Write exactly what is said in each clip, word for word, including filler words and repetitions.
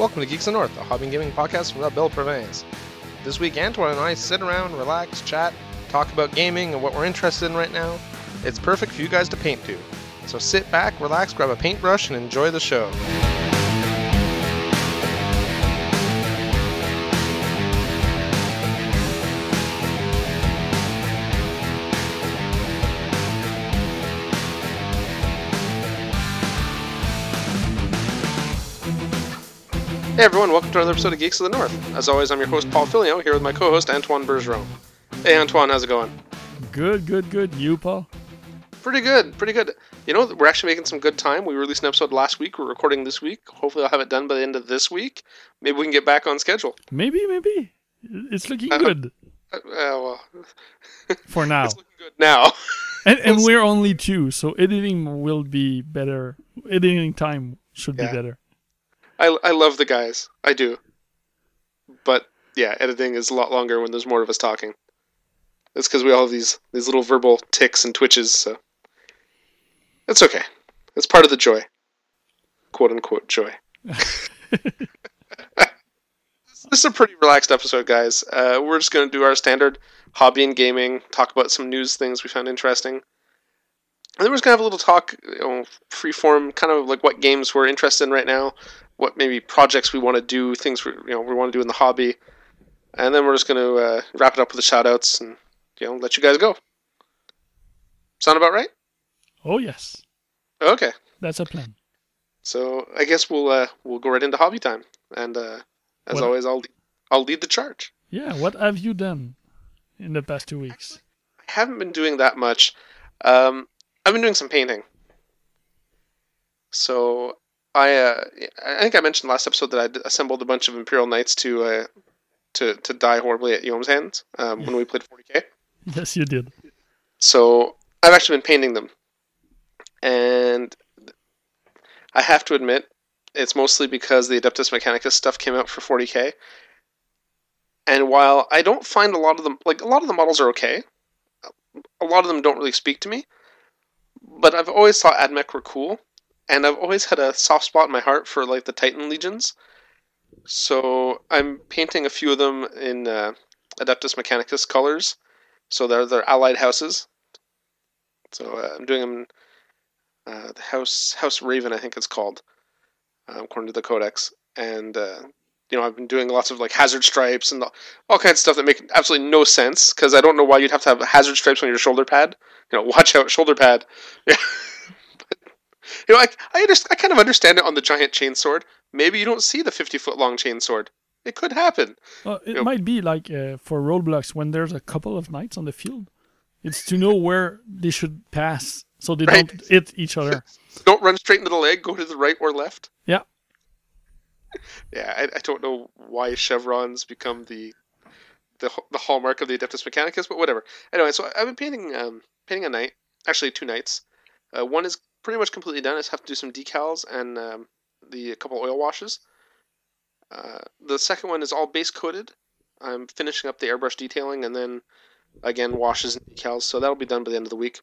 Welcome to Geeks of the North, a hobby and gaming podcast without Bill Provence. This week, Antoine and I sit around, relax, chat, talk about gaming and what we're interested in right now. It's perfect for you guys to paint to. So sit back, relax, grab a paintbrush, and enjoy the show. Hey everyone, welcome to another episode of Geeks of the North. As always, I'm your host Paul Filio, here with my co-host Antoine Bergeron. Hey Antoine, how's it going? Good, good, good. You, Paul? Pretty good, pretty good. You know, we're actually making some good time. We released an episode last week, we're recording this week. Hopefully I'll have it done by the end of this week. Maybe we can get back on schedule. Maybe, maybe. It's looking uh, good. Uh, uh, well, for now. It's looking good now. and and we're only two, so editing will be better. Editing time should Yeah. be better. I, I love the guys. I do. But, yeah, editing is a lot longer when there's more of us talking. It's because we all have these, these little verbal tics and twitches, so... It's okay. It's part of the joy. Quote-unquote joy. This is a pretty relaxed episode, guys. Uh, we're just going to do our standard hobby and gaming, talk about some news things we found interesting. And then we're just going to have a little talk, you know, free-form, kind of like what games we're interested in right now, what maybe projects we want to do, things we, you know, we want to do in the hobby. And then we're just going to uh, wrap it up with the shout-outs and, you know, let you guys go. Sound about right? Oh, yes. Okay. That's a plan. So I guess we'll uh, we'll go right into hobby time. And uh, as What- always, I'll I'll lead the charge. Yeah, what have you done in the past two weeks? I haven't been doing that much. Um, I've been doing some painting. So I uh, I think I mentioned last episode that I d- assembled a bunch of Imperial Knights to uh, to to die horribly at Yom's hands um, when we played forty K. Yes, you did. So I've actually been painting them, and I have to admit it's mostly because the Adeptus Mechanicus stuff came out for forty K. And while I don't find a lot of them, like a lot of the models are okay, a lot of them don't really speak to me. But I've always thought AdMech were cool, and I've always had a soft spot in my heart for like the Titan Legions. So I'm painting a few of them in uh, Adeptus Mechanicus colors. So they're they're allied houses. So uh, I'm doing them in uh, the House House Raven, I think it's called, uh, according to the Codex. And uh, you know, I've been doing lots of like hazard stripes and all kinds of stuff that make absolutely no sense, because I don't know why you'd have to have hazard stripes on your shoulder pad. You know, watch out, shoulder pad. Yeah. But, you know, I I, underst- I kind of understand it on the giant chainsword. Maybe you don't see the fifty foot long chainsword. It could happen. Well, it Yep. might be like uh, for roadblocks when there's a couple of knights on the field. It's to know where they should pass so they Right. don't hit each other. Don't run straight into the leg. Go to the right or left. Yeah. Yeah, I, I don't know why chevrons become the the the hallmark of the Adeptus Mechanicus, but whatever. Anyway, so I've been painting um, painting a knight, actually two knights. Uh, one is pretty much completely done. I just have to do some decals and um, the a couple oil washes. Uh, the second one is all base coated. I'm finishing up the airbrush detailing and then again washes and decals. So that'll be done by the end of the week.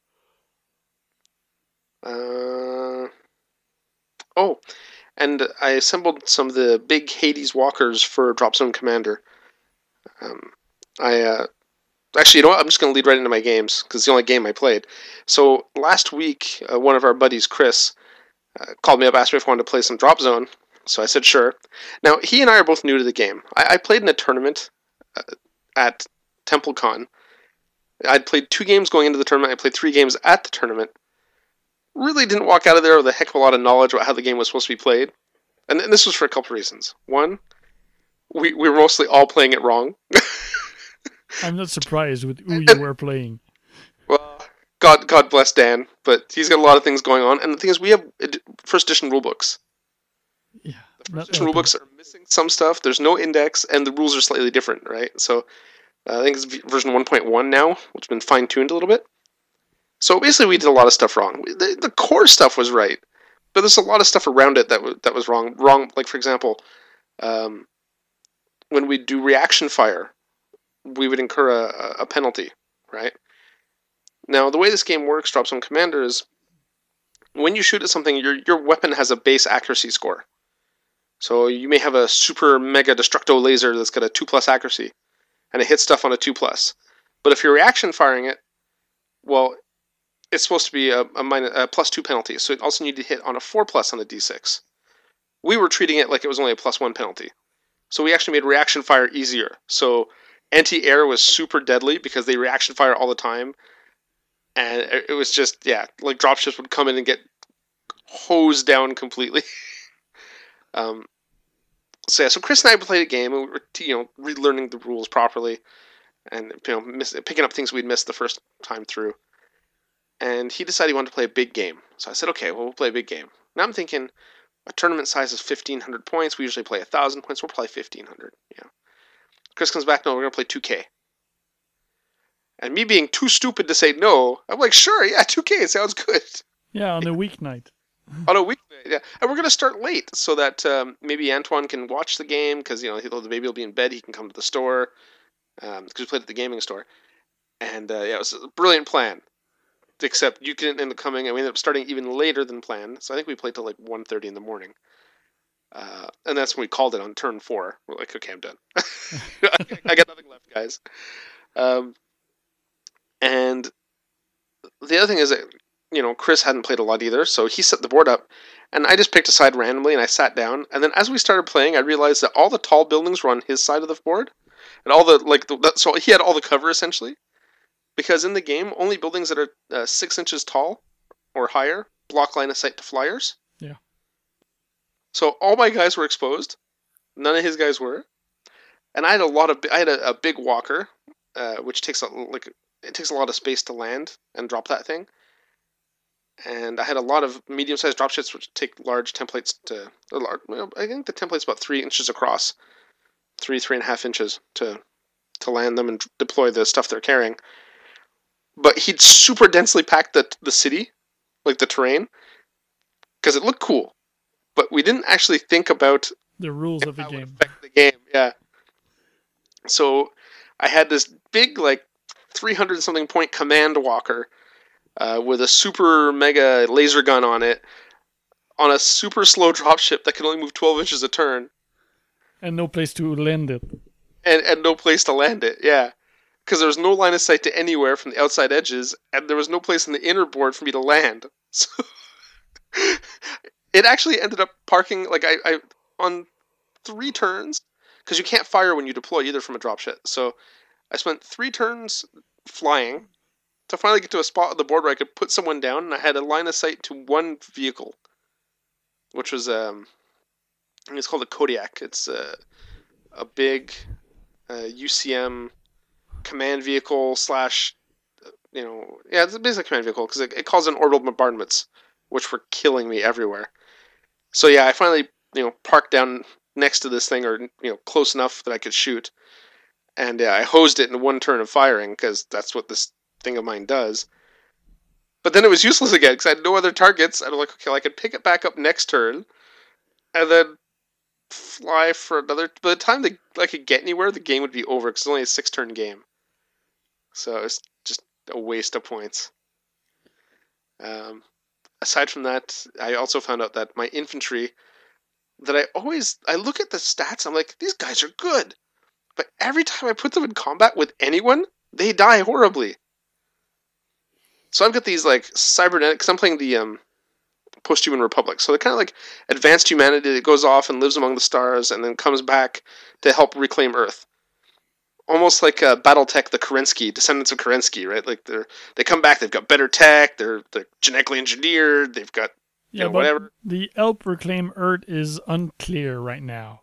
Uh, oh. And I assembled some of the big Hades walkers for Drop Zone Commander. Um, I uh, actually, you know what? I'm just going to lead right into my games because it's the only game I played. So last week, uh, one of our buddies, Chris, uh, called me up, asked me if I wanted to play some Drop Zone. So I said sure. Now he and I are both new to the game. I, I played in a tournament uh, at TempleCon. I'd played two games going into the tournament. I played three games at the tournament. Really didn't walk out of there with a heck of a lot of knowledge about how the game was supposed to be played. And, and this was for a couple of reasons. One, we, we were mostly all playing it wrong. I'm not surprised with who you were playing. Well, God God bless Dan, but he's got a lot of things going on. And the thing is, we have ed- first edition rulebooks. Yeah. The not first edition open. rulebooks are missing some stuff. There's no index, and the rules are slightly different, right? So uh, I think it's v- version one point one now, which has been fine-tuned a little bit. So basically, we did a lot of stuff wrong. We- The, the core stuff was right, but there's a lot of stuff around it that w- that was wrong. Wrong, like for example, um, when we do reaction fire, we would incur a, a penalty, right? Now, the way this game works, Drop Zone Commander, is when you shoot at something, your your weapon has a base accuracy score. So you may have a super mega destructo laser that's got a two plus accuracy, and it hits stuff on a two plus. But if you're reaction firing it, well, it's supposed to be a, a, minus, a plus two penalty, so it also needed to hit on a four plus on the d six. We were treating it like it was only a plus one penalty. So we actually made reaction fire easier. So anti-air was super deadly because they reaction fire all the time. And it was just, yeah, like dropships would come in and get hosed down completely. um, so yeah, so Chris and I played a game, and we were, you know, relearning the rules properly, and you know, miss, picking up things we'd missed the first time through. And he decided he wanted to play a big game. So I said, okay, well, we'll play a big game. Now I'm thinking, a tournament size is fifteen hundred points. We usually play one thousand points. We'll play fifteen hundred. Yeah. Chris comes back, no, we're going to play two K. And me being too stupid to say no, I'm like, sure, yeah, two K sounds good. Yeah, on a weeknight. On a weeknight, yeah. And we're going to start late so that um, maybe Antoine can watch the game because, you know, the baby will be in bed. He can come to the store because um, we played at the gaming store. And, uh, yeah, it was a brilliant plan. Except you didn't end up coming, and we ended up starting even later than planned. So I think we played till like one thirty in the morning. Uh, and that's when we called it on turn four. We're like, okay, I'm done. I got nothing left, guys. Um, and the other thing is that, you know, Chris hadn't played a lot either, so he set the board up, and I just picked a side randomly, and I sat down. And then as we started playing, I realized that all the tall buildings were on his side of the board, and all the like, the, so he had all the cover essentially. Because in the game, only buildings that are uh, six inches tall or higher block line of sight to flyers. Yeah. So all my guys were exposed. None of his guys were. And I had a lot of, I had a, a big walker, uh, which takes a, like it takes a lot of space to land and drop that thing. And I had a lot of medium-sized dropships, which take large templates to. Large, well, I think the template's about three inches across, three, three and a half inches to to land them and deploy the stuff they're carrying. But he'd super densely packed the the city, like the terrain, because it looked cool. But we didn't actually think about the rules of the game. Affect the game, yeah. So I had this big, like three hundred something point command walker uh, with a super mega laser gun on it, on a super slow dropship that can only move twelve inches a turn, and no place to land it, and and no place to land it, yeah. Because there was no line of sight to anywhere from the outside edges, and there was no place in the inner board for me to land. So it actually ended up parking, like, I, I on three turns, because you can't fire when you deploy either from a dropship. So I spent three turns flying to finally get to a spot on the board where I could put someone down, and I had a line of sight to one vehicle, which was, um, it's called a Kodiak. It's a, a big uh, U C M command vehicle slash, you know, yeah, it's basically a command vehicle because it, it calls in orbital bombardments, which were killing me everywhere. So yeah, I finally, you know, parked down next to this thing, or, you know, close enough that I could shoot, and yeah, I hosed it in one turn of firing because that's what this thing of mine does. But then it was useless again because I had no other targets, and I'm like, okay, well, I could pick it back up next turn, and then fly for another. By the time the, I could get anywhere, the game would be over because it's only a six-turn game. So it's just a waste of points. Um, aside from that, I also found out that my infantry, that I always, I look at the stats, I'm like, these guys are good. But every time I put them in combat with anyone, they die horribly. So I've got these, like, cybernetic, because I'm playing the um, Post-Human Republic. So they're kind of like advanced humanity that goes off and lives among the stars and then comes back to help reclaim Earth. Almost like uh, BattleTech, the Kerensky, descendants of Kerensky, right? Like they're they come back, they've got better tech, they're they're genetically engineered, they've got you yeah, know, but whatever. The help reclaim Earth is unclear right now.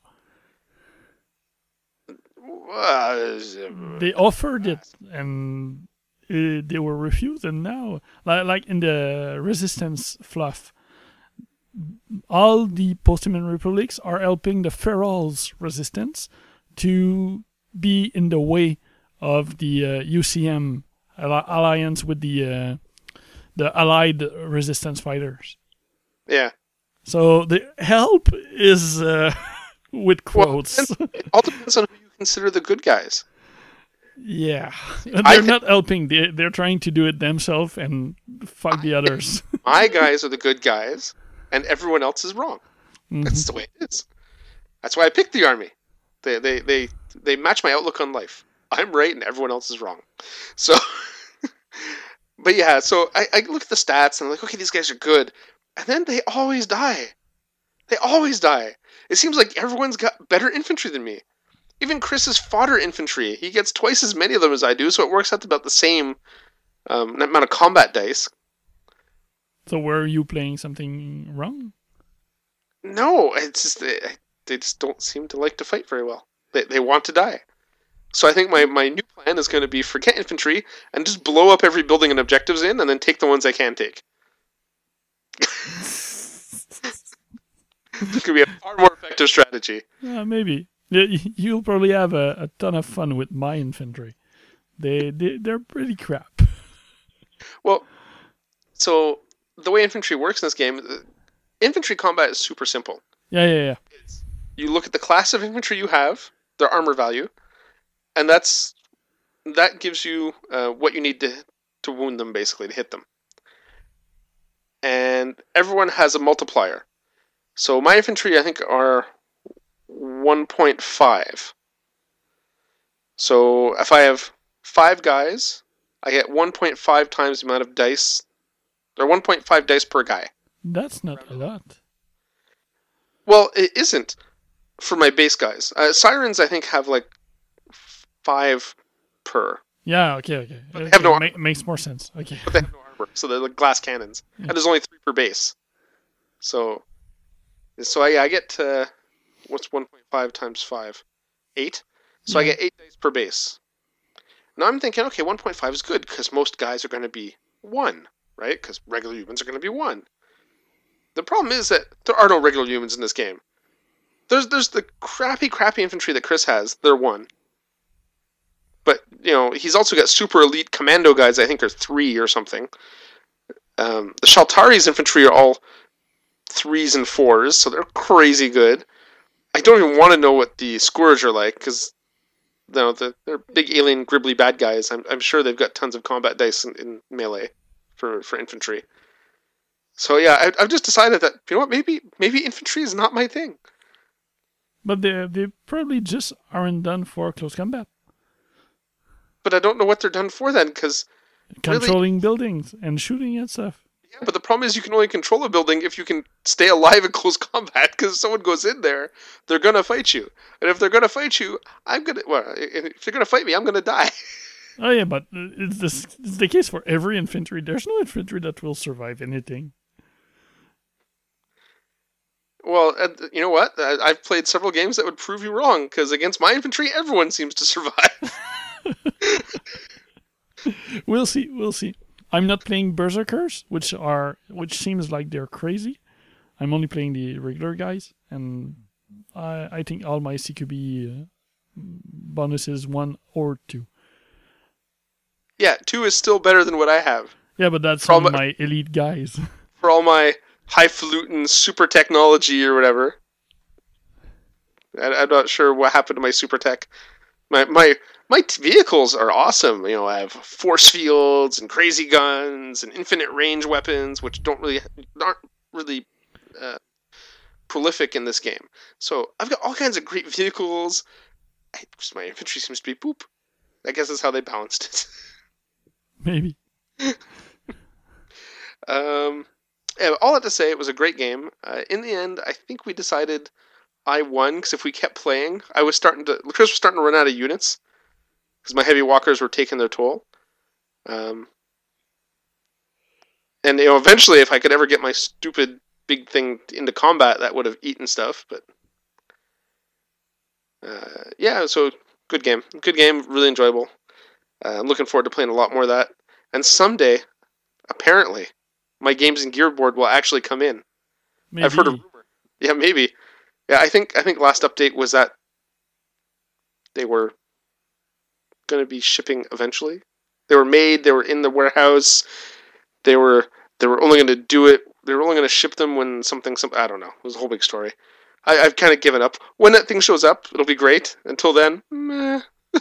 Uh, they offered it and uh, they were refused, and now, like, like in the Resistance fluff, all the Post-Human Republics are helping the Ferals Resistance to be in the way of the uh, U C M alli- alliance with the uh, the Allied Resistance fighters. Yeah. So the help is uh, with quotes. Well, it all depends on who you consider the good guys. Yeah, they're I not helping. They're, they're trying to do it themselves and fuck the others. My guys are the good guys, and everyone else is wrong. Mm-hmm. That's the way it is. That's why I picked the army. They they they they match my outlook on life. I'm right and everyone else is wrong. So, but yeah, so I, I look at the stats and I'm like, okay, these guys are good, and then they always die. They always die. It seems like everyone's got better infantry than me. Even Chris's fodder infantry, he gets twice as many of them as I do, so it works out to about the same um, amount of combat dice. So were you playing something wrong? No, it's just they, they just don't seem to like to fight very well. They they want to die. So I think my, my new plan is going to be forget infantry and just blow up every building and objectives in, and then take the ones I can take. It could be a far more effective strategy. Uh, maybe. You'll probably have a, a ton of fun with my infantry. They, they, they're pretty crap. Well, so the way infantry works in this game, infantry combat is super simple. Yeah, yeah, yeah. It's, you look at the class of infantry you have, their armor value, and that's that gives you uh, what you need to, to wound them, basically, to hit them. And everyone has a multiplier. So my infantry, I think, are one point five. So if I have five guys, I get one point five times the amount of dice, or one point five dice per guy. That's not a lot. Well, it isn't for my base guys. Uh, Sirens, I think, have like five per. Yeah, okay, okay. But they okay have no ma- makes more sense. Okay. But they have no armor, so they're like glass cannons. Yeah. And there's only three per base. So, so I, I get, uh, what's one point five times five? eight? So Yeah. I get eight dice per base. Now I'm thinking, okay, one point five is good, because most guys are going to be one, right? Because regular humans are going to be one. The problem is that there are no regular humans in this game. There's there's the crappy, crappy infantry that Chris has. They're one. But, you know, he's also got super elite commando guys, I think are three or something. Um, the Shaltari's infantry are all threes and fours, so they're crazy good. I don't even want to know what the Scourge are like, because you know, the, they're big alien gribbly bad guys. I'm, I'm sure they've got tons of combat dice in, in melee for, for infantry. So yeah, I, I've just decided that, you know what, maybe maybe infantry is not my thing. But they they probably just aren't done for close combat. But I don't know what they're done for then, because Controlling really, buildings and shooting at stuff. yeah, but the problem is you can only control a building if you can stay alive in close combat, because if someone goes in there, they're going to fight you. And if they're going to fight you, I'm going to, well, if they're going to fight me, I'm going to die. Oh yeah, but it's, this, it's the case for every infantry. There's no infantry that will survive anything. Well, you know what? I've played several games that would prove you wrong, because against my infantry, everyone seems to survive. We'll see. We'll see. I'm not playing Berserkers, which are which seems like they're crazy. I'm only playing the regular guys, and I I think all my C Q B uh, bonuses one or two. Yeah, two is still better than what I have. Yeah, but that's For all only my- my elite guys. For all my highfalutin super technology or whatever. I, I'm not sure what happened to my super tech. My my my t- vehicles are awesome. You know, I have force fields and crazy guns and infinite range weapons, which don't really aren't really uh, prolific in this game. So I've got all kinds of great vehicles. I, just my infantry seems to be poop. I guess that's how they balanced it. Maybe. um, yeah, all that to say, it was a great game. Uh, in the end, I think we decided I won, because if we kept playing, I was starting to, Chris was starting to run out of units, because my heavy walkers were taking their toll. Um, and, you know, eventually, if I could ever get my stupid big thing into combat, that would have eaten stuff, but, uh, yeah, so, good game. Good game, really enjoyable. Uh, I'm looking forward to playing a lot more of that. And someday, apparently, my Games and Gear board will actually come in. Maybe. I've heard a rumor. Yeah, maybe. Yeah, I think I think last update was that they were going to be shipping eventually. They were made. They were in the warehouse. They were they were only going to do it. They were only going to ship them when something. Some I don't know. It was a whole big story. I, I've kind of given up. When that thing shows up, it'll be great. Until then, meh.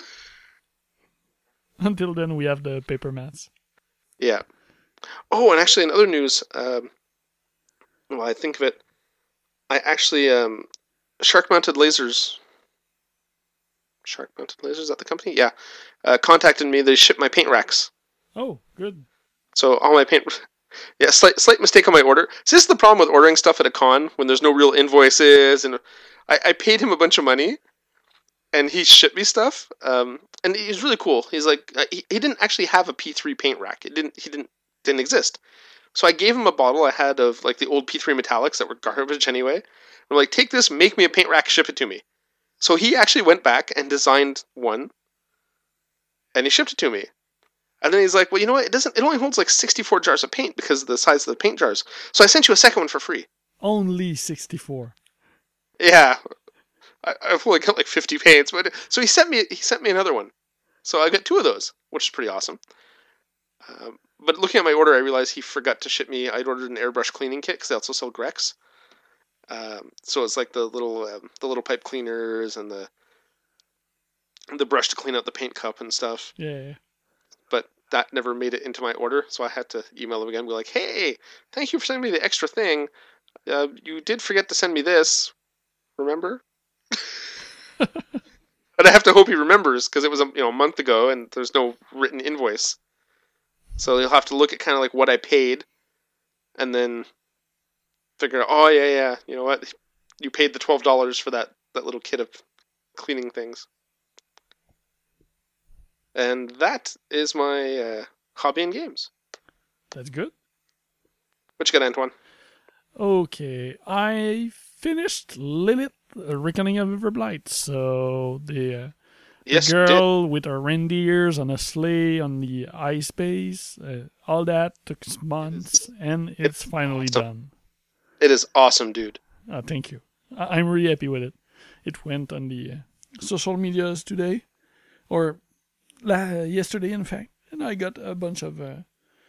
Until then, we have the paper mats. Yeah. Oh, and actually, in other news, um, well, I think of it. I actually um, Shark Mounted Lasers. Shark Mounted Lasers, is that the company? Yeah. Uh, contacted me. They ship my paint racks. Oh, good. So all my paint... Yeah, slight slight mistake on my order. So this is the problem with ordering stuff at a con when there's no real invoices. And I, I paid him a bunch of money, and he shipped me stuff. Um, and he's really cool. He's like... He, he didn't actually have a P three paint rack. It didn't. He didn't didn't exist. So I gave him a bottle I had of like the old P three metallics that were garbage anyway. I'm like, take this, make me a paint rack, ship it to me. So he actually went back and designed one, and he shipped it to me. And then he's like, well, you know what? It doesn't. It only holds like sixty-four jars of paint because of the size of the paint jars. So I sent you a second one for free. Only sixty-four. Yeah, I, I've only got like fifty paints, but so he sent me. He sent me another one. So I got two of those, which is pretty awesome. Um, but looking at my order, I realized he forgot to ship me. I'd ordered an airbrush cleaning kit because they also sell Grex. Um, so it's like the little um, the little pipe cleaners and the the brush to clean out the paint cup and stuff. Yeah. But that never made it into my order, so I had to email them again and be like, hey, thank you for sending me the extra thing. Uh, you did forget to send me this. Remember? And I have to hope he remembers, because it was a you know a month ago, and there's no written invoice. So you'll have to look at kind of like what I paid, and then figure out, oh, yeah, yeah, you know what? You paid the twelve dollars for that, that little kit of cleaning things. And that is my uh, hobby and games. That's good. What you got, Antoine? Okay, I finished Lilith, uh, Reckoning of Everblight. So the, uh, Yes, the girl did. With her reindeers on a sleigh on the ice base, uh, all that took months, and it's, it's finally awesome. Done. It is awesome, dude. Uh, thank you. I- I'm really happy with it. It went on the uh, social medias today, or uh, yesterday, in fact, and I got a bunch of, uh,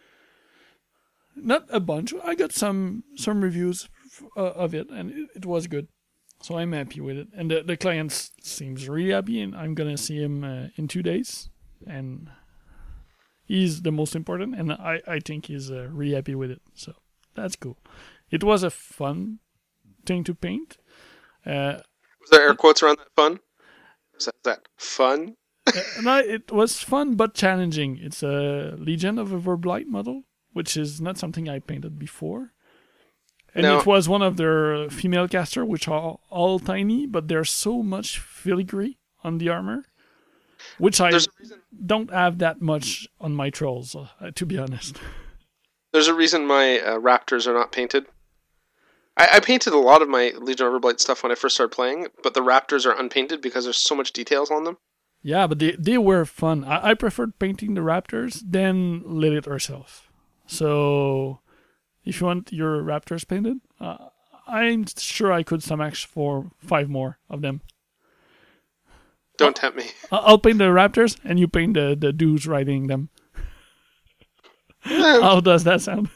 not a bunch, I got some some reviews f- uh, of it, and it, it was good. So I'm happy with it. And the, the client seems really happy, and I'm going to see him uh, in two days. And he's the most important, and I, I think he's uh, really happy with it. So that's cool. It was a fun thing to paint. Uh, was there air quotes around that fun? Was that, that fun? uh, no, it was fun but challenging. It's a Legion of Everblight model, which is not something I painted before. And no. It was one of their female caster, which are all tiny, but there's so much filigree on the armor, which I don't have that much on my trolls, uh, to be honest. There's a reason my uh, raptors are not painted. I, I painted a lot of my Legion of Everblight stuff when I first started playing, but the raptors are unpainted because there's so much details on them. Yeah, but they, they were fun. I, I preferred painting the raptors than Lilith herself. So if you want your raptors painted, uh, I'm sure I could smash for five more of them. Don't tempt me. I'll paint the raptors, and you paint the, the dudes riding them. How does that sound?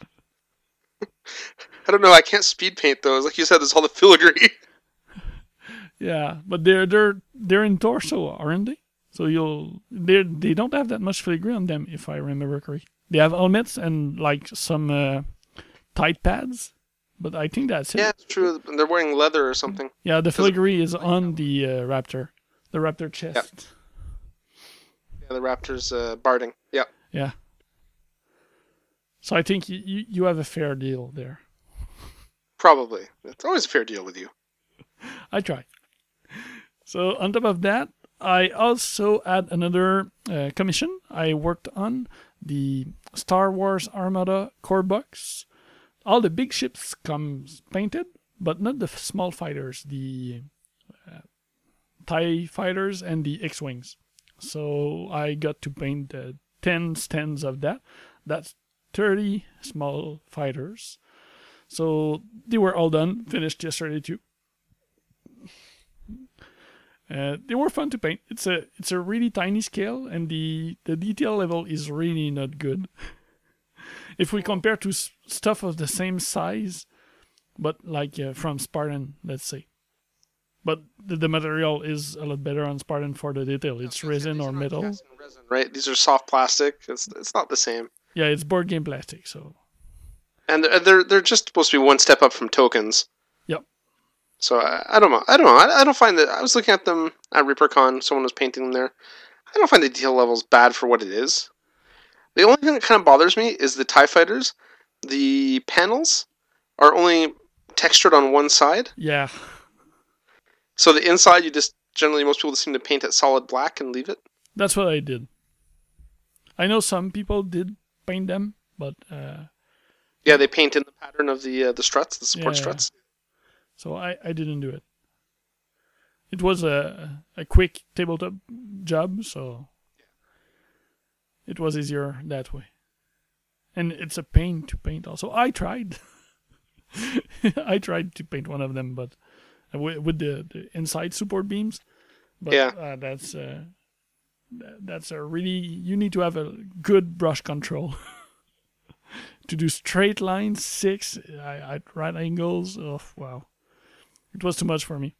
I don't know. I can't speed paint those. Like you said, there's all the filigree. Yeah, but they're they're they're in torso, aren't they? So you'll they they don't have that much filigree on them, if I remember correctly. They have helmets and like some uh, tight pads, but I think that's it. Yeah, it's true. They're wearing leather or something. Yeah, the filigree is on the uh, raptor, the raptor chest. Yeah, yeah the raptor's uh, barding. Yeah. Yeah. So I think you you have a fair deal there. Probably. It's always a fair deal with you. I try. So on top of that, I also had another uh, commission. I worked on the Star Wars Armada core box. All the big ships come painted, but not the small fighters, the uh, TIE fighters and the X-Wings. So I got to paint uh, ten stands of that. That's thirty small fighters. So they were all done, finished yesterday too. Uh, they were fun to paint. It's a it's a really tiny scale, and the, the detail level is really not good. If we compare to s- stuff of the same size, but like uh, from Spartan, let's say. But the, the material is a lot better on Spartan for the detail. It's resin or metal. Resin, right? These are soft plastic. It's it's not the same. Yeah, it's board game plastic, so. And they're they're, they're just supposed to be one step up from tokens. Yep. So I, I don't know. I don't know. I, I don't find that. I was looking at them at ReaperCon. Someone was painting them there. I don't find the detail levels bad for what it is. The only thing that kind of bothers me is the TIE fighters. The panels are only textured on one side. Yeah. So the inside, you just generally most people just seem to paint it solid black and leave it. That's what I did. I know some people did paint them, but uh, yeah, they paint in the pattern of the uh, the struts, the support yeah, struts. So I, I didn't do it. It was a a quick tabletop job, so it was easier that way. And it's a pain to paint also. I tried. I tried to paint one of them, but with, with the, the inside support beams. But yeah. uh, that's uh, that's a really, you need to have a good brush control. To do straight lines, six at right angles. Oh, wow. It was too much for me.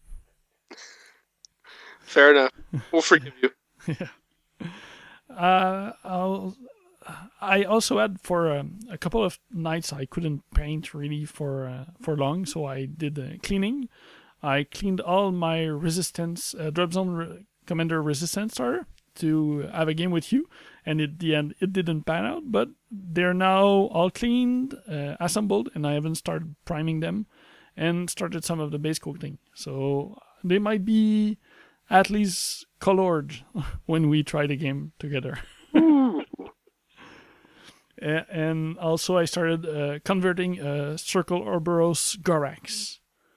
Fair enough. We'll forgive you. Yeah. Uh, I'll, I also had for um, a couple of nights I couldn't paint really for uh, for long, so I did uh, cleaning. I cleaned all my resistance, uh, drop zone re- commander resistance starter to have a game with you, and at the end it didn't pan out, but they're now all cleaned, uh, assembled, and I haven't started priming them and started some of the base coating. So they might be at least colored when we try the game together. And also I started uh, converting a Circle Ouroboros Gorax.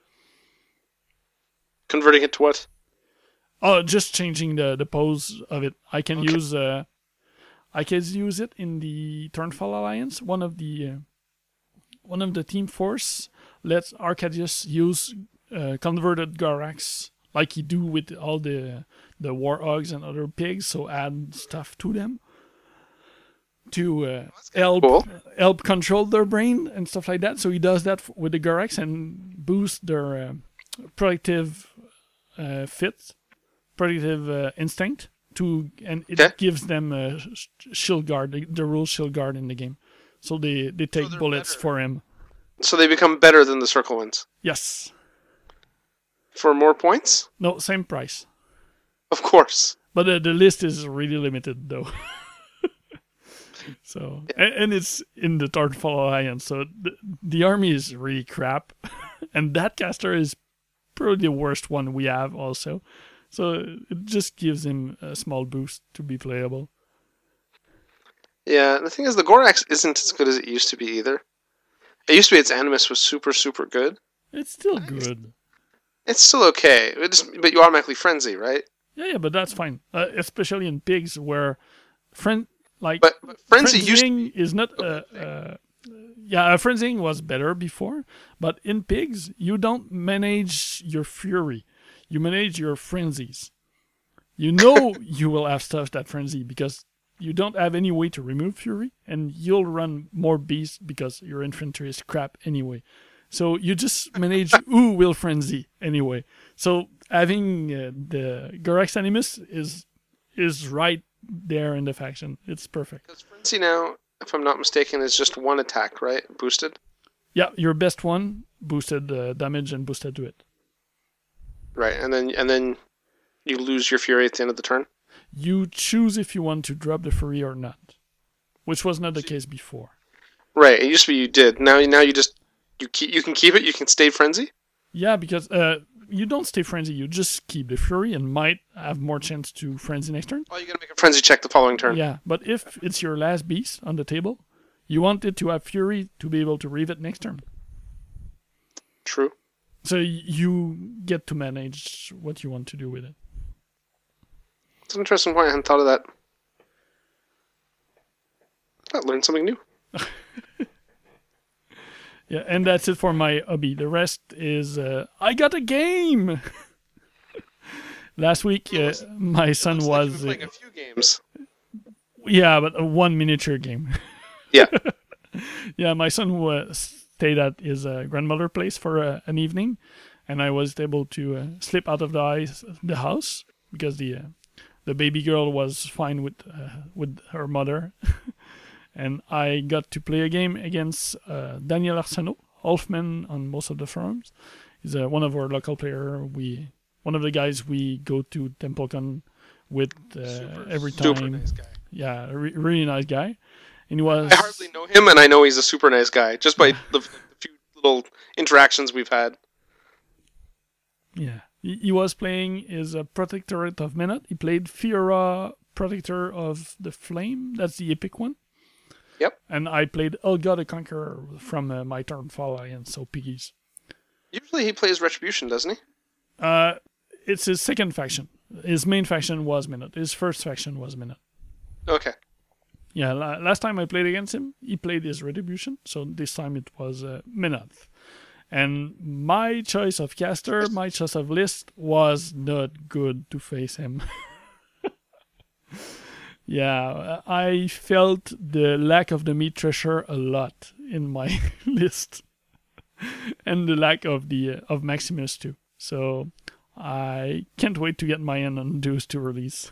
Converting it to what? Oh, just changing the, the pose of it. I can okay. use uh, I can use it in the Turnfall Alliance. One of the uh, one of the team force lets Arcadius use uh, converted Gorax like he do with all the the Warhogs and other pigs. So add stuff to them to uh, help cool. help control their brain and stuff like that. So he does that with the Gorax and boost their uh, productive uh, fit, productive uh, instinct to, and it okay. gives them a shield guard, the, the rule shield guard in the game. So they they take so bullets better. For him. So they become better than the circle ones. Yes. For more points? No, same price. Of course. But uh, the list is really limited though. So yeah. and, and it's in the Turnfall Alliance, so the, the army is really crap, and that caster is probably the worst one we have also. So it just gives him a small boost to be playable. Yeah, the thing is, the Gorax isn't as good as it used to be either. It used to be its Animus was super, super good. It's still good. It's still okay, it just, but you automatically frenzy, right? Yeah, yeah, but that's fine, uh, especially in pigs where friend. Like, but, but frenzy frenzying used to... is not. Uh, uh, yeah, frenzying was better before, but in pigs you don't manage your fury, you manage your frenzies. You know you will have stuff that frenzy because you don't have any way to remove fury, and you'll run more beasts because your infantry is crap anyway. So you just manage who will frenzy anyway. So having uh, the Gorax Animus is is right there in the faction. It's perfect. Because frenzy now, if I'm not mistaken, is just one attack, right? Boosted? Yeah, your best one boosted uh, damage and boosted to it. Right, and then and then you lose your fury at the end of the turn? You choose if you want to drop the fury or not, which was not the case before. Right, it used to be you did. Now now you just you keep you can keep it, you can stay frenzy? Yeah, because uh you don't stay frenzy, you just keep the fury and might have more chance to frenzy next turn. Oh, you gotta make a frenzy check the following turn. Yeah, but if it's your last beast on the table, you want it to have fury to be able to reave it next turn. True. So you get to manage what you want to do with it. It's an interesting point, I hadn't thought of that. I learned something new. Yeah, and that's it for my hobby. The rest is, uh, I got a game! Last week, uh, my son was... Like you've been playing a few games. Yeah, but a one miniature game. Yeah. Yeah, my son was stayed at his uh, grandmother's place for uh, an evening, and I was able to uh, slip out of the, eyes, the house because the uh, the baby girl was fine with uh, with her mother. And I got to play a game against uh, Daniel Arsenault, Wolfman on most of the forums. He's uh, one of our local player. We one of the guys we go to TempleCon with uh, Super, every time. Super nice guy. Yeah, a re- really nice guy. And he was. I hardly know him, and I know he's a super nice guy just by the, the few little interactions we've had. Yeah, he, he was playing as a Protectorate of Menat. He played Fiora, Protector of the Flame. That's the epic one. Yep. And I played Elga the Conqueror from uh, my Turnfall Alliance, so piggies. Usually he plays Retribution, doesn't he? Uh, it's his second faction. His main faction was Menat. His first faction was Menat. Okay. Yeah, la- last time I played against him, he played his Retribution, so this time it was uh, Menat. And my choice of caster, my choice of list was not good to face him. Yeah, I felt the lack of the meat thresher a lot in my list. And the lack of the uh, of Maximus too. So I can't wait to get my hand on those two release.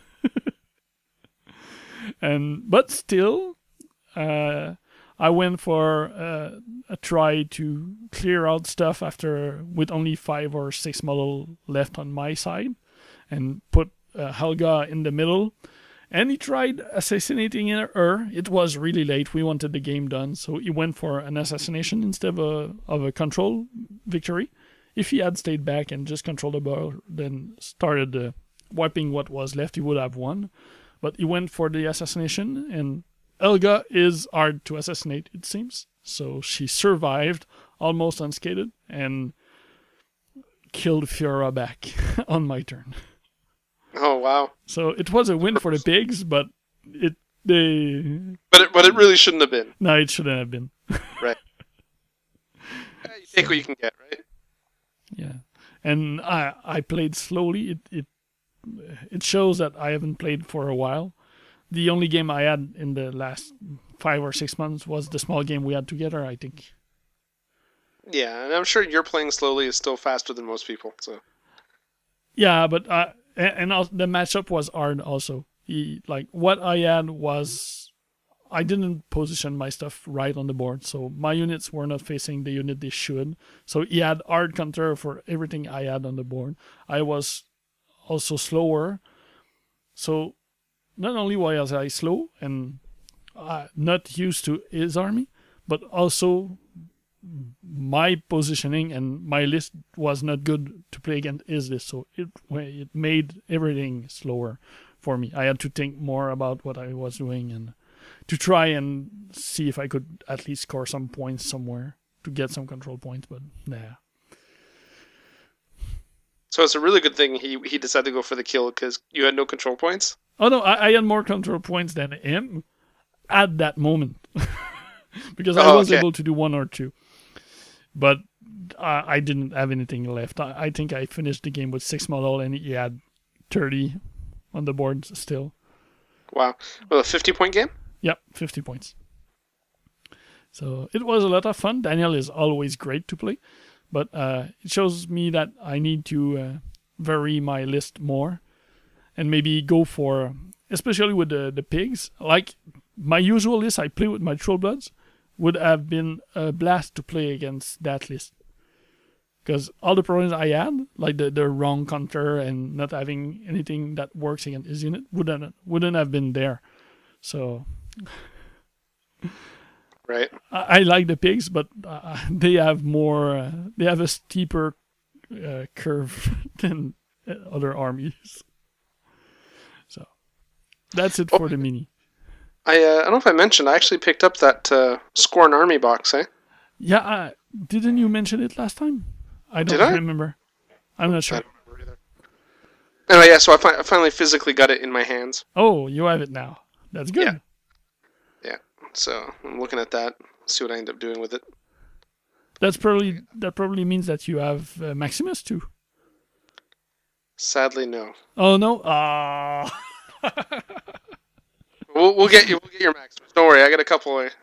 And but still, uh, I went for uh, a try to clear out stuff after with only five or six model left on my side, and put uh, Helga in the middle. And he tried assassinating her. It was really late. We wanted the game done, so he went for an assassination instead of a, of a control victory. If he had stayed back and just controlled the ball, then started uh, wiping what was left, he would have won. But he went for the assassination, and Elga is hard to assassinate, it seems. So she survived, almost unscathed, and killed Fiora back on my turn. Oh wow! So it was a win for the pigs, but it they. But it, but it really shouldn't have been. No, it shouldn't have been. Right. Yeah, you take what you can get, right? Yeah, and I I played slowly. It it it shows that I haven't played for a while. The only game I had in the last five or six months was the small game we had together, I think. Yeah, and I'm sure you're playing slowly is still faster than most people. So. Yeah, but uh, and, and also the matchup was hard. Also, he, like what I had was I didn't position my stuff right on the board, so my units were not facing the unit they should. So he had hard counter for everything I had on the board. I was also slower, so not only was I slow and uh, not used to his army, but also my positioning and my list was not good to play against his list, so it it made everything slower for me. I had to think more about what I was doing and to try and see if I could at least score some points somewhere to get some control points, but nah. So it's a really good thing he he decided to go for the kill because you had no control points? Oh no, I, I had more control points than him at that moment. Because I oh, was okay. able to do one or two. But I, I didn't have anything left. I, I think I finished the game with six model and he had thirty on the board still. Wow. Well, a fifty-point game? Yep, fifty points. So it was a lot of fun. Daniel is always great to play. But uh, it shows me that I need to uh, vary my list more. And maybe go for, especially with the, the pigs. Like my usual list I play with my Trollbloods would have been a blast to play against that list. Because all the problems I had, like the, the wrong counter and not having anything that works against his unit, wouldn't, wouldn't have been there. So... Right. I, I like the pigs, but uh, they have more. Uh, they have a steeper uh, curve than other armies. So that's it for oh, the mini. I uh, I don't know if I mentioned. I actually picked up that uh, Scorn Army box. Eh? Yeah. Uh, didn't you mention it last time? I don't Did I? remember. I'm not sure. I don't remember either. Anyway, yeah. So I, fi- I finally physically got it in my hands. Oh, you have it now. That's good. Yeah. Yeah. So I'm looking at that, see what I end up doing with it. That's probably that probably means that you have uh, Maximus too. Sadly, no. Oh no! Ah. we'll we'll get you. We'll get your Maximus. Don't worry, I got a couple. Of...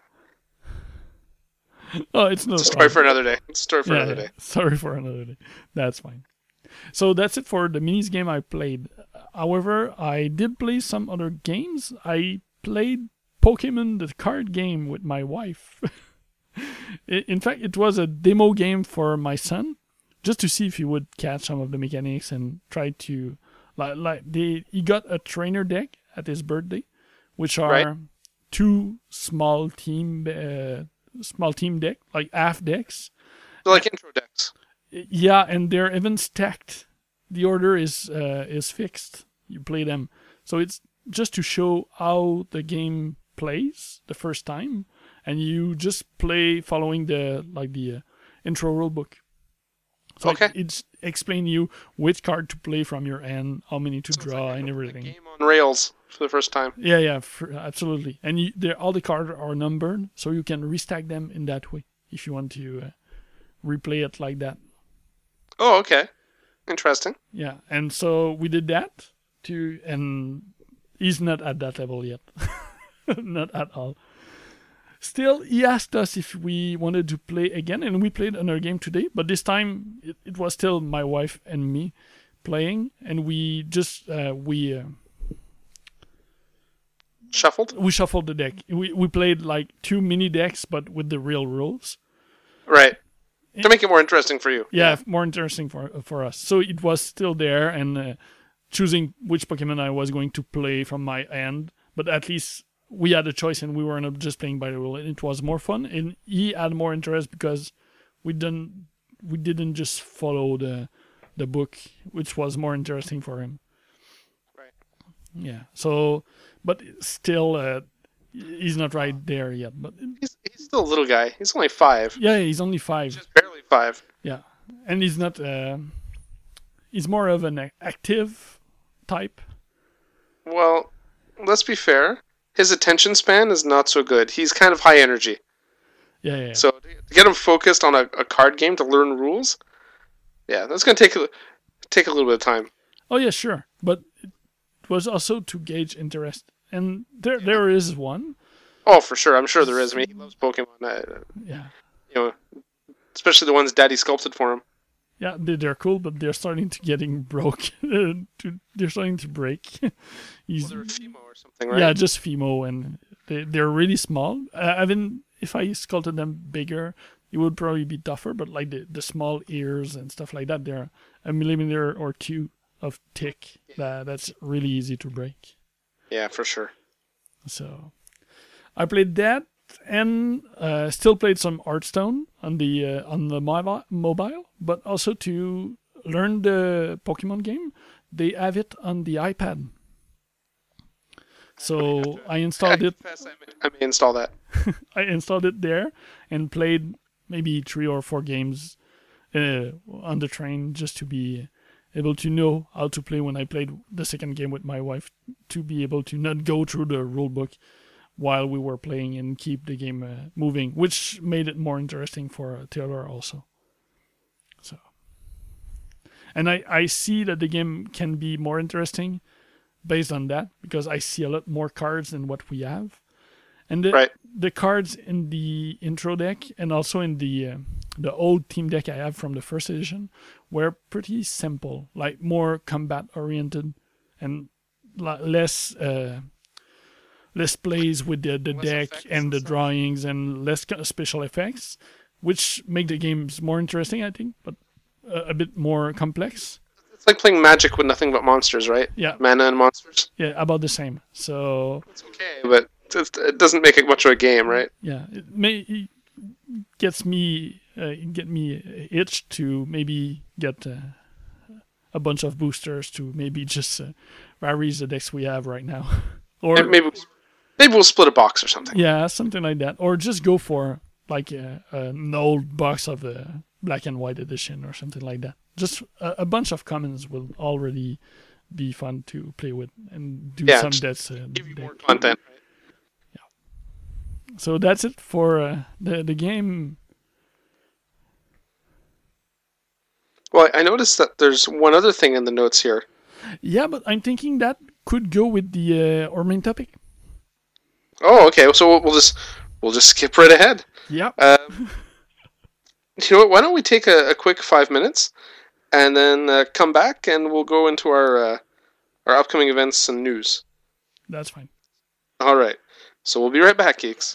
Oh, it's no. It's a story for another day. It's a story for yeah, another yeah. day. Sorry for another day. That's fine. So that's it for the minis game I played. However, I did play some other games. I played Pokemon the card game with my wife. In fact, it was a demo game for my son just to see if he would catch some of the mechanics and try to like like they he got a trainer deck at his birthday, which are Right. two small team uh, small team deck like half decks. They're like intro decks. Yeah, and they're even stacked. The order is uh, is fixed. You play them, so it's just to show how the game plays the first time, and you just play following the like the uh, intro rule book. So Okay. it, it's explain you which card to play from your hand, how many to So it's draw, like a- and a everything. game on rails for the first time. Yeah, yeah, for, absolutely. And you, they're- all the cards are numbered, so you can restack them in that way if you want to uh, replay it like that. Oh, okay. Interesting. Yeah, and so we did that to, and he's not at that level yet, not at all. Still, he asked us if we wanted to play again, and we played another game today. But this time, it, it was still my wife and me playing, and we just uh, we uh, Shuffled? we shuffled the deck. We we played like two mini decks, but with the real rules. Right. To make it more interesting for you. Yeah, more interesting for for us. So it was still there, and uh, choosing which Pokemon I was going to play from my end. But at least we had a choice, and we weren't just playing by the rule. And it was more fun, and he had more interest because we didn't we didn't just follow the the book, which was more interesting for him. Right. Yeah. So, but still, uh, he's not right there yet. But He's, he's still a little guy. He's only five. yeah, he's only five. Just barely five. Yeah, and he's not. Uh, he's more of an a- active type. Well, let's be fair. His attention span is not so good. He's kind of high energy. Yeah, yeah. yeah. So to get him focused on a, a card game to learn rules, yeah, that's going to take a, take a little bit of time. Oh yeah, sure. But it was also to gauge interest, and there there is one. Oh, for sure. I'm sure there is. I mean, he loves Pokemon. Uh, Yeah, you know, especially the ones Daddy sculpted for him. yeah. They they're cool, but they're starting to getting broke. to, they're starting to break. He's Well, they're Fimo or something, right? yeah, just Fimo, and they they're really small. Uh, I mean, if I sculpted them bigger, it would probably be tougher. But like the the small ears and stuff like that, they're a millimeter or two of thick. That that's really easy to break. Yeah, for sure. So I played that, and uh, still played some Hearthstone on the uh, on the mobile, mobile, but also to learn the Pokemon game. They have it on the iPad. So I installed it. confess I may, I may install that. I installed it there and played maybe three or four games uh, on the train just to be able to know how to play when I played the second game with my wife, to be able to not go through the rule book while we were playing and keep the game uh, moving, which made it more interesting for uh, Theodore also. So, and I, I see that the game can be more interesting based on that, because I see a lot more cards than what we have. And the, Right. the cards in the intro deck and also in the uh, the old team deck I have from the first edition were pretty simple, like more combat oriented and l- less uh, less plays with the, the Less deck effects and and the stuff. drawings and less ca- special effects, which make the games more interesting, I think, but uh, a bit more complex. It's like playing Magic with nothing but monsters, right? Yeah, Mana and monsters. yeah, about the same. So It's okay, but it's, it doesn't make it much of a game, right? yeah, it may it gets me uh, get me itched to maybe get uh, a bunch of boosters to maybe just uh, vary the decks we have right now, or And maybe maybe we'll split a box or something. yeah, something like that, or just go for like a, an old box of the black and white edition or something like that. Just a, a bunch of commons will already be fun to play with and do Yeah, some just decks. Uh, Give you more deck. content. Right? So that's it for uh, the the game. Well, I noticed that there's one other thing in the notes here. Yeah, but I'm thinking that could go with the uh, our main topic. Oh, okay. So we'll, we'll just we'll just skip right ahead. Yeah. Um, you know what? Why don't we take a, a quick five minutes, and then uh, come back, and we'll go into our uh, our upcoming events and news. That's fine. All right. So we'll be right back, geeks.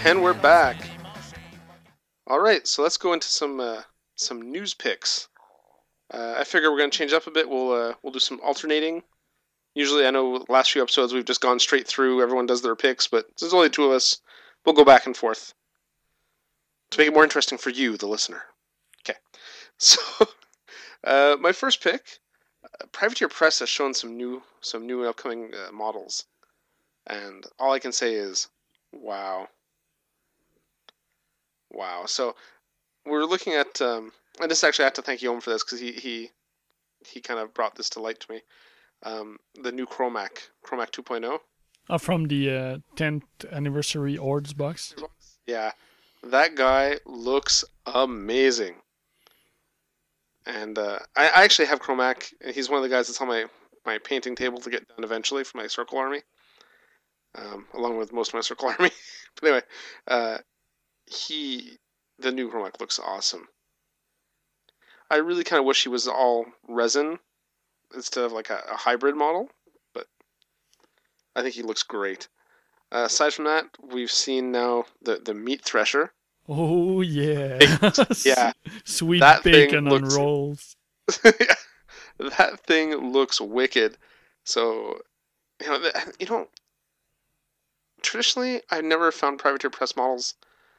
And we're back. All right, so let's go into some uh, some news picks. Uh, I figure we're going to change up a bit. We'll uh, we'll do some alternating. Usually, I know the last few episodes we've just gone straight through. Everyone does their picks, but there's only two of us. We'll go back and forth to make it more interesting for you, the listener. Okay, so uh, my first pick, uh, Privateer Press has shown some new some new upcoming uh, models, and all I can say is, wow. Wow. So we're looking at, um, and this actually I have to thank Yom for this because he, he he kind of brought this to light to me. Um, the new Chromac, Chromac two point oh. Uh, from the uh, tenth anniversary Ords box. Yeah, that guy looks amazing. And uh, I, I actually have Chromac. He's one of the guys that's on my, my painting table to get done eventually for my Circle Army, um, along with most of my Circle Army. But anyway, uh, he, the new Chromac looks awesome. I really kind of wish he was all resin instead of like a, a hybrid model, but I think he looks great. Uh, aside from that, we've seen now the, the meat thresher. Oh, yeah. Yeah. Sweet that bacon on looks, rolls. That thing looks wicked. So, you know, the, you know, traditionally, I've never found Privateer Press models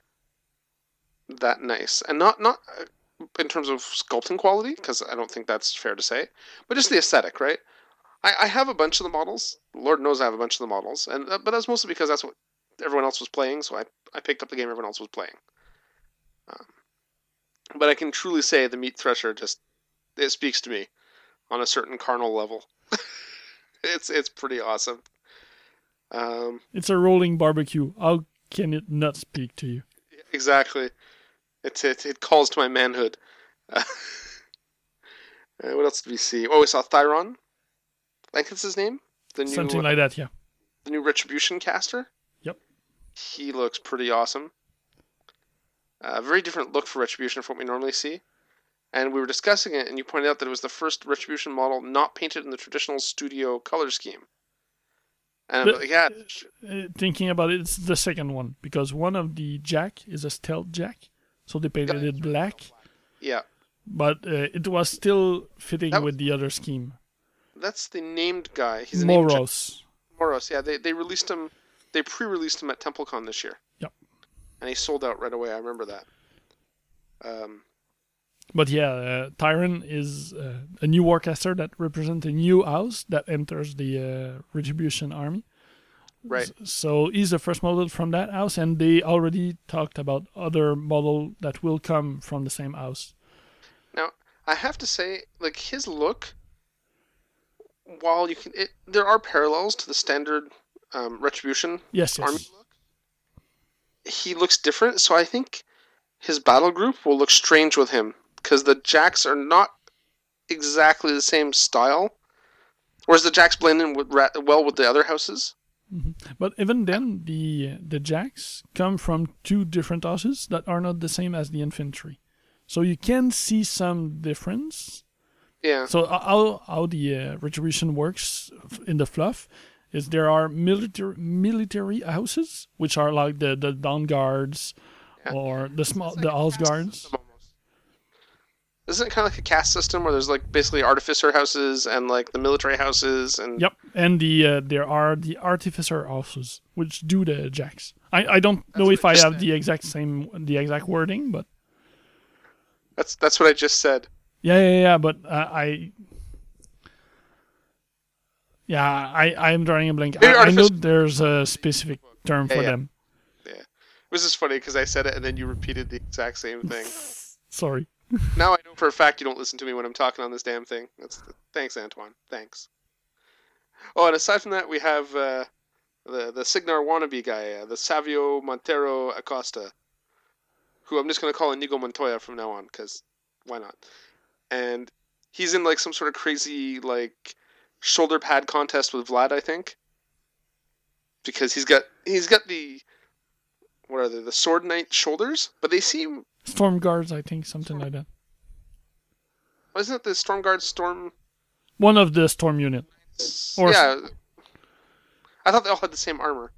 that nice. And not, not in terms of sculpting quality, because I don't think that's fair to say, but just the aesthetic, right? I, I have a bunch of the models. Lord knows I have a bunch of the models, and uh, but that's mostly because that's what everyone else was playing, so I, I picked up the game everyone else was playing. Um, but I can truly say the meat thresher just, it speaks to me on a certain carnal level. it's it's pretty awesome. Um, it's a rolling barbecue. How can it not speak to you? Exactly. It's it, it calls to my manhood. Uh, what else did we see? Oh, we saw Thyron. I think that's his name. The new, Something like that, yeah. The new Retribution caster. Yep. He looks pretty awesome. A uh, very different look for Retribution from what we normally see. And we were discussing it, and you pointed out that it was the first Retribution model not painted in the traditional studio color scheme. And but, I'm like, yeah. Uh, thinking about it, it's the second one, because one of the jack is a stealth jack, so they painted it black. Yeah. But uh, it was still fitting that, with the other scheme. That's the named guy. He's Moros. Named Moros, yeah. They they released him, they pre-released him at TempleCon this year. Yep. And he sold out right away. I remember that. Um. But yeah, uh, Tyron is uh, a new warcaster that represents a new house that enters the uh, Retribution army. Right. So he's the first model from that house, and they already talked about other model that will come from the same house. Now, I have to say, like, his look, while you can, it, there are parallels to the standard um, Retribution yes, army yes. look. He looks different, so I think his battle group will look strange with him, because the Jacks are not exactly the same style, whereas the Jacks blend in with, well with the other houses. Mm-hmm. But even then, the the Jacks come from two different houses that are not the same as the infantry. So you can see some difference. Yeah. So how how the uh, Retribution works in the fluff is there are military military houses, which are like the, the Dawn Guards yeah. or the small like the House Guards. Isn't it kind of like a caste system where there's like basically artificer houses and like the military houses and yep, and the uh, there are the artificer houses which do the Jacks. I, I don't that's know if I have said. the exact same the exact wording, but that's that's what I just said. Yeah, yeah, yeah. But uh, I, yeah, I I'm drawing a blank. I, I know there's a specific term yeah, for yeah. them. Yeah, it was just funny because I said it and then you repeated the exact same thing. Sorry. Now I know for a fact you don't listen to me when I'm talking on this damn thing. That's the, thanks, Antoine. Thanks. Oh, and aside from that, we have uh, the the Signar wannabe guy, uh, the Savio Montero Acosta, who I'm just gonna call Inigo Montoya from now on, because why not? And he's in like some sort of crazy like shoulder pad contest with Vlad, I think, because he's got he's got the what are they the Sword Knight shoulders, but they seem Storm Guards, I think, something like that. Wasn't it the Storm Guard Storm? One of the Storm unit. Or yeah. I thought they all had the same armor.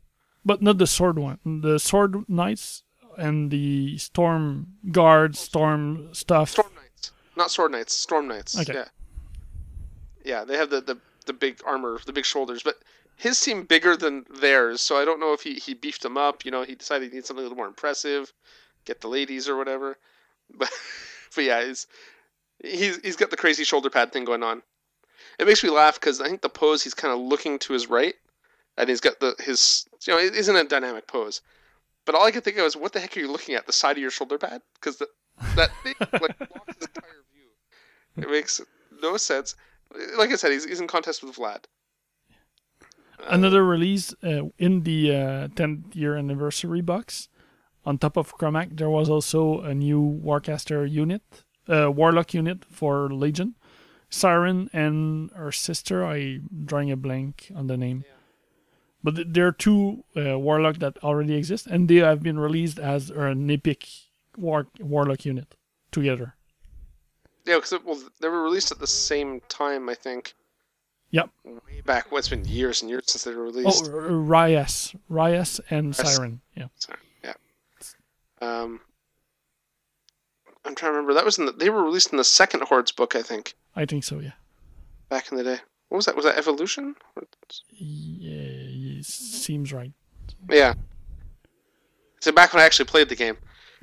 but not the sword one. The sword knights and the storm guards, storm stuff. Storm Knights, not Sword Knights. Storm Knights. Okay. Yeah. Yeah, they have the, the, the big armor, the big shoulders, but his seem bigger than theirs. So I don't know if he, he beefed them up. You know, he decided he needs something a little more impressive, get the ladies or whatever. But but yeah, he's he's he's got the crazy shoulder pad thing going on. It makes me laugh because I think the pose he's kind of looking to his right, and he's got the his you know it isn't a dynamic pose. But all I could think of is, what the heck are you looking at? The side of your shoulder pad? Because that thing like blocks his entire view. It makes no sense. Like I said, he's he's in contest with Vlad. Another release uh, in the uh, tenth year anniversary box. On top of Chromac, there was also a new Warcaster unit, uh, Warlock unit for Legion. Siren and her sister, I'm drawing a blank on the name. Yeah. But th- there are two uh, Warlock that already exist, and they have been released as an epic war- Warlock unit together. Yeah, because well, they were released at the same time, I think. Yep. Way back. Well, it's been years and years since they were Oh, released. R- Ryas. Ryas and Ryas. Siren. Yeah. Sorry, yeah. Um, I'm trying to remember. That was in the, they were released in the second Hordes book, I think, I think so, yeah. back in the day. What was that? Was that Evolution? Yeah, seems right. Yeah. So back when I actually played the game.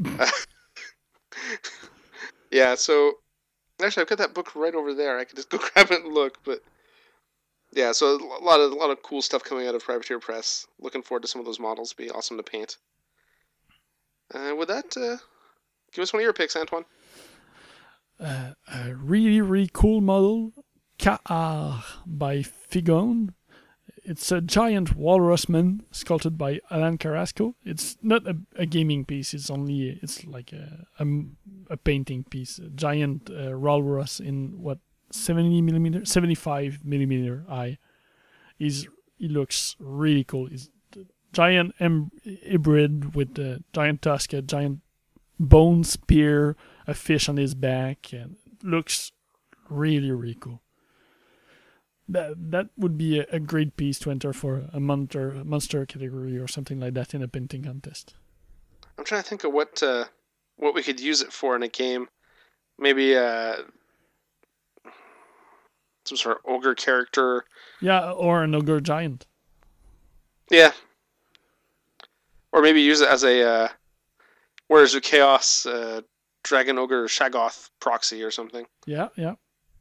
Yeah, so actually I've got that book right over there. I could just go grab it and look, but yeah, so a lot of a lot of cool stuff coming out of Privateer Press. Looking forward to some of those models. Be awesome to paint. Uh, with that, uh, give us one of your picks, Antoine. Uh, a really, really cool model, Ka'ar by Figon. It's a giant walrusman sculpted by Alan Carrasco. It's not a, a gaming piece. It's only it's like a a, a painting piece. A giant uh, walrus in what seventy millimeter, seventy-five millimeter eye. He's he looks really cool. He's a giant em- hybrid with a giant tusk, a giant bone spear, a fish on his back, and looks really, really cool. That that would be a, a great piece to enter for a monster monster category or something like that in a painting contest. I'm trying to think of what uh, what we could use it for in a game. Maybe uh, some sort of ogre character. Yeah, or an ogre giant. Yeah. Or maybe use it as a uh, Warriors of Chaos uh, Dragon Ogre Shaggoth proxy or something. Yeah, yeah.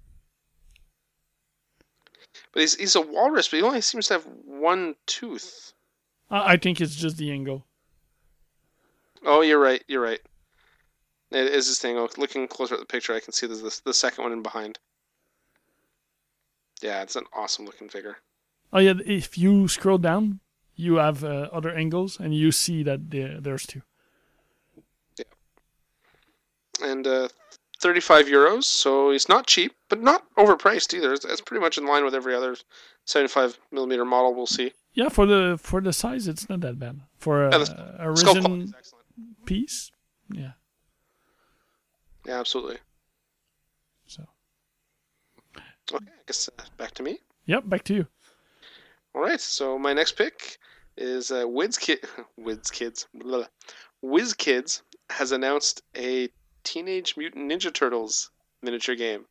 But he's he's a walrus, but he only seems to have one tooth. I, I think it's just the angle. Oh, you're right. You're right. It is this thing. Oh, looking closer at the picture, I can see there's this, the second one in behind. Yeah, it's an awesome looking figure. Oh yeah, if you scroll down, you have uh, other angles, and you see that there, there's two. Yeah. And uh, thirty-five euros, so he's not cheap, but not overpriced either. It's, it's pretty much in line with every other seventy-five millimeter model we'll see. Yeah, for the for the size, it's not that bad. For a, Yeah, a skull quality resin is excellent. piece, yeah. Yeah, absolutely. So, Okay, I guess uh, back to me. yep, back to you. All right, so my next pick is uh, Wiz Kid, Wiz Kids, blah, Wiz Kids has announced a Teenage Mutant Ninja Turtles miniature game,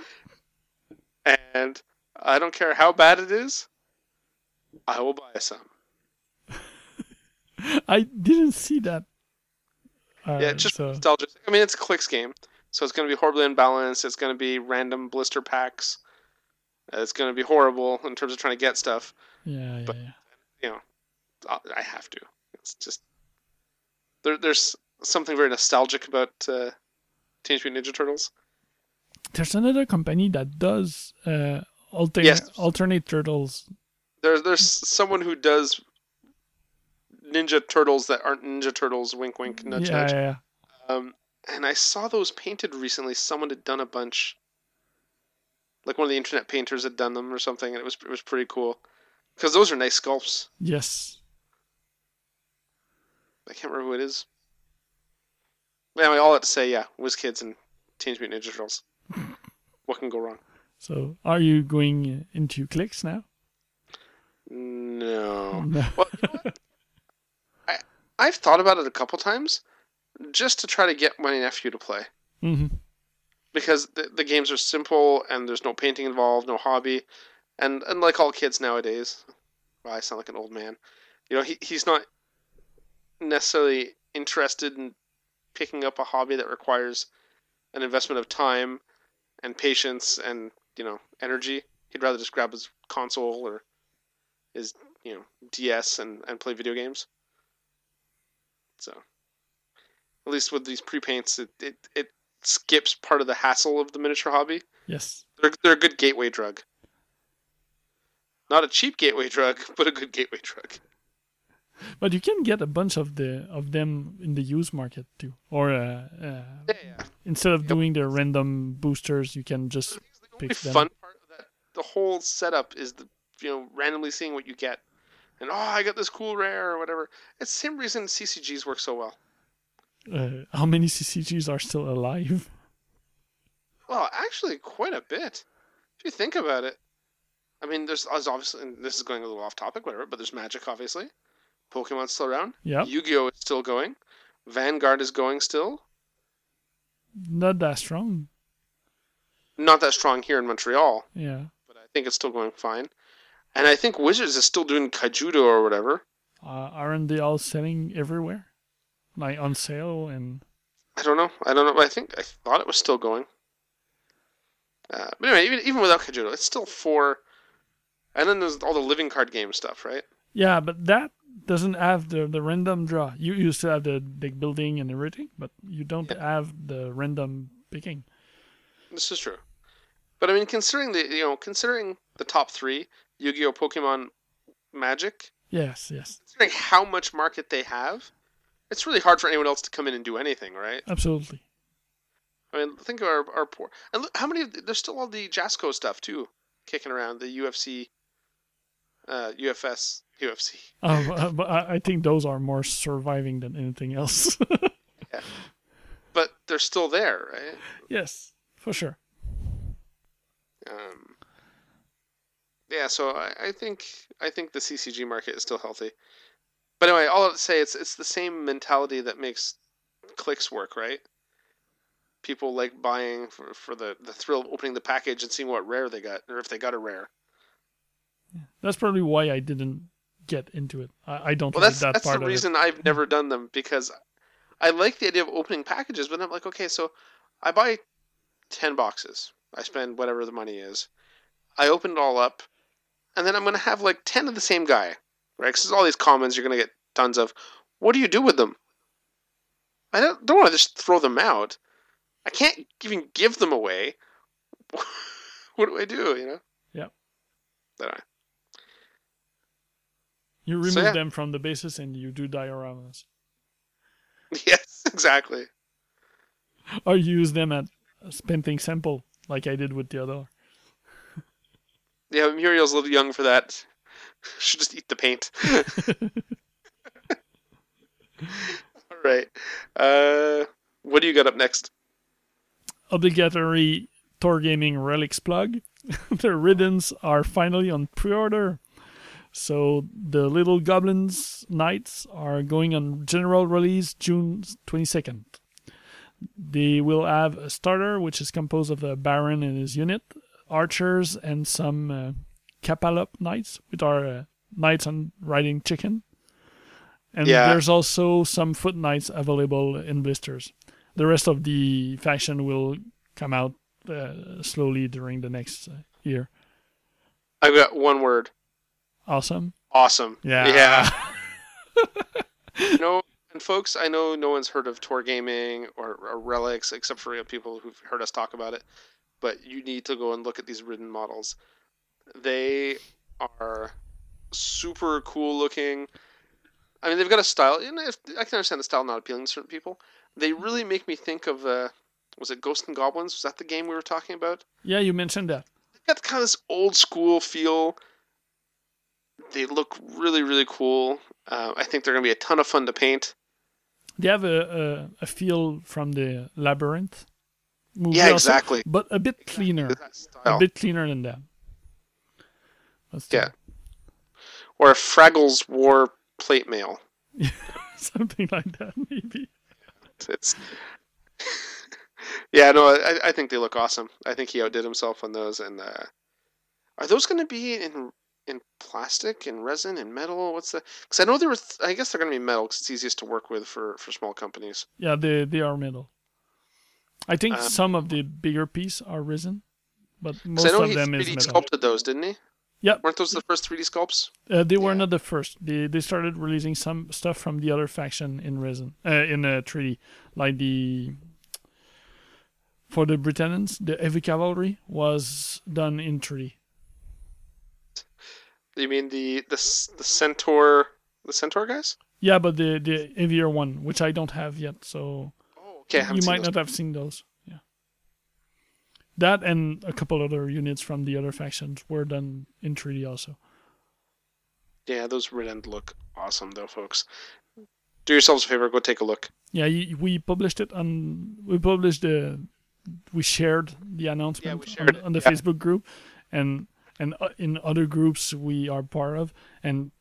and I don't care how bad it is, I will buy some. I didn't see that. Uh, Yeah, it's just so, nostalgia. I mean, it's a clicks game, so it's going to be horribly unbalanced. It's going to be random blister packs. Uh, it's going to be horrible in terms of trying to get stuff. yeah, yeah, but- yeah. You know, I I have to. It's just there. There's something very nostalgic about uh, Teenage Mutant Ninja Turtles. There's another company that does uh, alternate Yes. alternate turtles. There's there's someone who does Ninja Turtles that aren't Ninja Turtles. Wink, wink, nudge, yeah, nudge. yeah, yeah. Um, and I saw those painted recently. Someone had done a bunch. Like one of the internet painters had done them or something, and it was it was pretty cool. Because those are nice sculpts. Yes. I can't remember who it is. But anyway, all that to say, yeah, WizKids and Teenage Mutant Ninja Turtles. What can go wrong? So, are you going into clicks now? No. No. Well, you know what? I've thought about it a couple times just to try to get my nephew to play. Mm-hmm. Because the, the games are simple and there's no painting involved, no hobby. And, and like all kids nowadays, well, I sound like an old man. You know, he, he's not necessarily interested in picking up a hobby that requires an investment of time and patience and, you know, energy. He'd rather just grab his console or his, you know, D S and, and play video games. So, at least with these pre-paints, it, it, it skips part of the hassle of the miniature hobby. Yes. They're, they're a good gateway drug. Not a cheap gateway drug, but a good gateway drug. But you can get a bunch of the of them in the used market too, or uh, uh, Yeah, yeah. instead of Yep. doing the random boosters, you can just The pick only them. fun part of that, the whole setup is the you know randomly seeing what you get, and oh, I got this cool rare or whatever. It's the same reason C C Gs work so well. Uh, how many C C Gs are still alive? Well, actually, quite a bit. If you think about it, I mean, there's, there's obviously, and this is going a little off topic, whatever, but there's Magic, obviously. Pokemon's still around. Yep. Yu-Gi-Oh! Is still going. Vanguard is going still. Not that strong. Not that strong here in Montreal, Yeah. but I think it's still going fine. And I think Wizards is still doing Kaijudo or whatever. Uh, aren't they all selling everywhere? Like on sale and I don't know. I don't know. But I think I thought it was still going. Uh, but anyway, even even without Kaijudo, it's still four. And then there's all the living card game stuff, right? yeah, but that doesn't have the, the random draw. You used to have the deck building and everything, but you don't Yeah. have the random picking. This is true. But I mean, considering the you know considering the top three, Yu-Gi-Oh, Pokemon, Magic, Yes, yes, considering how much market they have, it's really hard for anyone else to come in and do anything, right? absolutely. I mean, think of our our poor. And look, how many? There's still all the Jasco stuff too, kicking around. The U F C, uh, U F S, U F C. Uh, but I I think those are more surviving than anything else. But they're still there, right? Yes, for sure. Um, yeah, so I, I think I think the C C G market is still healthy. But anyway, all I'll say it's it's the same mentality that makes clicks work, right? People like buying for, for the, the thrill of opening the package and seeing what rare they got, or if they got a rare. That's probably why I didn't get into it. I, I don't Well, like that's that that's part the of reason I've never done them, because I like the idea of opening packages, but I'm like, okay, so I buy ten boxes. I spend whatever the money is. I open it all up, and then I'm going to have like ten of the same guy, right? Because all these commons you're going to get tons of. What do you do with them? I don't, don't want to just throw them out. I can't even give them away. What do I do, you know? Yeah. But I, it. You remove So, yeah. them from the basis and you do dioramas. yes, exactly. Or you use them at spinning sample, like I did with the other. Yeah, Muriel's a little young for that. Should just eat the paint. All right. Uh, what do you got up next? Obligatory Tor Gaming Relics plug. The ribbons are finally on pre-order. So the Little Goblins Knights are going on general release June twenty-second. They will have a starter, which is composed of a Baron and his unit, archers, and some uh, Kapalop Knights, which are uh, knights on riding chicken. And Yeah. there's also some foot knights available in blisters. The rest of the faction will come out uh, slowly during the next uh, year. I've got one word. Awesome. Awesome. Yeah. Yeah. No, and folks, I know no one's heard of Tor Gaming or, or Relics except for real people who've heard us talk about it. But you need to go and look at these ridden models. They are super cool looking. I mean, they've got a style. And if, I can understand the style not appealing to certain people. They really make me think of, uh, was it Ghosts and Goblins? Was that the game we were talking about? Yeah, you mentioned that. They've got kind of this old school feel. They look really, really cool. Uh, I think they're going to be a ton of fun to paint. They have a, a, a feel from the Labyrinth movie Yeah, also, exactly. but a bit cleaner. That style. A bit cleaner than that. But still. Yeah. Or a Fraggles War plate mail. Something like that, maybe. It's yeah, no, I, I think they look awesome. I think he outdid himself on those. And uh, are those going to be in in plastic, in resin, in metal? What's the? Because I know there was. I guess they're going to be metal because it's easiest to work with for, for small companies. Yeah, they they are metal. I think Um, some of the bigger piece are resin, but 'cause most I know of he them three is D metal. sculpted those, didn't he? Yeah, Weren't those the first three D sculpts? uh, they were Yeah. not the first. They they started releasing some stuff from the other faction in resin, uh, in uh, three D, like the for the Britannons, the Heavy Cavalry was done in three D. You mean the the s- the Centaur the Centaur guys? Yeah, but the the heavier one, which I don't have yet, so Oh, okay. I haven't you seen might those. not have seen those. Yeah, that and a couple other units from the other factions were done in three D also. Yeah, those red end look awesome though, folks. Do yourselves a favor, go take a look. Yeah, you, we published it on. We published the. We shared the announcement Yeah, we shared on, it, on the yeah. Facebook group, and and uh, in other groups we are part of, and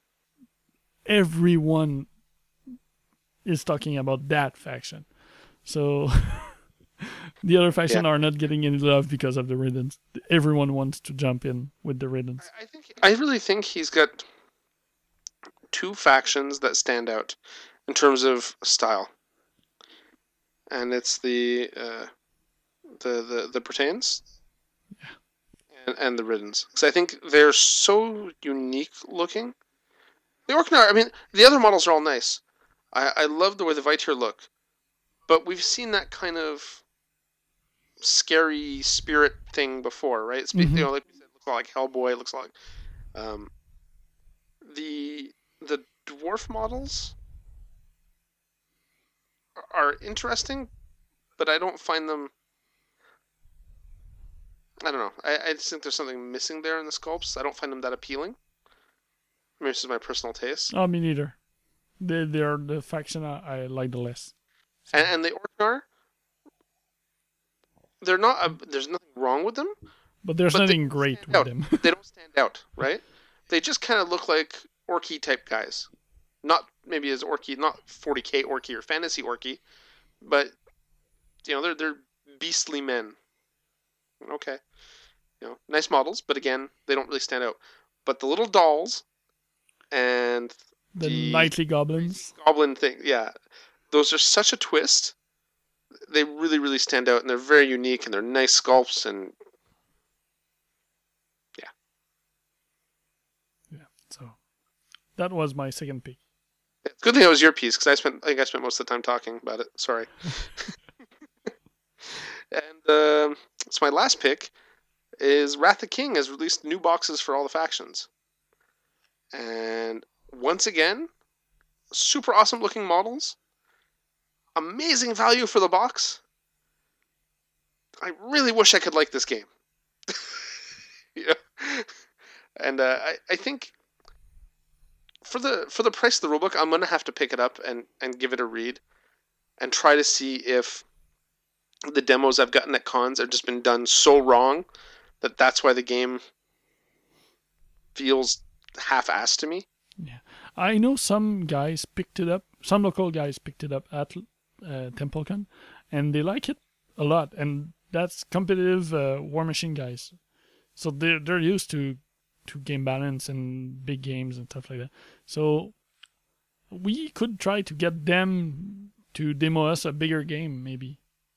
everyone is talking about that faction. So the other faction Yeah. are not getting any love because of the riddance. Everyone wants to jump in with the riddance. I think I really think he's got two factions that stand out in terms of style, and it's the uh, the the the Britons and, and the Riddens. Because I think they're so unique looking. The Orknar, I mean, the other models are all nice. I I love the way the Vitir look, but we've seen that kind of scary spirit thing before, right? It's, Mhm. You know, like we said, it looks a lot like Hellboy. It looks like um, the the dwarf models are interesting, but I don't find them. I don't know. I, I just think there's something missing there in the sculpts. I don't find them that appealing. Maybe this is my personal taste. Oh, me neither. They they are the faction I, I like the less. And, and the Orknar, they're not. A, there's nothing wrong with them. But there's But they nothing don't great stand with out. them. They don't stand out, right? They just kind of look like orky type guys. Not maybe as orky, not forty K orky or fantasy orky, but you know they're they're beastly men. Okay, you know, nice models, but again, they don't really stand out. But the little dolls and The, the nightly goblins. goblin thing, yeah, those are such a twist. They really, really stand out, and they're very unique, and they're nice sculpts, and Yeah. So that was my second pick. it's good thing it was your piece because I spent, I think I spent most of the time talking about it. Sorry. And um so my last pick is Wrath the King has released new boxes for all the factions, and once again, super awesome looking models, amazing value for the box. I really wish I could like this game. Yeah. And uh, I, I think for the for the price of the rulebook, I'm gonna have to pick it up and, and give it a read and try to see if the demos I've gotten at cons have just been done so wrong that that's why the game feels half-assed to me. Yeah. I know some guys picked it up. Some local guys picked it up at uh, TempleCon, and they like it a lot. And that's competitive uh, War Machine guys, so they're they're used to to game balance and big games and stuff like that. So we could try to get them to demo us a bigger game, maybe.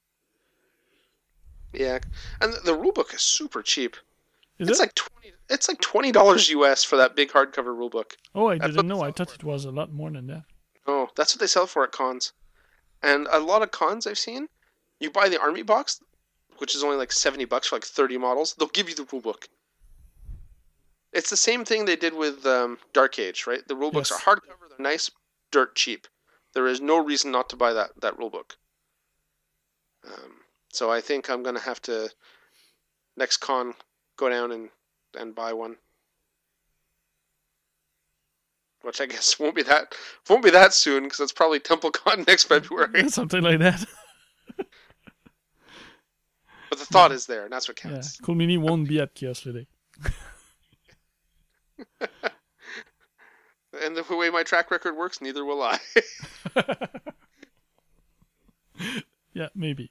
Yeah, and the rulebook is super cheap. Is it's it? like twenty. It's like twenty dollars U S for that big hardcover rulebook. Oh, I That's didn't what know. they I sell thought for. it was a lot more than that. Oh, that's what they sell for at cons. And a lot of cons I've seen, you buy the army box, which is only like seventy bucks for like thirty models. They'll give you the rulebook. It's the same thing they did with um, Dark Age, right? The rulebooks Yes. are hardcover, they're nice, dirt cheap. There is no reason not to buy that that rulebook. Um, so I think I'm gonna have to next con go down and, and buy one. Which I guess won't be that won't be that soon because it's probably TempleCon next February. Something like that. But the thought is there, and that's what Yeah, counts. Cool Mini won't be at Kiosk today. And the way my track record works, neither will I. Yeah, maybe.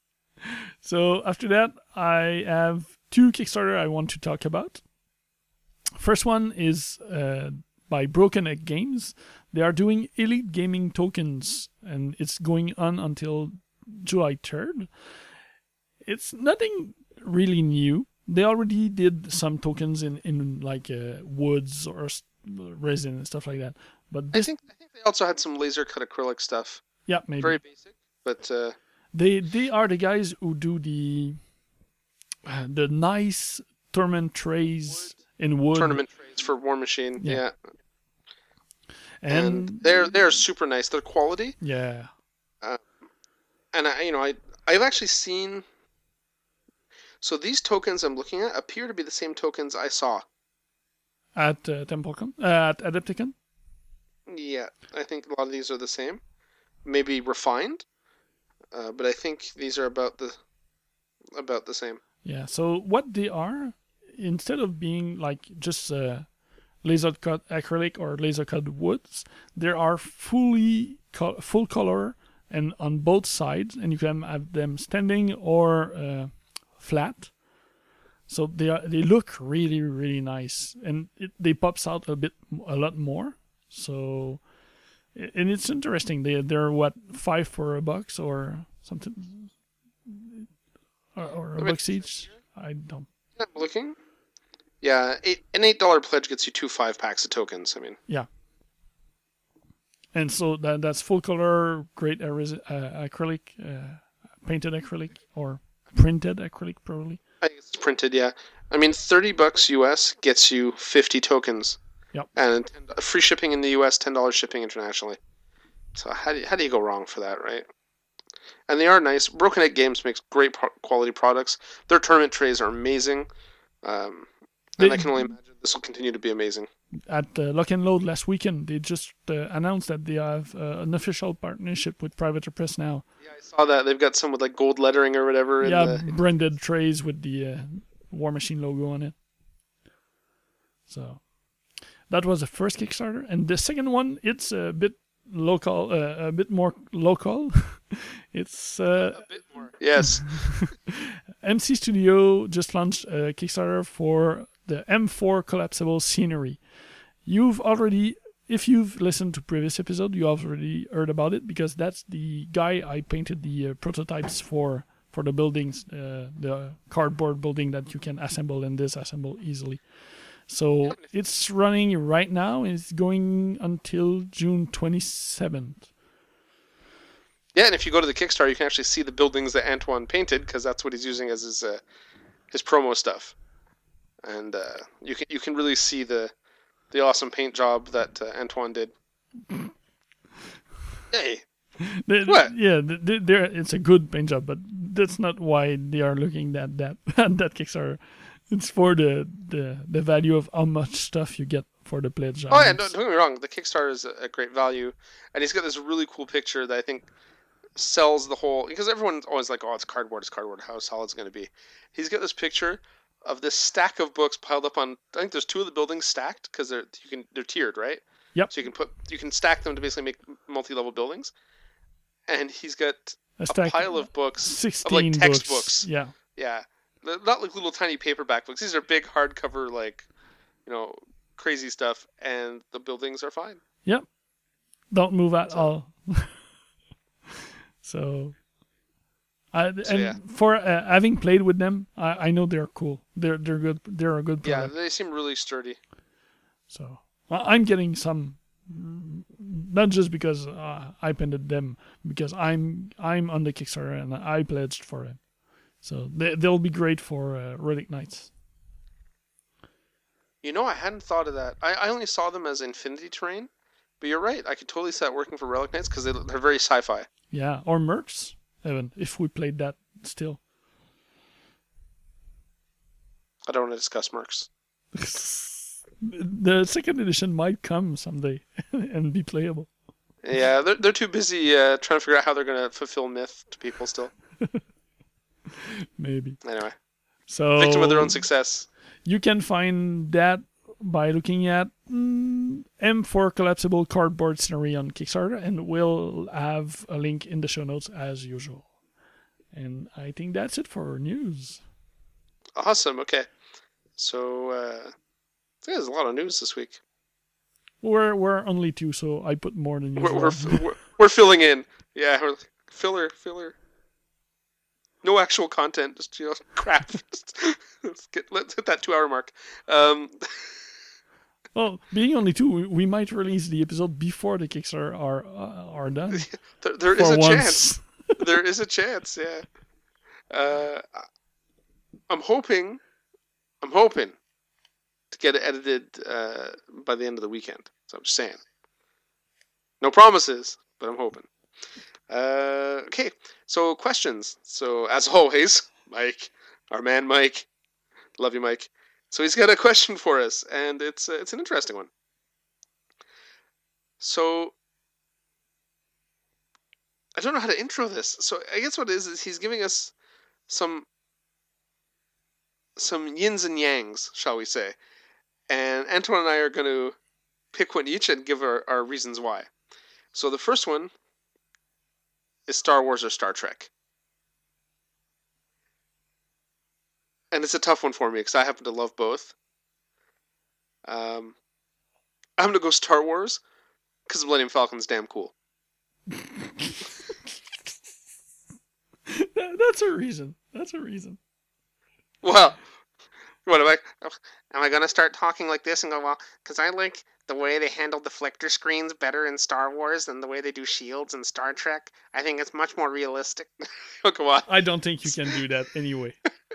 So after that, I have two Kickstarter I want to talk about. First one is uh, by Broken Egg Games. They are doing Elite Gaming tokens, and it's going on until July third. It's nothing really new. They already did some tokens in, in like uh, woods or resin and stuff like that. But this, I think I think they also had some laser cut acrylic stuff. yeah, maybe. Very basic, but uh, They they are the guys who do the uh, the nice tournament trays in wood. tournament trays for War Machine. Yeah. Yeah. and, And they're they're super nice. They're quality. yeah, And I, you know, I I've actually seen. So these tokens I'm looking at appear to be the same tokens I saw. at uh, TempleCon, uh, at Adepticon. Yeah, I think a lot of these are the same, maybe refined, uh, but I think these are about the about the same. Yeah. So what they are, instead of being like just uh, laser cut acrylic or laser cut woods, there are fully co- full color and on both sides, and you can have them standing or uh, flat. So they are they look really really nice, and it, they pops out a bit a lot more. So, and it's interesting. They they're what five for a box or something, or, or a Let me box each. I don't. I'm looking. Yeah, eight, an eight dollar pledge gets you two five packs of tokens. I mean, Yeah. And so that that's full color, great uh, resi- uh, acrylic, uh, painted acrylic or printed acrylic probably. I think it's printed. Yeah, I mean, thirty bucks U S gets you fifty tokens. Yep. And ten, free shipping in the U S, ten dollars shipping internationally. So how do you, how do you go wrong for that, right? And they are nice. Broken Egg Games makes great pro- quality products. Their tournament trays are amazing. Um, and They- I can only imagine this will continue to be amazing. At uh, Lock and Load last weekend, they just uh, announced that they have uh, an official partnership with Private Press now. Yeah, I saw that. They've got some with like gold lettering or whatever. in Yeah, the, branded trays with the uh, War Machine logo on it. So that was the first Kickstarter, and the second one, it's a bit local, uh, a bit more local. It's uh, a bit more. Yes. M C Studio just launched a Kickstarter for the M four collapsible scenery. You've already, if you've listened to previous episode, you already heard about it because that's the guy I painted the uh, prototypes for for the buildings, uh, the cardboard building that you can assemble and disassemble easily. So it's running right now. And it's going until June twenty-seventh. Yeah, and if you go to the Kickstarter, you can actually see the buildings that Antoine painted because that's what he's using as his uh, his promo stuff. And uh, you can you can really see the the awesome paint job that uh, Antoine did. Hey, The- What? Yeah, the, the, there it's a good paint job, but that's not why they are looking at that at that Kickstarter. It's for the, the the value of how much stuff you get for the pledge. oh yeah, items. don't, don't get me wrong. The Kickstarter is a, a great value, and he's got this really cool picture that I think sells the whole. Because everyone's always like, "Oh, it's cardboard. It's cardboard. How solid it's going to be?" He's got this picture of this stack of books piled up on. I think there's two of the buildings stacked because they're you can they're tiered, right? Yep. So you can put you can stack them to basically make multi-level buildings, and he's got A a, stack- pile of books of Sixteen like books. textbooks. Yeah, Yeah, They're not like little tiny paperback books. These are big hardcover, like you know, crazy stuff, and the buildings are fine. yep. Don't move at So- all. So, I, and yeah. for uh, having played with them, I, I know they're cool. They're they're good. They're a good Yeah, product. they seem really sturdy. So I- I'm getting some, mm, not just because uh, I painted them, because I'm I'm on the Kickstarter and I pledged for it. So they they'll be great for uh, Relic Knights. You know, I hadn't thought of that. I, I only saw them as Infinity Terrain, but you're right. I could totally see that working for Relic Knights because they, they're very sci-fi. Yeah, or Mercs, even if we played that still. I don't want to discuss Mercs. The second edition might come someday and be playable. Yeah, they're they're too busy uh, trying to figure out how they're going to fulfill myth to people still. Maybe. Anyway, So victim of their own success. you can find that by looking at mm, M for Collapsible Cardboard Scenery on Kickstarter, and we'll have a link in the show notes as usual. And I think that's it for news. Awesome. Okay. So, uh, there's a lot of news this week. We're we're only two, so I put more than usual. We're, we're, we're, we're filling in. Yeah, we're filler, filler. No actual content, just, you know, crap. Just, let's get let's hit that two-hour mark. Um, well, being only two, we, we might release the episode before the Kickstarter are uh, are done. there there is a once. chance. There is a chance. Yeah. Uh, I'm hoping. I'm hoping to get it edited uh, by the end of the weekend. So I'm just saying. No promises, but I'm hoping. Uh, okay, so questions. So as always, Mike, our man Mike, love you, Mike. So he's got a question for us, and it's uh, it's an interesting one. So I don't know how to intro this. So I guess what it is is he's giving us some some yins and yangs, shall we say. And Antoine and I are going to pick one each and give our, our reasons why. So the first one is Star Wars or Star Trek. And it's a tough one for me because I happen to love both. Um, I'm going to go Star Wars because Millennium Falcon's damn cool. That's a reason. That's a reason. Well, what am I? Am I going to start talking like this and go, well, because I like the way they handled the flicker screens better in Star Wars than the way they do shields in Star Trek. I think it's much more realistic. Oh, come on. I don't think you can do that anyway.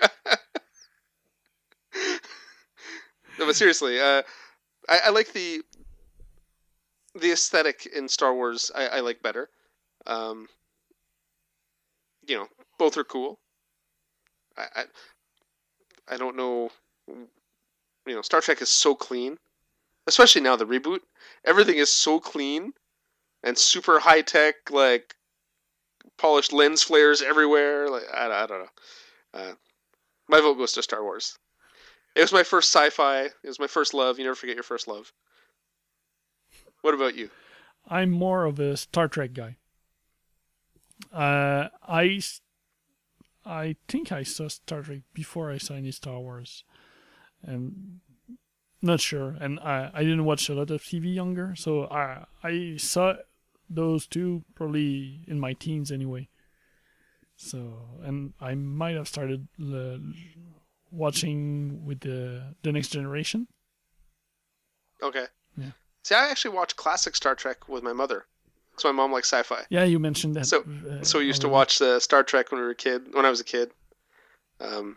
No, but seriously, uh, I, I like the the aesthetic in Star Wars. I, I like better. Um, you know, both are cool. I, I I don't know. You know, Star Trek is so clean, especially now the reboot. Everything is so clean and super high tech, like polished lens flares everywhere. Like I, I don't know. Uh, my vote goes to Star Wars. It was my first sci-fi. It was my first love. You never forget your first love. What about you? I'm more of a Star Trek guy. Uh, I, I think I saw Star Trek before I saw any Star Wars. And not sure. And I, I didn't watch a lot of T V younger, so I I saw those two probably in my teens anyway. So, and I might have started uh, watching with the the Next Generation. Okay. Yeah. See, I actually watched classic Star Trek with my mother, because my mom likes sci-fi. Yeah, you mentioned that. So, uh, so we used already. to watch the Star Trek when we were a kid, when I was a kid. Um.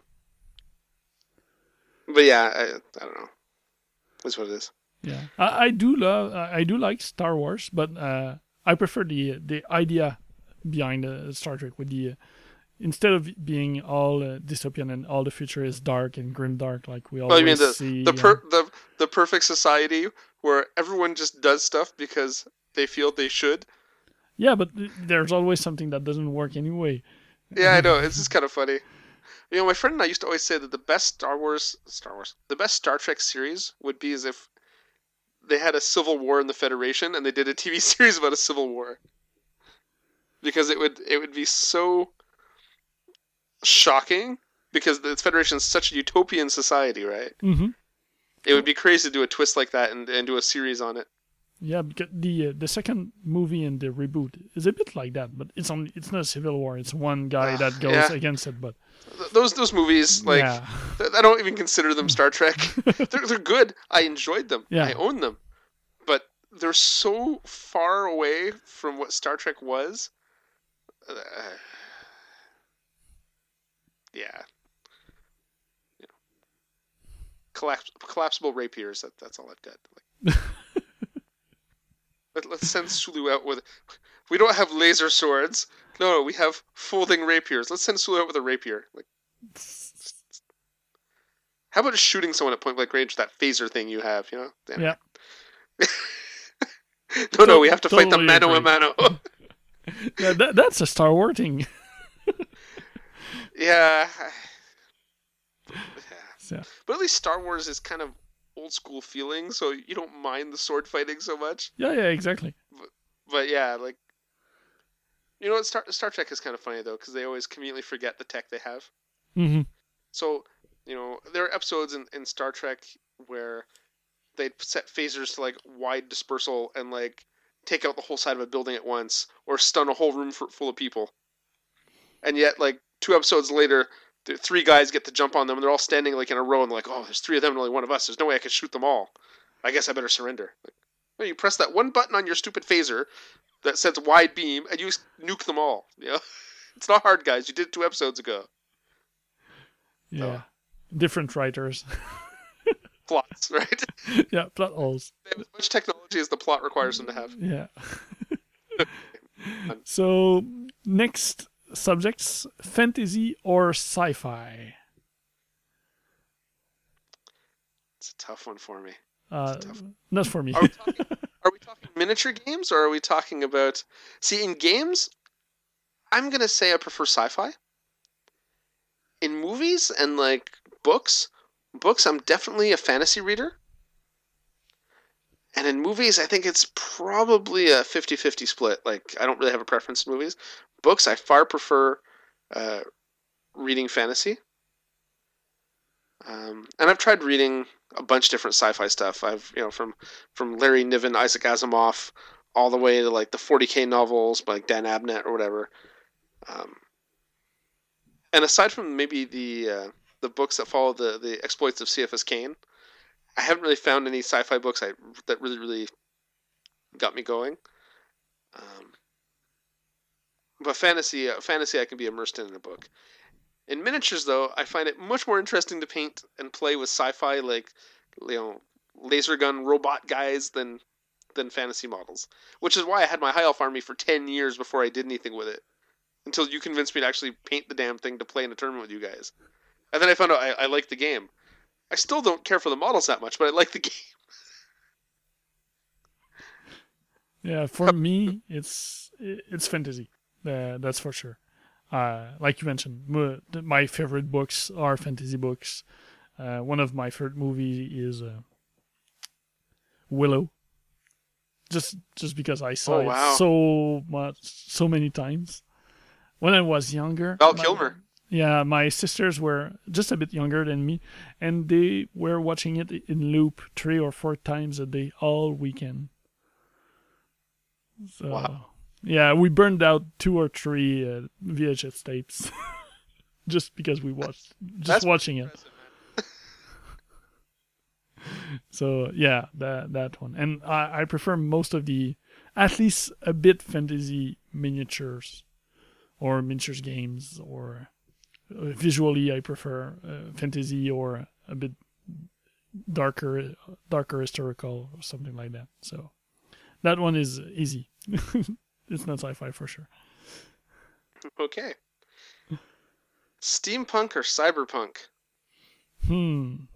But yeah, I, I don't know. That's what it is. Yeah, I, I do love, I do like Star Wars, but uh, I prefer the the idea behind uh, Star Trek with the uh, instead of being all uh, dystopian and all the future is dark and grimdark like we Oh, always you mean the see. the, per, and- the the perfect society where everyone just does stuff because they feel they should? yeah, but th- there's always something that doesn't work anyway. Yeah, I know. It's just kind of funny. You know, my friend and I used to always say that the best Star Wars, Star Wars, the best Star Trek series would be as if they had a civil war in the Federation and they did a T V series about a civil war. Because it would it would be so shocking because the Federation is such a utopian society, right? Mm-hmm. It would be crazy to do a twist like that and, and do a series on it. Yeah, because the uh, the second movie in the reboot is a bit like that, but it's on it's not a civil war. It's one guy Uh, that goes yeah. against it, but Th- Those those movies, like, yeah. th- I don't even consider them Star Trek. they're, they're good. I enjoyed them. Yeah. I own them. But they're so far away from what Star Trek was. Uh, yeah. You know. Collaps- collapsible rapiers, that, that's all I've got. Like, let, let's send Sulu out with... We don't have laser swords. No, no, we have folding rapiers. Let's send Sulu out with a rapier. Like, how about just shooting someone at point blank range with that phaser thing you have, you know? Damn Yeah. it. no, no, we have to fight them Totally mano a agree. mano. yeah that, that's a Star Wars thing. yeah. Yeah. But at least Star Wars is kind of old school feeling, so you don't mind the sword fighting so much. Yeah, yeah, exactly. But, but yeah, like you know what? Star Star Trek is kind of funny though, because they always conveniently forget the tech they have. Mm-hmm. So you know, there are episodes in, in Star Trek where they'd set phasers to like wide dispersal and like take out the whole side of a building at once, or stun a whole room for, full of people. And yet, like two episodes later, the three guys get to jump on them, and they're all standing like in a row, and they're like, "Oh, there's three of them and only one of us. There's no way I can shoot them all. I guess I better surrender." Like, well, you press that one button on your stupid phaser that says wide beam, and you nuke them all. You know, it's not hard, guys. You did it two episodes ago. Yeah, so. Different writers. Plots, right? Yeah, plot holes. They have as much technology as the plot requires them to have. Yeah. So next subjects: fantasy or sci-fi. It's a tough one for me. Uh, not for me. Are we, talking, are we talking miniature games, or are we talking about? See, in games, I'm gonna say I prefer sci-fi. In movies and like books, books, I'm definitely a fantasy reader. And in movies, I think it's probably a fifty-fifty split. Like, I don't really have a preference in movies. Books, I far prefer uh, reading fantasy. Um, and I've tried reading a bunch of different sci-fi stuff. I've, you know, from from Larry Niven, Isaac Asimov, all the way to like the forty K novels by like Dan Abnett or whatever. Um, and aside from maybe the uh, the books that follow the, the exploits of C F S Kane, I haven't really found any sci-fi books I, that really, really got me going. Um, but fantasy, uh, fantasy, I can be immersed in in a book. In miniatures, though, I find it much more interesting to paint and play with sci-fi, like you know, laser gun robot guys, than than fantasy models. Which is why I had my High Elf army for ten years before I did anything with it, until you convinced me to actually paint the damn thing to play in a tournament with you guys. And then I found out I, I liked the game. I still don't care for the models that much, but I like the game. Yeah, for me, it's it's fantasy. Uh, that's for sure. Uh, like you mentioned, my favorite books are fantasy books. Uh, one of my favorite movies is uh, Willow. Just just because I saw oh, wow. it so much, so many times when I was younger. Val my, Kilmer. Yeah, my sisters were just a bit younger than me, and they were watching it in loop three or four times a day all weekend. So, wow. Yeah, we burned out two or three uh, V H S tapes just because we watched, just That's watching it. So yeah, that that one, and I, I prefer most of the, at least a bit fantasy miniatures, or miniatures games, or uh, visually I prefer uh, fantasy or a bit darker, darker historical or something like that. So that one is easy. It's not sci-fi for sure. Okay. Steampunk or cyberpunk? Hmm.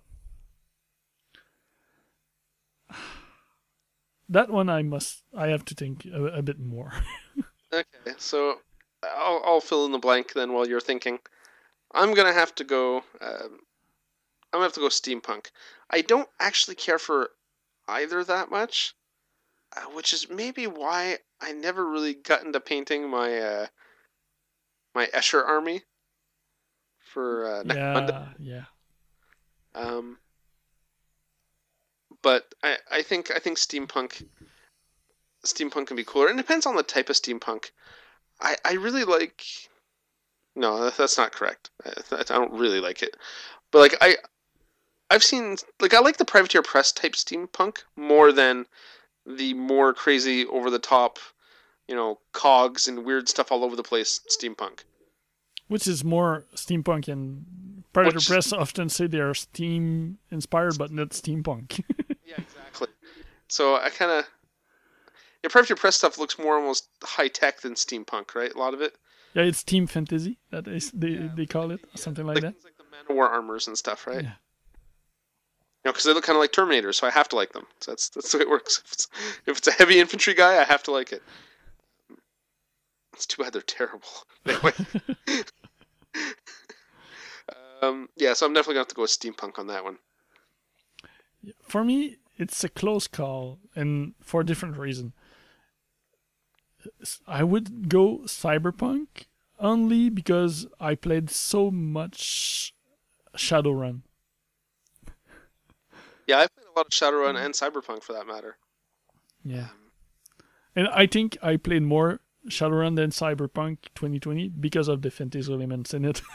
That one I must. I have to think a, a bit more. Okay, so I'll, I'll fill in the blank then while you're thinking. I'm gonna have to go. Um, I'm gonna have to go steampunk. I don't actually care for either that much, uh, which is maybe why I never really got into painting my uh, my Escher army for uh, next yeah, Monday. yeah. Um, but I, I think I think steampunk steampunk can be cooler. It depends on the type of steampunk. I, I really like. No, that's not correct. I, I don't really like it, but like I, I've seen like I like the Privateer Press type steampunk more than the more crazy, over the top, you know, cogs and weird stuff all over the place steampunk. Which is more steampunk, and Predator Which, Press often say they are steam inspired, but not steampunk. Yeah, exactly. So I kind of, yeah, Predator Press stuff looks more almost high tech than steampunk, right? A lot of it. Yeah, it's team fantasy. That is, they Yeah, they call it yeah, something like, like that. Things like the Man of War armors and stuff, right? Yeah. You know, because they look kind of like Terminators, so I have to like them. So that's that's the way it works. If it's, if it's a heavy infantry guy, I have to like it. It's too bad they're terrible. Anyway. um, yeah, so I'm definitely going to have to go with steampunk on that one. For me, it's a close call, and for a different reason. I would go Cyberpunk only because I played so much Shadowrun. Yeah, I played a lot of Shadowrun and Cyberpunk for that matter. Yeah. And I think I played more Shadowrun than Cyberpunk twenty twenty because of the fantasy elements in it.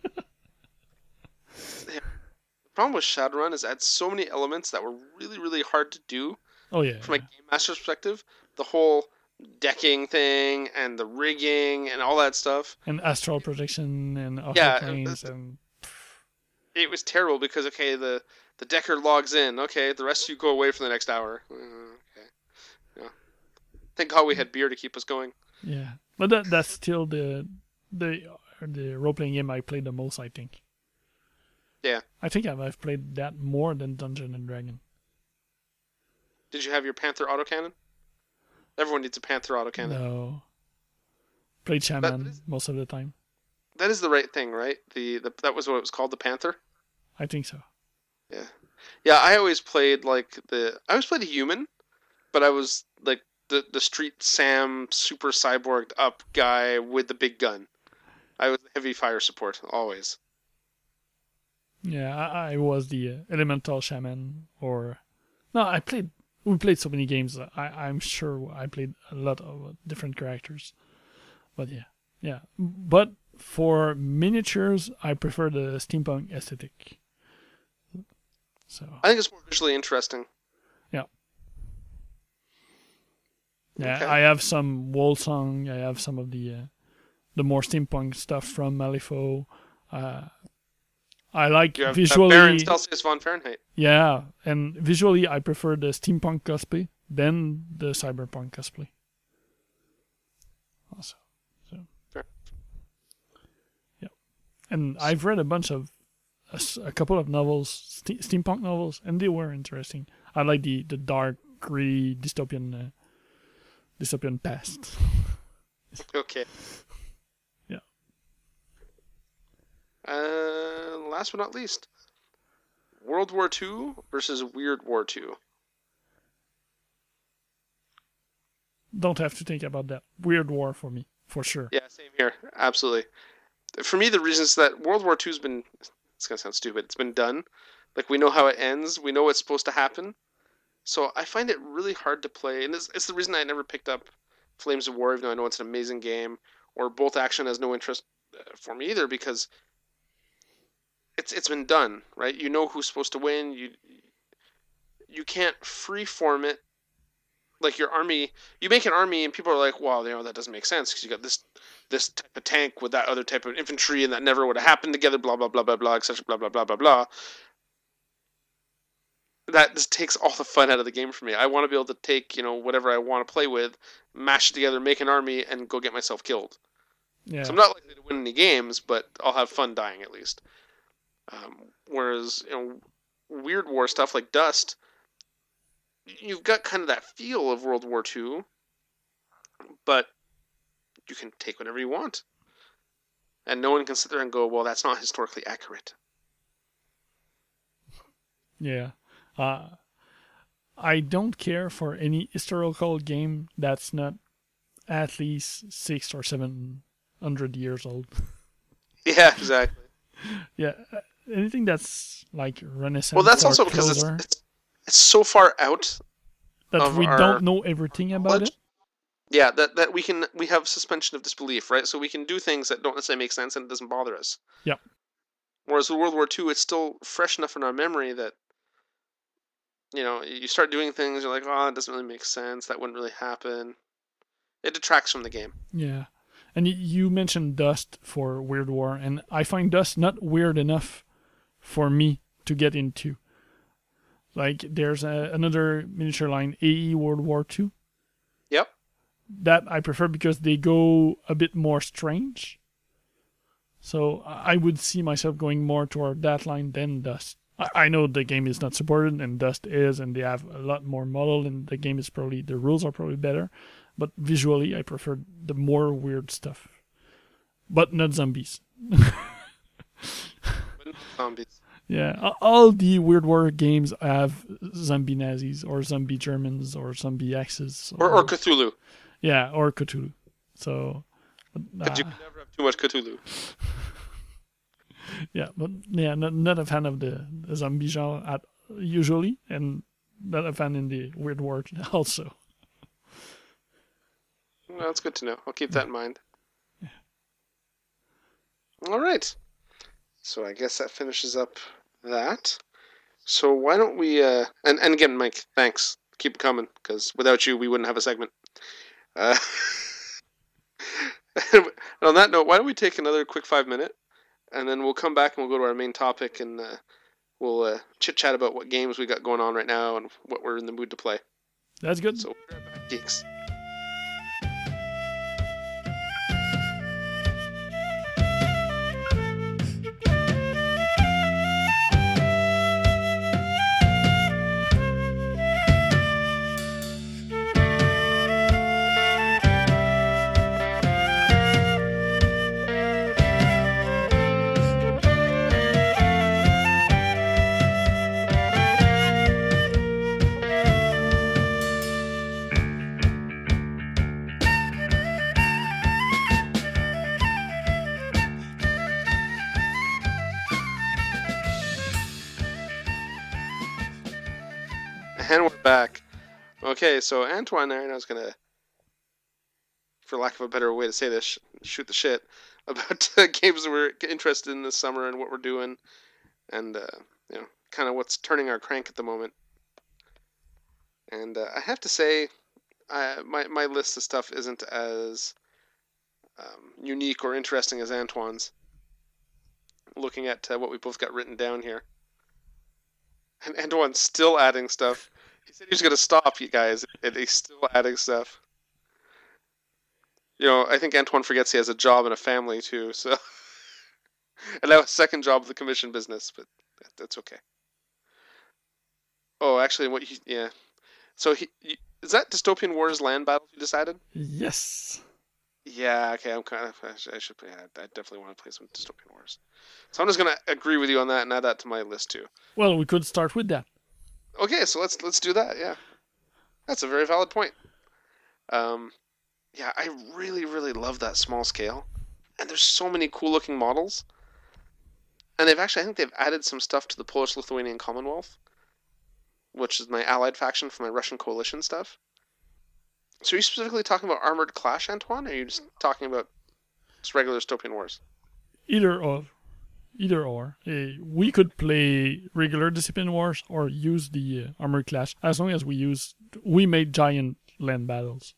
The problem with Shadowrun is it had so many elements that were really, really hard to do. Oh, yeah. From a yeah. game master's perspective, the whole decking thing and the rigging and all that stuff. And astral projection and auto Yeah, planes it, and it was terrible because, okay, the, the decker logs in. Okay, the rest of you go away for the next hour. Uh, okay. Yeah. Thank God we had beer to keep us going. yeah. But that that's still the the the role playing game I played the most, I think. Yeah. I think I've, I've played that more than Dungeon and Dragon. Did you have your Panther autocannon? Everyone needs a Panther autocannon. No. Played Shaman is- most of the time. That is the right thing, right? The, the that was what it was called, the Panther. I think so. Yeah, yeah. I always played like the I always played a human, but I was like the the Street Sam super cyborged up guy with the big gun. I was heavy fire support always. Yeah, I, I was the uh, Elemental Shaman or... No, I played... We played so many games. I, I'm sure I played a lot of uh, different characters. But yeah. Yeah. But for miniatures, I prefer the steampunk aesthetic. So... I think it's more visually interesting. Yeah. Yeah, Okay. I have some Wolsong. I have some of the uh, the more steampunk stuff from Malifaux. Uh, I like You have visually. uh, Baron Celsius von Fahrenheit. Yeah, and visually, I prefer the steampunk cosplay than the cyberpunk cosplay. Also, so Fair. yeah, and I've read a bunch of a, s- a couple of novels, ste- steampunk novels, and they were interesting. I like the the dark, gritty dystopian uh, dystopian past. Okay. Yeah. Uh, last but not least, World War Two versus Weird War Two. Don't have to think about that. Weird war for me, for sure. Yeah, same here. Absolutely. For me, the reason is that World War Two's been, it's going to sound stupid, it's been done. Like, we know how it ends. We know what's supposed to happen. So I find it really hard to play. And it's, it's the reason I never picked up Flames of War, even though I know it's an amazing game. Or Bolt Action has no interest uh, for me either, because it's it's been done, right? You know who's supposed to win. You you can't freeform it. Like your army, you make an army and people are like, wow, you know, that doesn't make sense because you got this this type of tank with that other type of infantry and that never would have happened together, blah, blah, blah, blah, blah, et cetera, blah, blah, blah, blah, blah. That just takes all the fun out of the game for me. I want to be able to take, you know, whatever I want to play with, mash it together, make an army, and go get myself killed. Yeah. So I'm not likely to win any games, but I'll have fun dying at least. Um, whereas, you know, Weird War stuff like Dust, you've got kind of that feel of World War Two, but you can take whatever you want. And no one can sit there and go, well, that's not historically accurate. Yeah. Uh, I don't care for any historical game that's not at least six or seven hundred years old. Yeah, exactly. Yeah. uh, Anything that's like Renaissance. Well, that's or also because it's, closer, it's it's so far out that of we our don't know everything about knowledge. it. Yeah, that, that we can we have suspension of disbelief, right? So we can do things that don't necessarily make sense and it doesn't bother us. Yep. Whereas with World War Two, it's still fresh enough in our memory that, you know, you start doing things, you're like, oh, it doesn't really make sense. That wouldn't really happen. It detracts from the game. Yeah. And y- you mentioned Dust for Weird War, and I find Dust not weird enough for me to get into. Like, there's a, another miniature line, A E World War Two. Yep. That I prefer because they go a bit more strange. So I I would see myself going more toward that line than Dust. I, I know the game is not supported, and Dust is, and they have a lot more model, and the game is probably, the rules are probably better. But visually, I prefer the more weird stuff. But not zombies. Zombies. Yeah, a- all the Weird War games have zombie Nazis or zombie Germans or zombie Axis. Or, or Cthulhu. Yeah, or Cthulhu. So, Because you uh, can never have too much Cthulhu. yeah, but yeah, not, not a fan of the, the zombie genre at, usually, and not a fan in the Weird War also. Well, that's good to know. I'll keep that in mind. All right. So I guess that finishes up that. So why don't we... Uh, and, and again, Mike, thanks. Keep it coming, because without you, we wouldn't have a segment. Uh, and on that note, why don't we take another quick five minute, and then we'll come back and we'll go to our main topic, and uh, we'll uh, chit-chat about what games we got going on right now and what we're in the mood to play. That's good. So, geeks. And we're back. Okay, so Antoine and I was going to, for lack of a better way to say this, shoot the shit about uh, games that we're interested in this summer and what we're doing, and, uh, you know, kind of what's turning our crank at the moment. And uh, I have to say, I, my, my list of stuff isn't as um, unique or interesting as Antoine's, looking at uh, what we both got written down here. And Antoine's still adding stuff. He said he was going to stop, you guys, and he's still adding stuff. You know, I think Antoine forgets he has a job and a family, too, so... and now a second job of the commission business, but that's okay. Oh, actually, what he... Yeah. So, he, he is that Dystopian Wars Land Battles you decided? Yes. Yeah, okay, I'm kind of... I should, I should play... I definitely want to play some Dystopian Wars. So I'm just going to agree with you on that and add that to my list, too. Well, we could start with that. Okay, so let's let's do that. Yeah, that's a very valid point. Um, yeah, I really really love that small scale, and there's so many cool looking models. And they've actually, I think they've added some stuff to the Polish-Lithuanian Commonwealth, which is my allied faction for my Russian coalition stuff. So are you specifically talking about Armored Clash, Antoine, or are you just talking about just regular Dystopian Wars? Either or. Either or. Uh, we could play regular Dystopian Wars or use the uh, Armored Clash, as long as we use... We made giant land battles.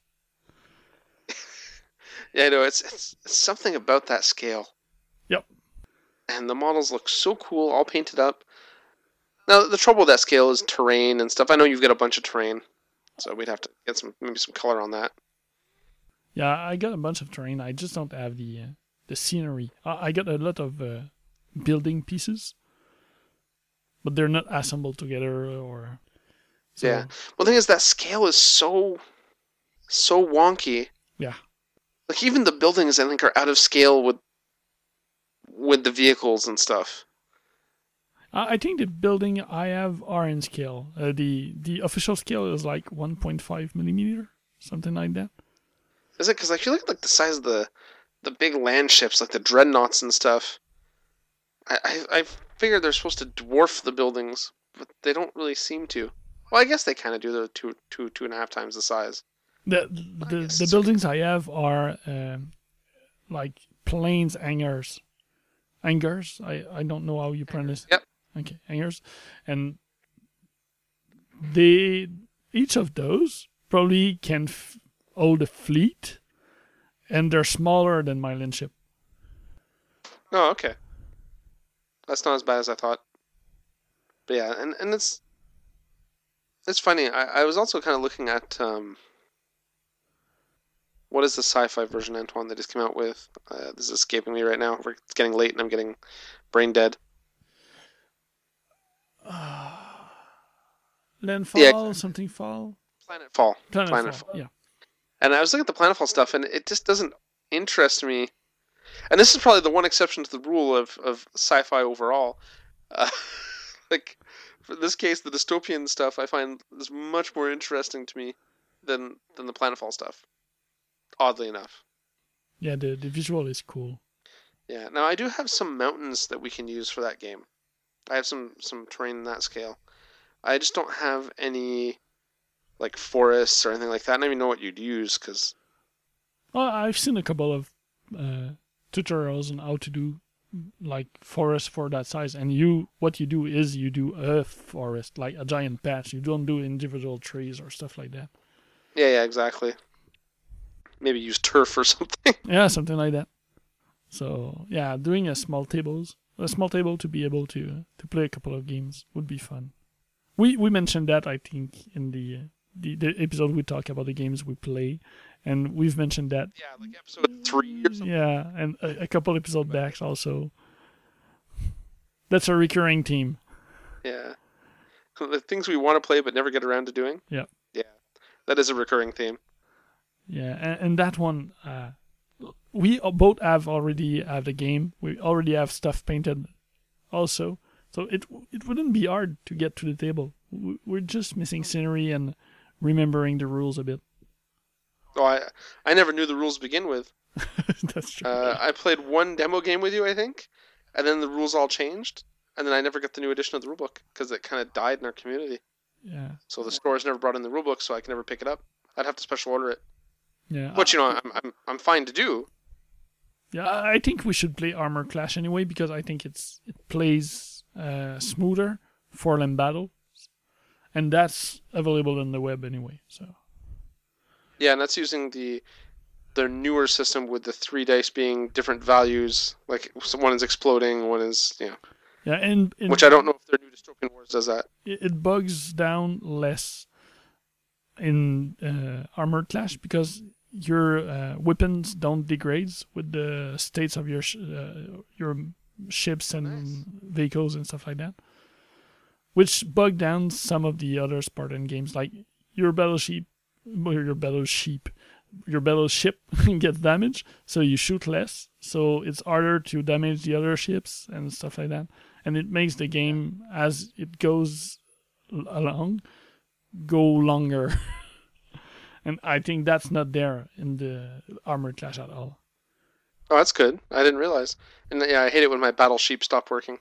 Yeah, I know. It's, it's, it's something about that scale. Yep. And the models look so cool, all painted up. Now, the trouble with that scale is terrain and stuff. I know you've got a bunch of terrain, so we'd have to get some maybe some color on that. Yeah, I got a bunch of terrain. I just don't have the uh, the scenery. I, I got a lot of... Uh, building pieces, but they're not assembled together or so. Yeah, well the thing is that scale is so so wonky. Yeah, like even the buildings I think are out of scale with with the vehicles and stuff. I think the building I have are in scale. Uh, the the official scale is like one point five millimeter, something like that. Is it? Because I feel like like the size of the the big land ships, like the dreadnoughts and stuff, I, I I figured they're supposed to dwarf the buildings, but they don't really seem to. Well, I guess they kind of do. They're two, two, two and a half times the size. The the, the buildings I have are um, like planes hangars. Hangars? I, I don't know how you pronounce it. Yep. Okay, hangars. And they each of those probably can f- hold a fleet, and they're smaller than my land ship. Oh, okay. That's not as bad as I thought. But yeah, and, and it's it's funny. I, I was also kind of looking at um, what is the sci-fi version, Antoine, that just came out with? Uh, this is escaping me right now. It's getting late and I'm getting brain dead. Uh, Landfall, Yeah. something fall. Planetfall. Planetfall. Planetfall. Yeah. And I was looking at the Planetfall stuff, and it just doesn't interest me. And this is probably the one exception to the rule of, of sci-fi overall. Uh, like, for this case, the dystopian stuff I find is much more interesting to me than than the Planetfall stuff. Oddly enough. Yeah, the the visual is cool. Yeah. Now I do have some mountains that we can use for that game. I have some some terrain in that scale. I just don't have any like forests or anything like that. I don't even know what you'd use because. Well, I've seen a couple of uh, tutorials on how to do like forest for that size, and you what you do is you do a forest, like a giant patch. You don't do individual trees or stuff like that. Yeah, yeah, exactly. Maybe use turf or something. Yeah, something like that. So yeah, doing a small tables, a small table to be able to to play a couple of games would be fun. We we mentioned that I think in the the, the episode we talk about the games we play, and we've mentioned that. Yeah, like episode three or something. Yeah, and a, a couple episode backs also. That's a recurring theme. Yeah, the things we want to play but never get around to doing. Yeah, yeah, that is a recurring theme. Yeah, and, and that one, uh, we both have already have the game. We already have stuff painted, also. So it it wouldn't be hard to get to the table. We're just missing scenery and remembering the rules a bit. Oh, I I never knew the rules to begin with. That's true. Uh, I played one demo game with you, I think, and then the rules all changed, and then I never got the new edition of the rulebook because it kind of died in our community. Yeah. So the stores never brought in the rulebook, so I can never pick it up. I'd have to special order it. Yeah. Which, you know, I'm I'm I'm fine to do. Yeah, I think we should play Armor Clash anyway because I think it's it plays uh, smoother four lane battle, and that's available on the web anyway. So. Yeah, and that's using the their newer system with the three dice being different values. Like one is exploding, one is you know. Yeah, and, and which I don't know if their new Dystopian Wars does that. It, it bugs down less in uh, Armored Clash because your uh, weapons don't degrade with the states of your sh- uh, your ships and nice. vehicles and stuff like that, which bug down some of the other Spartan games. Like your battleship, your battleship, your battleship gets damaged, so you shoot less, so it's harder to damage the other ships and stuff like that, and it makes the game as it goes along go longer. And I think that's not there in the Armored Clash at all. Oh, that's good. I didn't realize. And yeah, I hate it when my battle sheep stop working.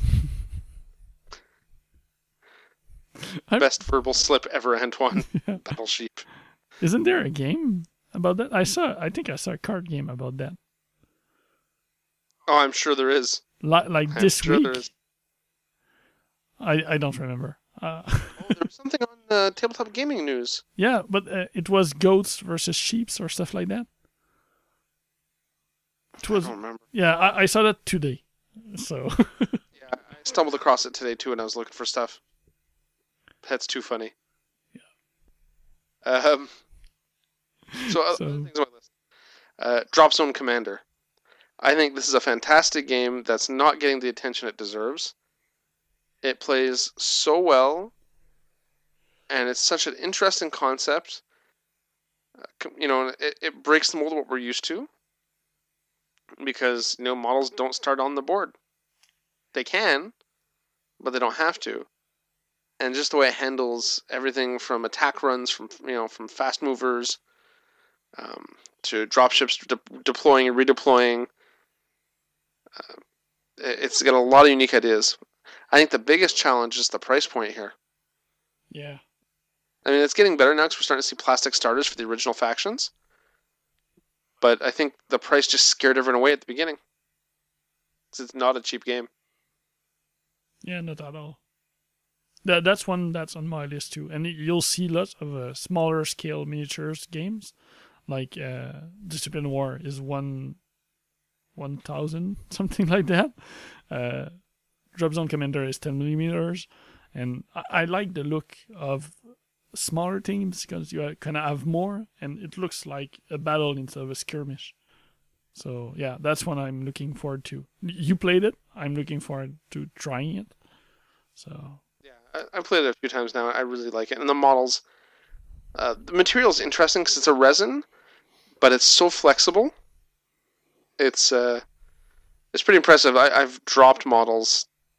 Best verbal slip ever, Antoine. Yeah. Battle sheep. Isn't there a game about that? I saw. I think I saw a card game about that. Oh, I'm sure there is. Like, like I'm this sure week. There is. I I don't remember. Uh, oh, there was something on the Tabletop Gaming News. Yeah, but uh, it was goats versus sheeps or stuff like that. It was. I don't remember. Yeah, I, I saw that today. So. Yeah, I stumbled across it today too when I was looking for stuff. That's too funny. Yeah. Um. So, uh, so. other things on my list. Uh, Drop Zone Commander. I think this is a fantastic game that's not getting the attention it deserves. It plays so well, and it's such an interesting concept. Uh, you know, it, it breaks the mold of what we're used to, because you know models don't start on the board. They can, but they don't have to. And just the way it handles everything from attack runs, from you know, from fast movers, um, to dropships de- deploying and redeploying. Uh, it's got a lot of unique ideas. I think the biggest challenge is the price point here. Yeah. I mean, it's getting better now because we're starting to see plastic starters for the original factions. But I think the price just scared everyone away at the beginning. Because it's not a cheap game. Yeah, not at all. That That's one that's on my list too. And you'll see lots of uh, smaller scale miniatures games. Like uh, Dystopian War is one, one thousand, something like that. Uh, Drop Zone Commander is ten millimeters, and I, I like the look of smaller teams because you kind of have more, and it looks like a battle instead of a skirmish. So yeah, that's one I'm looking forward to. You played it. I'm looking forward to trying it. So yeah, I, I've played it a few times now. I really like it, and the models, uh, the material is interesting because it's a resin, but it's so flexible. It's uh, it's pretty impressive. I, I've dropped models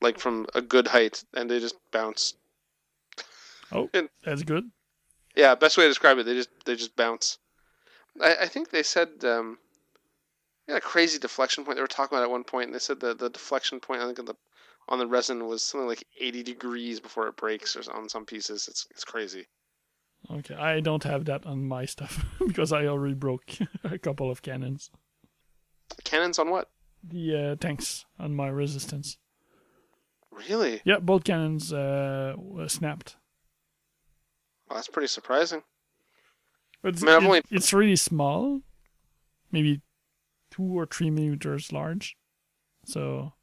like from a good height, and they just bounce. Oh, And, that's good. yeah, best way to describe it, they just they just bounce. I, I think they said um, yeah, a crazy deflection point they were talking about at one point, and they said the, the deflection point I think on the on the resin was something like eighty degrees before it breaks, or on some pieces. It's it's crazy. Okay, I don't have that on my stuff because I already broke a couple of cannons. Cannons on what? The uh, tanks on my resistance. Really? Yeah, both cannons uh, were snapped. Well, that's pretty surprising. But it's, I mean, I've it- only- it's really small, maybe two or three millimeters large. So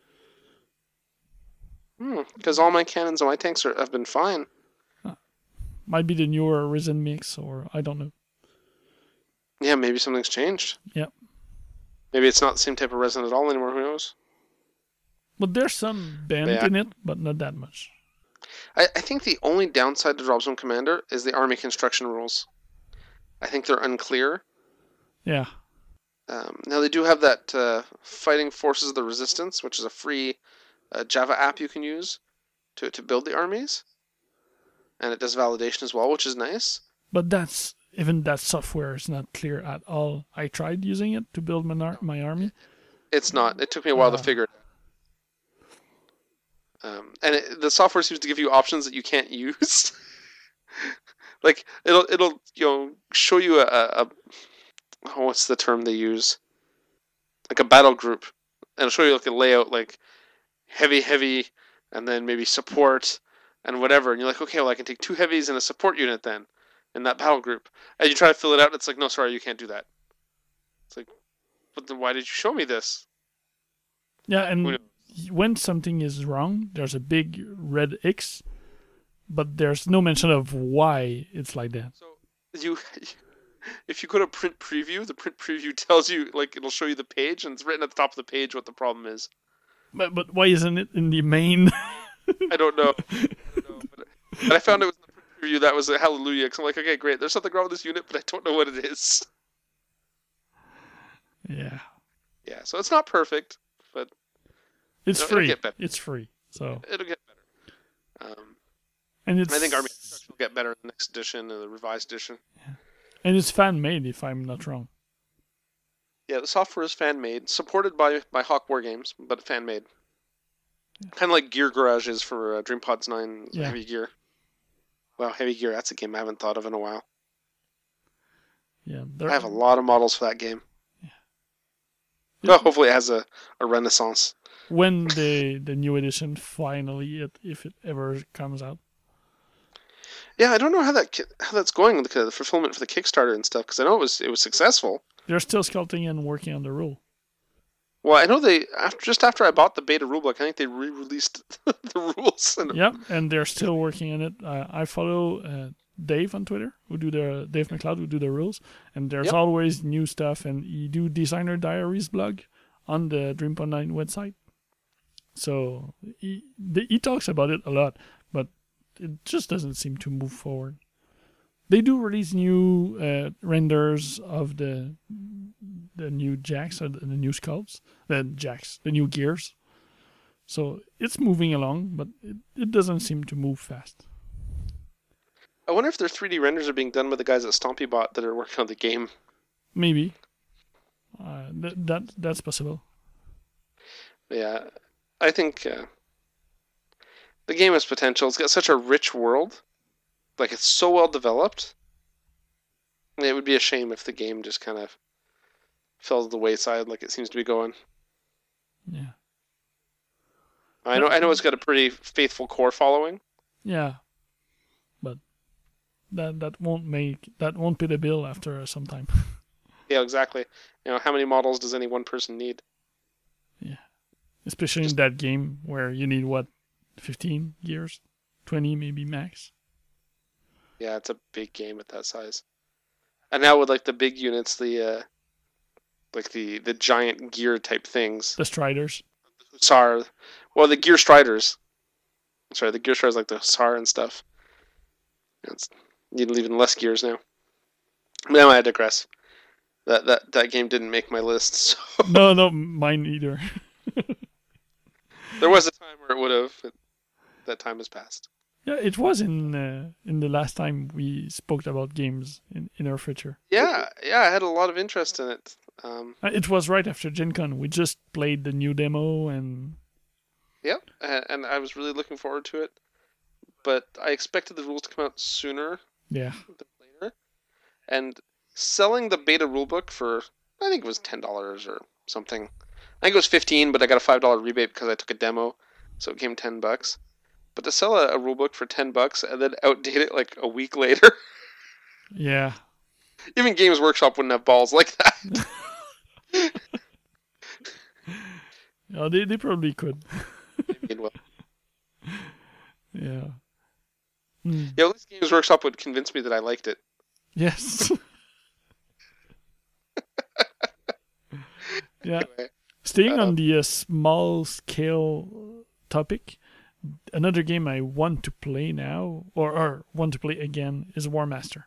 Because all my cannons on my tanks are, have been fine. might be the newer resin mix, or I don't know. Yeah, maybe something's changed. Yeah, Maybe it's not the same type of resin at all anymore. Who knows? but there's some bend Yeah. in it, but not that much. I, I think the only downside to Drop Zone Commander is the army construction rules. I think they're unclear. Yeah, Um, now they do have that uh, Fighting Forces of the Resistance, which is a free uh, Java app you can use to to build the armies, and it does validation as well, which is nice. but that's even that software is not clear at all. I tried using it to build my ar- my army. It's not. It took me a while Uh. to figure it out. Um, and it, the software seems to give you options that you can't use. Like it'll it'll you know show you a, a, a oh, what's the term they use? Like a battle group, and it'll show you like a layout like heavy heavy, and then maybe support and whatever. And you're like, okay, well I can take two heavies and a support unit then in that battle group. And you try to fill it out, and it's like, no, sorry, you can't do that. It's like, but then why did you show me this? Yeah, Who and knows? when something is wrong, there's a big red X, but there's no mention of why it's like that. So you, if you go to print preview, the print preview tells you like it'll show you the page, and it's written at the top of the page what the problem is. But but why isn't it in the main? I don't know. I don't know but, but I found it was in the print preview that was a hallelujah. Because I'm like, okay, great. There's something wrong with this unit, but I don't know what it is. Yeah, Yeah, so it's not perfect, but it's No, it'll free. get better. It's free. So it'll get better. Um, and it's I think Army Construction will get better in the next edition, and the revised edition. and it's fan made if I'm not wrong. Yeah, the software is fan made, supported by by Hawk War Games, but fan made. Kind of like Gear Garage is for uh, DreamPods nine Yeah. Heavy Gear. Wow, Heavy Gear, that's a game I haven't thought of in a while. Yeah, there, I have a lot of models for that game. Yeah. Well, hopefully it has a, a renaissance. when the the new edition finally, it, if it ever comes out. Yeah, I don't know how that ki- how that's going with the, the fulfillment for the Kickstarter and stuff, because I know it was it was successful. They're still sculpting and working on the rule. Well, I know they after just after I bought the beta rulebook, I think they re-released the rules. And Yep, and they're still working on it. Uh, I follow uh, Dave on Twitter, who do the Dave McLeod, who do the rules, and there's Yep. always new stuff. And you do Designer Diaries blog on the DreamPod nine website, so he, the, he talks about it a lot, but it just doesn't seem to move forward. They do release new uh, renders of the the new jacks or the, the new sculpts, the jacks, the new gears. So it's moving along, but it, it doesn't seem to move fast. I wonder if their three D renders are being done by the guys at StompyBot that are working on the game. Maybe uh, th- that that's possible. Yeah, I think uh, the game has potential. It's got such a rich world. Like, it's so well developed. It would be a shame if the game just kind of fell to the wayside like it seems to be going. Yeah, I know I know it's got a pretty faithful core following. yeah, but that that won't make that won't pay the bill after some time. Yeah, exactly. You know, how many models does any one person need? Especially in that game where you need what, fifteen gears, twenty maybe max. Yeah, it's a big game at that size. And now with like the big units, the uh, like the the giant gear type things. The Striders. Hussar, well, the Gear Striders. Sorry, the Gear Striders like the Hussar and stuff. It's need even less gears now. Now I digress. That that that game didn't make my list. So. No, no, mine either. There was a time where it would have, but that time has passed. Yeah, it was in uh, in the last time we spoke about games in, in our future. Yeah, yeah, I had a lot of interest in it. Um, Uh, It was right after Gen Con. We just played the new demo and yep, and, and I was really looking forward to it. But I expected the rules to come out sooner yeah. than later. And selling the beta rulebook for, I think it was ten dollars or something. I think it was fifteen dollars, but I got a five dollars rebate because I took a demo, so it came ten bucks. But to sell a, a rulebook for ten bucks and then outdate it like a week later, Yeah. even Games Workshop wouldn't have balls like that. Yeah, they, they probably could. Maybe, well, Yeah. Mm. yeah, at least Games Workshop would convince me that I liked it. Yes. Yeah. Anyway, Staying Uh, on the uh, small scale topic, another game I want to play now, or, or want to play again, is War Master.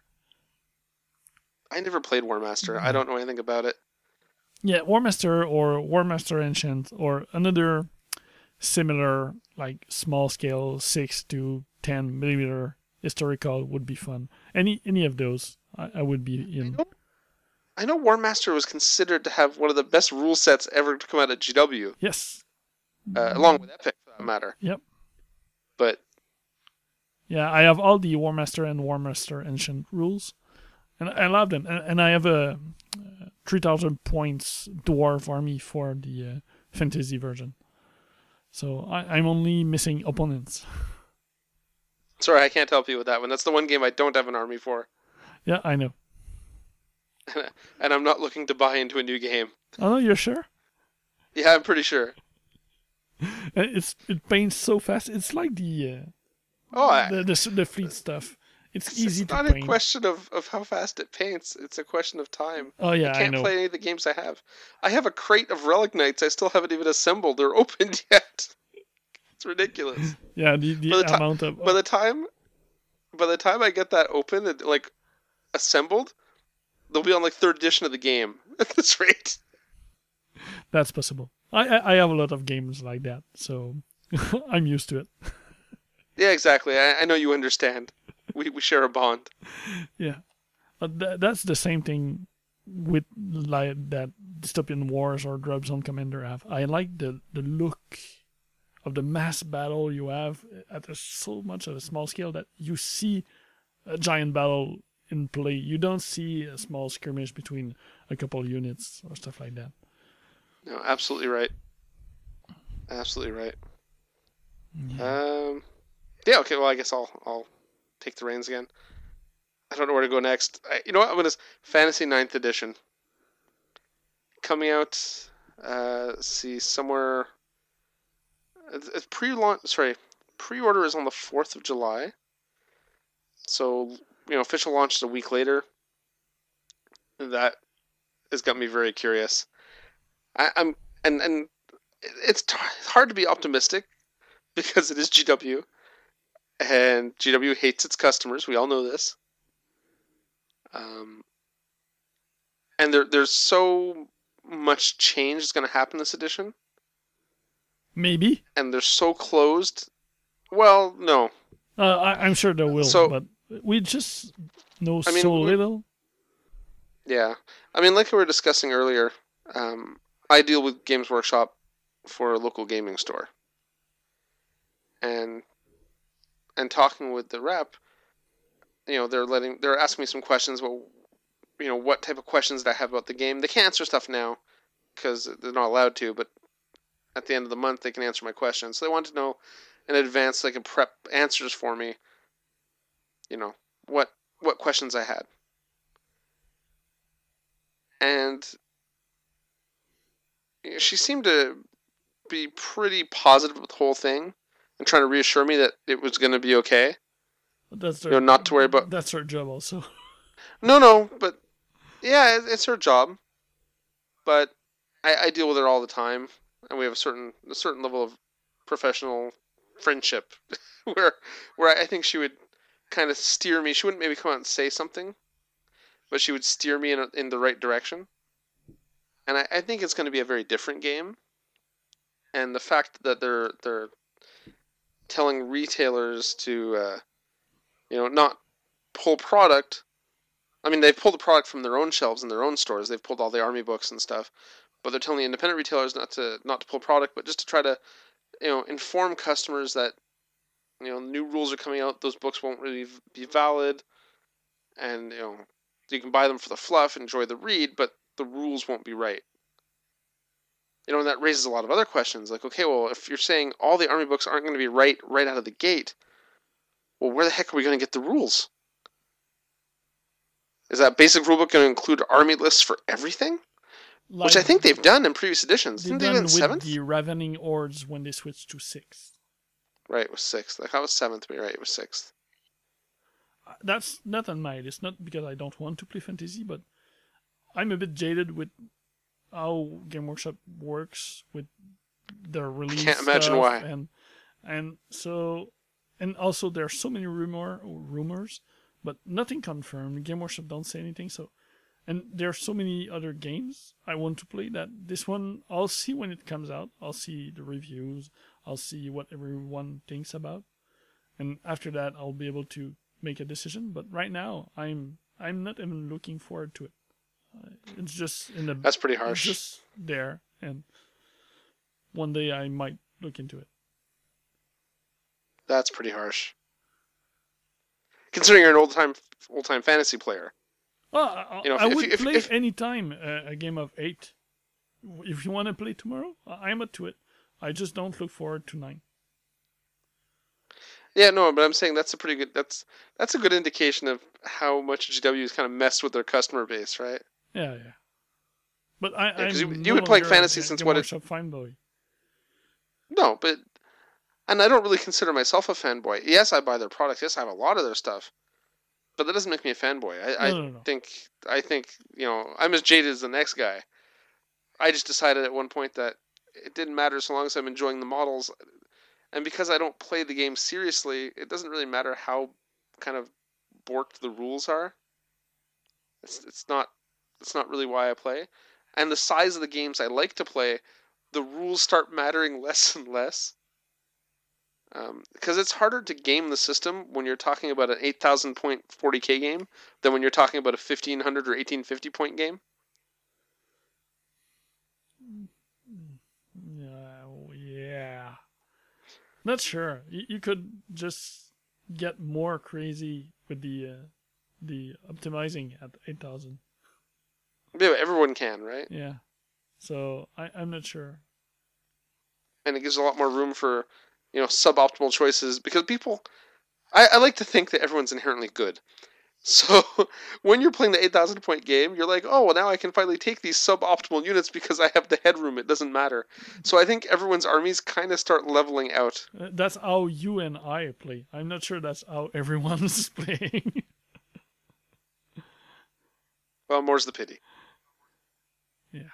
I never played War Master. I don't know anything about it. Yeah, War Master or War Master Ancient or another similar, like small scale six to ten millimeter historical would be fun. Any any of those, I, I would be I in. know, I know War Master was considered to have one of the best rule sets ever to come out of G W, Yes. uh, along with Epic for that matter. Yep. But Yeah, I have all the War Master and War Master Ancient rules, and I love them. And, and I have a uh, three thousand points dwarf army for the uh, fantasy version. So I, I'm only missing opponents. sorry, I can't help you with that one. That's the one game I don't have an army for, Yeah, I know. and I'm not looking to buy into a new game. Oh, no, you're sure? Yeah, I'm pretty sure. Uh, It's it paints so fast. It's like the uh, Oh, I, the, the the fleet stuff. It's, it's, easy it's to not paint. a question of, of how fast it paints. It's a question of time. Oh yeah, I I, can't know. play any of the games I have. I have a crate of Relic Knights I still haven't even assembled or opened yet. It's ridiculous. Yeah, the, the, By the ti- amount of By the time, by the time I get that open and like assembled, they'll be on like third edition of the game at this rate. that's possible. I, I I have a lot of games like that, so I'm used to it. Yeah, exactly. I, I know you understand. We we share a bond. Yeah, but tha that's the same thing with like that Dystopian Wars or Drop Zone Commander have. I like the the look of the mass battle you have at a, so much at a small scale that you see a giant battle in play. You don't see a small skirmish between a couple units or stuff like that. No, absolutely right. Absolutely right. Yeah. Um, yeah. Okay. Well, I guess I'll I'll take the reins again. I don't know where to go next. I, you know what? I'm gonna Fantasy Ninth Edition coming out. Uh, let's see, somewhere. It's, it's pre-launch. Sorry, pre-order is on the fourth of July. So you know, official launch is a week later. That has got me very curious. I, I'm and and it's, t- it's hard to be optimistic because it is G W, and G W hates its customers. We all know this. Um, and there there's so much change that's going to happen this edition, Maybe. and they're so closed. Well, no. Uh, I, I'm sure there will, So- but we just know I mean, so we- little. Yeah. I mean, like we were discussing earlier, um, I deal with Games Workshop for a local gaming store. And and talking with the rep, you know, they're letting they're asking me some questions. Well, you know, what type of questions did I have about the game? They can't answer stuff now because they're not allowed to. But at the end of the month, they can answer my questions. So they want to know in advance. So they can prep answers for me. You know what what questions I had. And she seemed to be pretty positive with the whole thing and trying to reassure me that it was going to be okay. That's their, You know, not to worry about. That's our job also. No, no, but yeah, it- it's her job. But I, I deal with her all the time, and we have a certain a certain level of professional friendship where where I think she would kind of steer me. She wouldn't maybe come out and say something, but she would steer me in a, in the right direction. And I, I think it's going to be a very different game. and the fact that they're they're telling retailers to, uh, you know, not pull product. I mean, they've pulled the product from their own shelves in their own stores. They've pulled all the Army books and stuff, but they're telling the independent retailers not to not to pull product, but just to try to, you know, inform customers that, you know, new rules are coming out. Those books won't really be valid, and you know, you can buy them for the fluff, enjoy the read, but the rules won't be right. You know, and that raises a lot of other questions. Like, okay, well, if you're saying all the Army books aren't going to be right right out of the gate, well, where the heck are we going to get the rules? Is that basic rulebook going to include Army lists for everything? Like, Which I think they've done in previous editions. They've Didn't they done do it in with seventh? the Ravening Hordes when they switched to sixth. Right, it was sixth. I thought it was seventh, but you're right, it was sixth. That's not on my list. Not because I don't want to play fantasy, but I'm a bit jaded with how Game Workshop works with their release. Can't imagine stuff, why. And and so and also there are so many rumor rumors, but nothing confirmed. Game Workshop don't say anything. So, and there are so many other games I want to play that this one I'll see when it comes out. I'll see the reviews. I'll see what everyone thinks about, and after that I'll be able to make a decision. But right now I'm I'm not even looking forward to it. Uh, it's just in the That's pretty harsh. It's just there, and one day I might look into it. That's pretty harsh. Considering you're an old time old time fantasy player. Well, I, You know, if- I if would you- if- play if- any time uh, a game of eight. If you want to play tomorrow, I- I'm up to it. I just don't look forward to nine. Yeah, no, but I'm saying that's a pretty good that's that's a good indication of how much G W has kind of messed with their customer base, right? Yeah, yeah. But I, Yeah, 'cause I'm you- no you've been playing longer a fantasy Game since what it- Workshop fanboy. No, but and I don't really consider myself a fanboy. Yes, I buy their products. Yes, I have a lot of their stuff. But that doesn't make me a fanboy. I, No, I no, no. think I think, you know, I'm as jaded as the next guy. I just decided at one point that it didn't matter so long as I'm enjoying the models. And because I don't play the game seriously, it doesn't really matter how kind of borked the rules are. It's it's not it's not really why I play. And the size of the games I like to play, the rules start mattering less and less. Because um, it's harder to game the system when you're talking about an eight thousand point forty K game than when you're talking about a fifteen hundred or eighteen fifty point game. Yeah, yeah. Not sure. You, you could just get more crazy with the uh, the optimizing at eight thousand. Yeah, everyone can, right? Yeah. So I, I'm not sure. And it gives a lot more room for, you know, suboptimal choices because people, I, I like to think that everyone's inherently good. So when you're playing the eight thousand point game, you're like, oh, well, now I can finally take these suboptimal units because I have the headroom. It doesn't matter. So I think everyone's armies kind of start leveling out. Uh, That's how you and I play. I'm not sure that's how everyone's playing. Well, more's the pity. Yeah.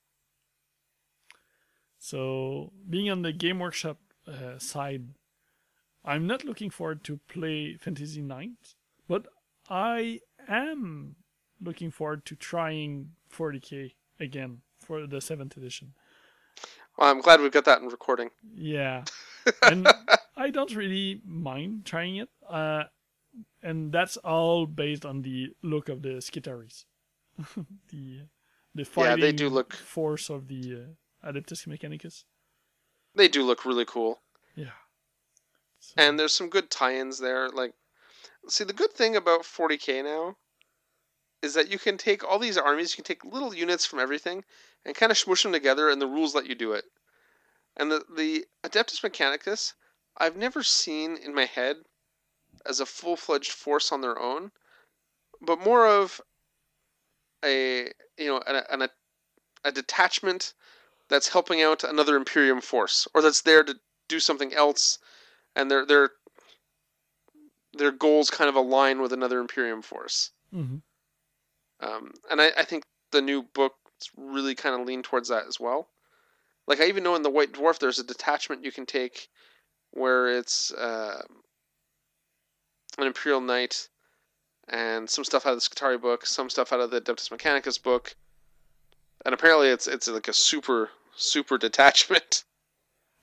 So being on the Game Workshop uh, side, I'm not looking forward to play Fantasy Ninth, but I am looking forward to trying forty K again for the seventh edition. Well, I'm glad we've got that in recording. Yeah, and I don't really mind trying it, uh, and that's all based on the look of the Skitaris, the the fighting Yeah, they do look- force of the uh, Adeptus Mechanicus. They do look really cool. Yeah. So, And there's some good tie-ins there. Like, see, the good thing about forty K now is that you can take all these armies, you can take little units from everything, and kind of smush them together, and the rules let you do it. And the, the Adeptus Mechanicus, I've never seen in my head as a full-fledged force on their own, but more of a, you know, an, an, a, a detachment that's helping out another Imperium force, or that's there to do something else, and their their their goals kind of align with another Imperium force. mhm. Um, and I, I think the new books really kind of lean towards that as well. Like, I even know in the White Dwarf there's a detachment you can take where it's uh, an Imperial Knight and some stuff out of the Skitarii book, some stuff out of the Adeptus Mechanicus book, and apparently it's it's like a super super detachment.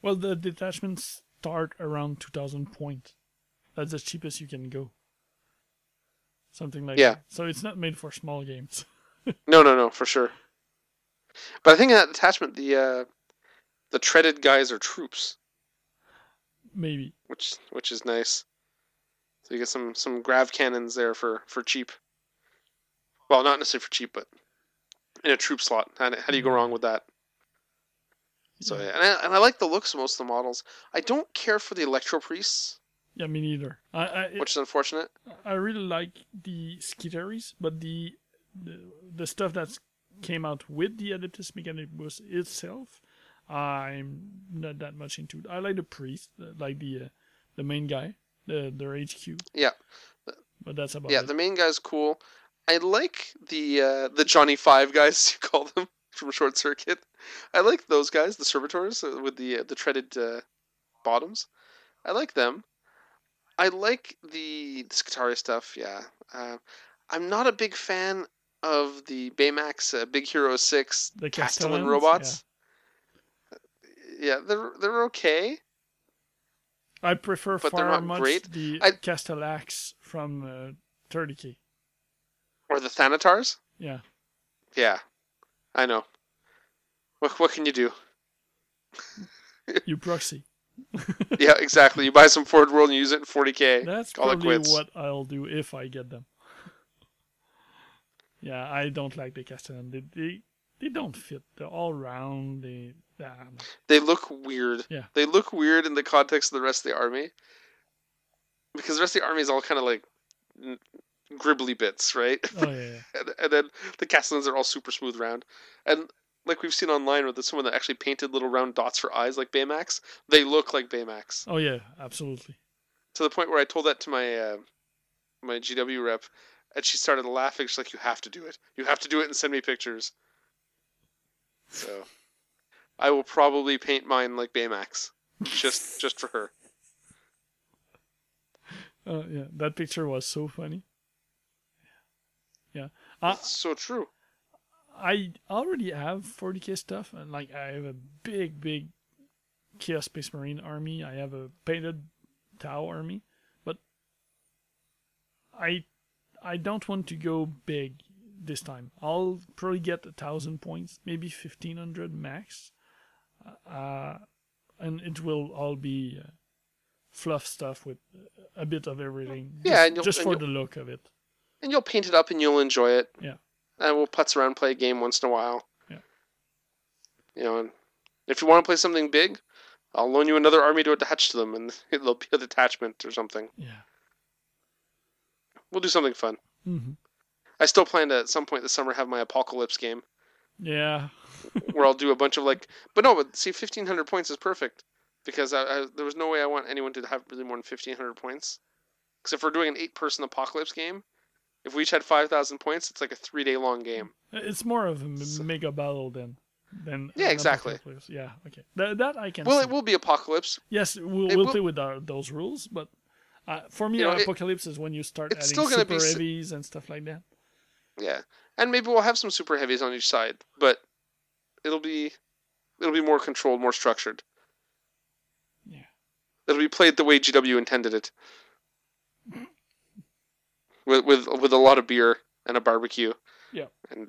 Well, the detachments start around two thousand points. That's the cheapest you can go. Something like Yeah. that. So it's not made for small games. No, no, no, for sure. But I think in that detachment, the uh, the treaded guys are troops, Maybe. which which is nice. So you get some some grav cannons there for, for cheap. Well, not necessarily for cheap, but in a troop slot. How, how do you go wrong with that? So yeah, and I, and I like the looks of most of the models. I don't care for the Electro Priests, Yeah, me neither. I I, which is unfortunate. I really like the Skitaries, but the, the the stuff that came out with the Adeptus Mechanicus itself, I'm not that much into. I like the priest, like the uh, the main guy, the their H Q. Yeah, But that's about yeah. it. The main guy's cool. I like the uh, the Johnny Five guys you call them from Short Circuit. I like those guys, the servitors with the uh, the treaded uh, bottoms. I like them. I like the, the Skitaria stuff. Yeah, uh, I'm not a big fan of the Baymax uh, Big Hero Six The Castellan Castellans, robots. Yeah. yeah, they're they're okay, I prefer but they're far not much great. the I- Castellax from uh, thirty K. Or the Thanatars. Yeah. Yeah, I know. What what can you do? You proxy. Yeah, exactly. You buy some Ford World and use it in forty K. That's Call it probably quits. what I'll do if I get them. Yeah, I don't like the Castellan. They, they they don't fit. They're all round. They um, They look weird. Yeah. They look weird in the context of the rest of the army. Because the rest of the army is all kind of like n- gribbly bits, right? oh yeah, yeah. and, and then the Castellans are all super smooth round. And like we've seen online where there's someone that actually painted little round dots for eyes like Baymax, they look like Baymax. Oh yeah, absolutely. To the point where I told that to my uh, my G W rep, and she started laughing. She's like, "You have to do it. You have to do it and send me pictures." So, I will probably paint mine like Baymax, just just for her. Uh, yeah, that picture was so funny. Yeah, uh, It's so true. I already have forty K stuff, and like I have a big, big Chaos Space Marine army. I have a painted Tau army, but I I don't want to go big this time. I'll probably get a thousand points, maybe fifteen hundred max, uh, and it will all be uh, fluff stuff with a bit of everything. Yeah, just, and you'll- just and for you'll- the look of it. And you'll paint it up and you'll enjoy it. Yeah. And we'll putz around, play a game once in a while. Yeah. You know, and if you want to play something big, I'll loan you another army to attach to them, and it'll be a detachment or something. Yeah. We'll do something fun. Mm-hmm. I still plan to at some point this summer have my Apocalypse game, Yeah. where I'll do a bunch of like. But no, but see, fifteen hundred points is perfect because I, I, there was no way I want anyone to have really more than fifteen hundred points. Because if we're doing an eight-person Apocalypse game, if we each had five thousand points, it's like a three-day-long game. It's more of a m- So- mega battle than than Yeah, an exactly. Apocalypse. Yeah, okay. That that I can. Well, see. it will be Apocalypse. Yes, we'll, it we'll will- play with our, those rules, but uh, for me, You know, it- Apocalypse is when you start it's adding still gonna super be s- heavies and stuff like that. Yeah, and maybe we'll have some super heavies on each side, but it'll be it'll be more controlled, more structured. Yeah. It'll be played the way G W intended it, with with with a lot of beer and a barbecue. Yeah. And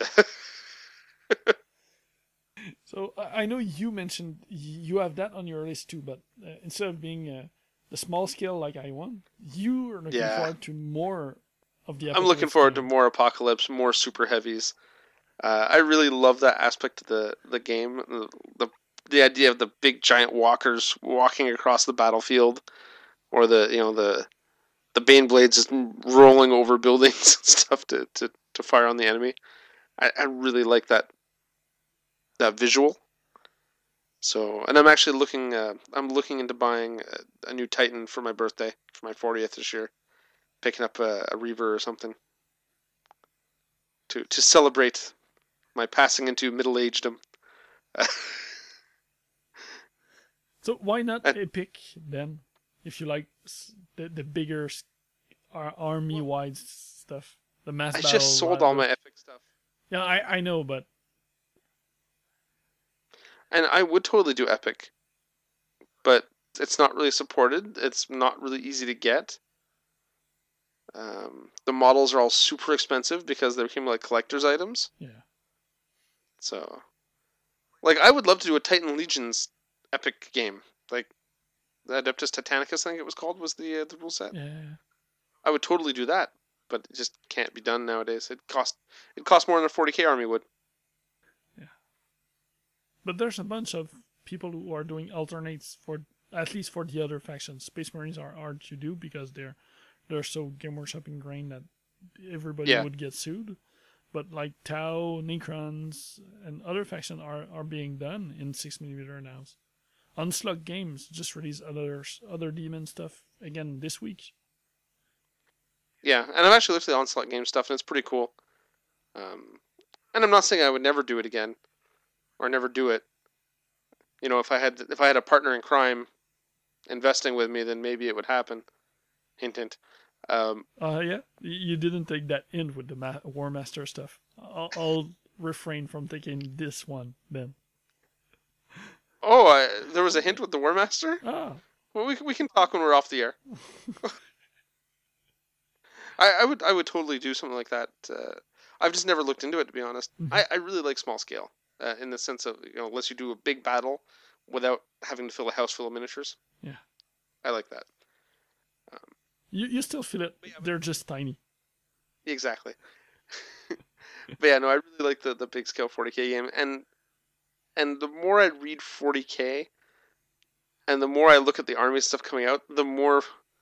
So I I know you mentioned you have that on your list too, but uh, instead of being uh, the small scale like I want, you are looking Yeah. forward to more of the. I'm looking Apocalypse forward to game. more Apocalypse, more super heavies. Uh, I really love that aspect of the the game. The, the the idea of the big giant walkers walking across the battlefield, or the you know the the Bane blades just rolling over buildings and stuff to, to, to fire on the enemy. I, I really like that that visual. So, and I'm actually looking. Uh, I'm looking into buying a, a new Titan for my birthday, for my fortieth this year. Picking up a, a Reaver or something to to celebrate my passing into middle agedom. So why not Uh, Epic then? If you like s- the the bigger s- ar- army wide stuff, the mass I battle. just sold uh, all my epic stuff, Yeah, I I know, but and I would totally do epic. but it's not really supported. It's not really easy to get. Um, the models are all super expensive because they became like collector's items. Yeah. So, like, I would love to do a Titan Legions epic game. Like, the Adeptus Titanicus, I think it was called, was the uh, the rule set. Yeah. I would totally do that, but it just can't be done nowadays. It cost it cost more than a forty K army would. Yeah. But there's a bunch of people who are doing alternates for at least for the other factions. Space Marines are hard to do because they're they're so Game Workshop ingrained that everybody Yeah. would get sued. But like Tau, Necrons, and other factions are, are being done in six millimeter now. Onslaught Games just released other other demon stuff again this week. Yeah, and I've actually looked at the Onslaught game stuff, and it's pretty cool. Um, and I'm not saying I would never do it again, or never do it. You know, if I had if I had a partner in crime investing with me, then maybe it would happen. Hint, hint. Um, Uh, yeah, Y- you didn't take that in with the Ma- War Master stuff. I'll, I'll refrain from taking this one then. oh, I, there was a hint with the War Master? Ah, Well, we we can talk when we're off the air. I, I would I would totally do something like that. Uh, I've just never looked into it, to be honest. Mhm. I, I really like small scale uh, in the sense of, you know, unless you do a big battle without having to fill a house full of miniatures. Yeah. I like that. you you still feel it. Yeah, but- They're just tiny. Exactly. But yeah, no, I really like the, the big scale forty K game, and and the more I read forty K, and the more I look at the army stuff coming out, the more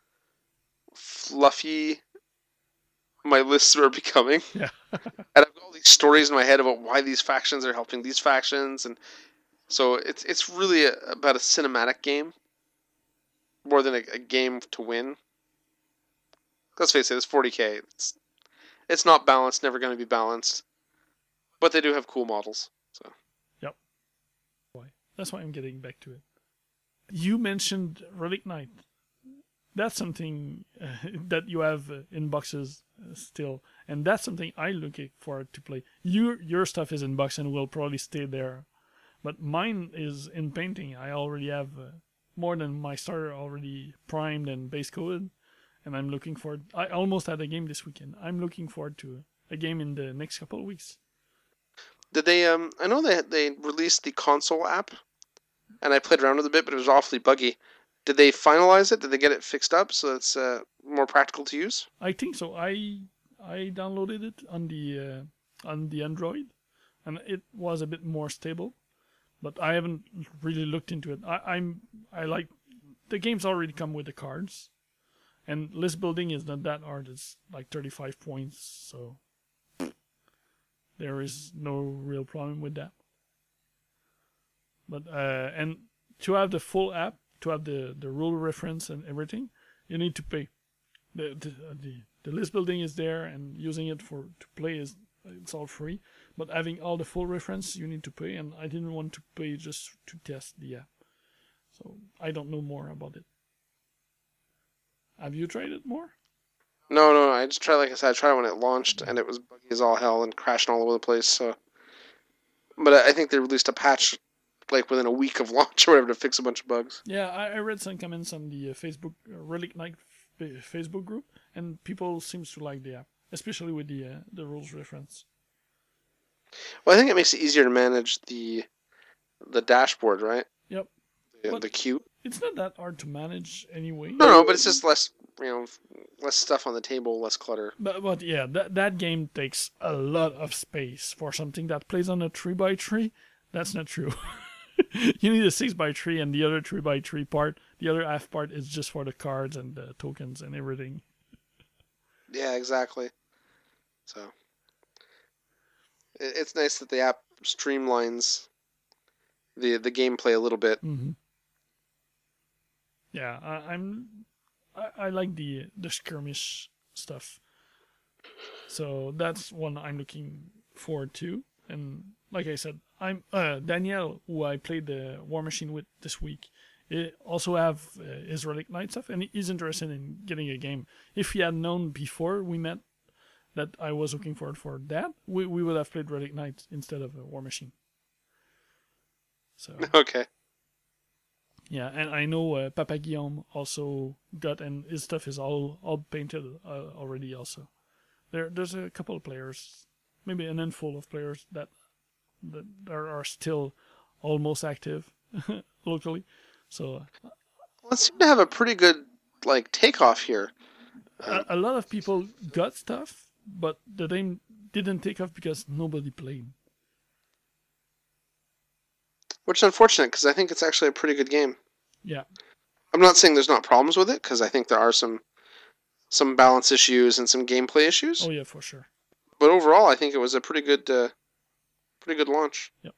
fluffy my lists are becoming. Yeah. And I've got all these stories in my head about why these factions are helping these factions, and so it's it's really a, about a cinematic game more than a, a game to win. Let's face it, it's forty K. It's it's not balanced, never going to be balanced, but they do have cool models. So Why? That's why I'm getting back to it. You mentioned Relic Knight. That's something uh, that you have uh, in boxes uh, still, and that's something I'm looking forward to play. Your your stuff is in box and will probably stay there, but mine is in painting. I already have uh, more than my starter already primed and base coated, and I'm looking forward. I almost had a game this weekend. I'm looking forward to a game in the next couple of weeks. did they? Um, I know they they released the console app, and I played around with it a bit, but it was awfully buggy. Did they finalize it? Did they get it fixed up so it's uh, more practical to use? I think so. I I downloaded it on the uh, on the Android, and it was a bit more stable, but I haven't really looked into it. I, I'm I like the games already come with the cards, and list building is not that hard. It's like thirty-five points, so there is no real problem with that. But uh, and to have the full app, to have the, the rule reference and everything, you need to pay. The the, uh, the the list building is there, and using it for to play is it's all free. But having all the full reference, you need to pay, and I didn't want to pay just to test the app. So I don't know more about it. Have you tried it more? No, no, I just tried, like I said, I tried it when it launched, and it was buggy as all hell and crashing all over the place. So, but I think they released a patch like within a week of launch or whatever to fix a bunch of bugs. Yeah, I, I read some comments on the uh, Facebook uh, Relic Knight f- Facebook group, and people seems to like the app, especially with the uh, the rules reference. Well, I think it makes it easier to manage the the dashboard, right? Yep. The, But- the queue. It's not that hard to manage anyway. No, no, but it's just less, you know, less stuff on the table, less clutter. But but yeah, that that game takes a lot of space for something that plays on a three by three. That's not true. You need a six by three, and the other three by three part, the other half part is just for the cards and the tokens and everything. Yeah, exactly. So it, it's nice that the app streamlines the the gameplay a little bit. Mm-hmm. Yeah, I, I'm. I, I like the the skirmish stuff. So that's one I'm looking forward to. And like I said, I'm uh, Danielle, who I played the War Machine with this week. It also have uh, his Relic Knight stuff, and he's interested in getting a game. If he had known before we met that I was looking forward for that, we we would have played Relic Knight instead of a War Machine. So Okay. Yeah, and I know uh, Papa Guillaume also got, and his stuff is all all painted uh, already. Also, there there's a couple of players, maybe an handful of players that that are, are still almost active locally. So Well, it seemed to have a pretty good like takeoff here. a, a lot of people got stuff, but the game didn't take off because nobody played. Which is unfortunate because I think it's actually a pretty good game. Yeah. I'm not saying there's not problems with it because I think there are some some balance issues and some gameplay issues. Oh yeah, for sure. But overall, I think it was a pretty good, uh, pretty good launch. Yep.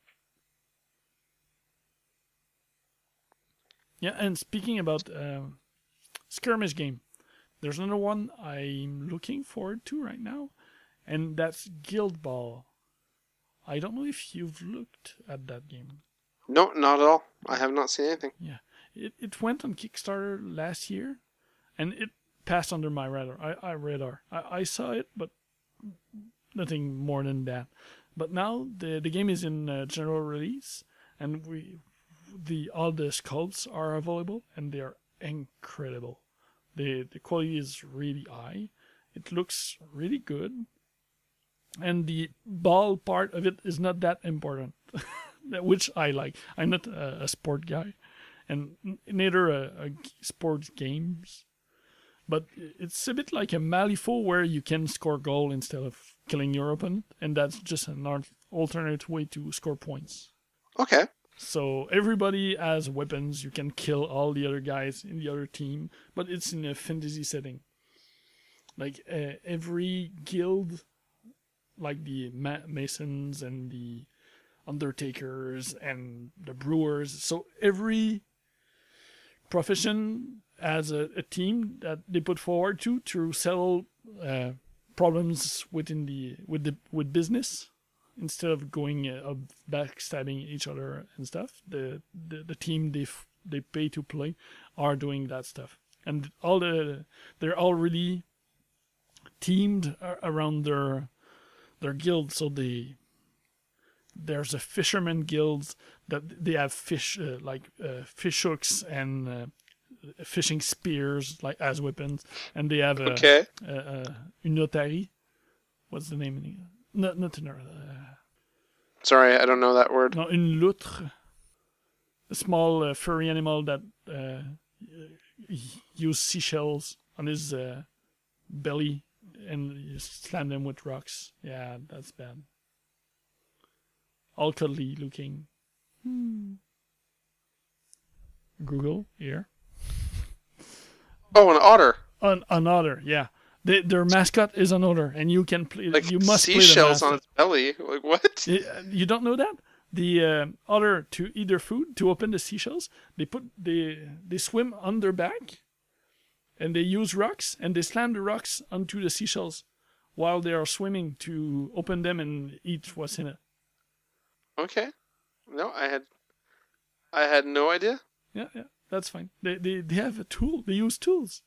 Yeah, and speaking about uh, skirmish game, there's another one I'm looking forward to right now, and that's Guild Ball. I don't know if you've looked at that game. No, not at all. I have not seen anything. Yeah, it it went on Kickstarter last year, and it passed under my radar. I, I radar. I, I saw it, but nothing more than that. But now the the game is in uh, general release, and we the all the sculpts are available, and they are incredible. The the quality is really high. It looks really good, and the ball part of it is not that important, which I like. I'm not a, a sport guy, and neither a, a sports games. But it's a bit like a Malifaux where you can score goal instead of killing your opponent, and that's just an alternate way to score points. Okay. So everybody has weapons. You can kill all the other guys in the other team, but it's in a fantasy setting. Like uh, every guild, like the ma- Masons and the Undertakers and the Brewers, so every profession has a, a team that they put forward to to settle uh, problems within the with the with business. Instead of going uh, backstabbing each other and stuff, the the, the team they f- they pay to play are doing that stuff, and all the they're already teamed around their their guild. So they there's a fisherman guild that they have fish uh, like uh, fish hooks and uh, fishing spears like as weapons, and they have a, okay. a, a une notary. What's the name in English? Not not an, uh, Sorry, I don't know that word. no, une loutre, a small uh, furry animal that uh, use seashells on his uh, belly and you slam them with rocks. Yeah, that's bad. All cuddly looking. Hmm. Google here. Oh, an otter. An, an otter, yeah. They, their mascot is an otter, and you can play. Like you must seashells play the on its belly. Like what? You don't know that? The uh, otter, to eat their food, to open the seashells, they put they they swim on their back, and they use rocks, and they slam the rocks onto the seashells while they are swimming to open them and eat what's in it. Okay. No, I had, I had no idea. Yeah, yeah, that's fine. They they they have a tool. They use tools.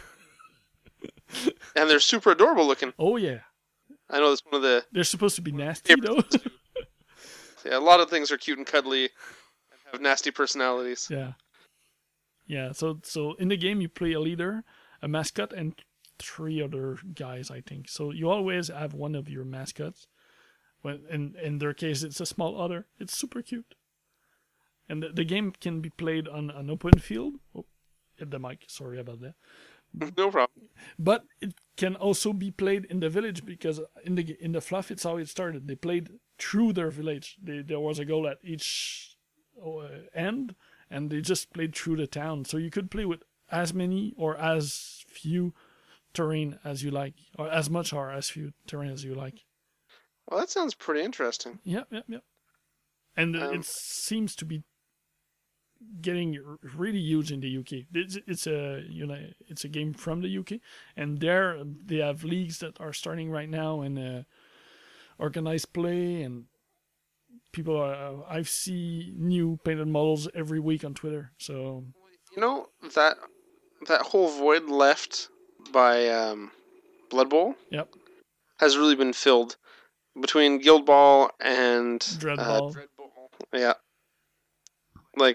And they're super adorable looking. Oh yeah. I know that's one of the. They're supposed to be nasty though. Yeah, a lot of things are cute and cuddly, and have nasty personalities. Yeah. Yeah. So so in the game you play a leader, a mascot, and three other guys, I think. So you always have one of your mascots. When in in their case it's a small otter. It's super cute. And the, the game can be played on an open field. Oh, hit the mic. Sorry about that. No problem. But it can also be played in the village because in the in the fluff it's how it started. They played through their village. They, there was a goal at each uh, end, and they just played through the town. So you could play with as many or as few terrain as you like, or as much or as few terrain as you like. Well, that sounds pretty interesting. Yep, yep, yep. And uh, Um, it seems to be getting r- really huge in the U K. It's, it's a you know it's a game from the U K, and there they have leagues that are starting right now and uh, organized play, and people are. Uh, I see new painted models every week on Twitter. So You know that that whole void left by um, Blood Bowl yep, has really been filled between Guild Ball and Dread uh, Ball. Dread Ball. Yeah, like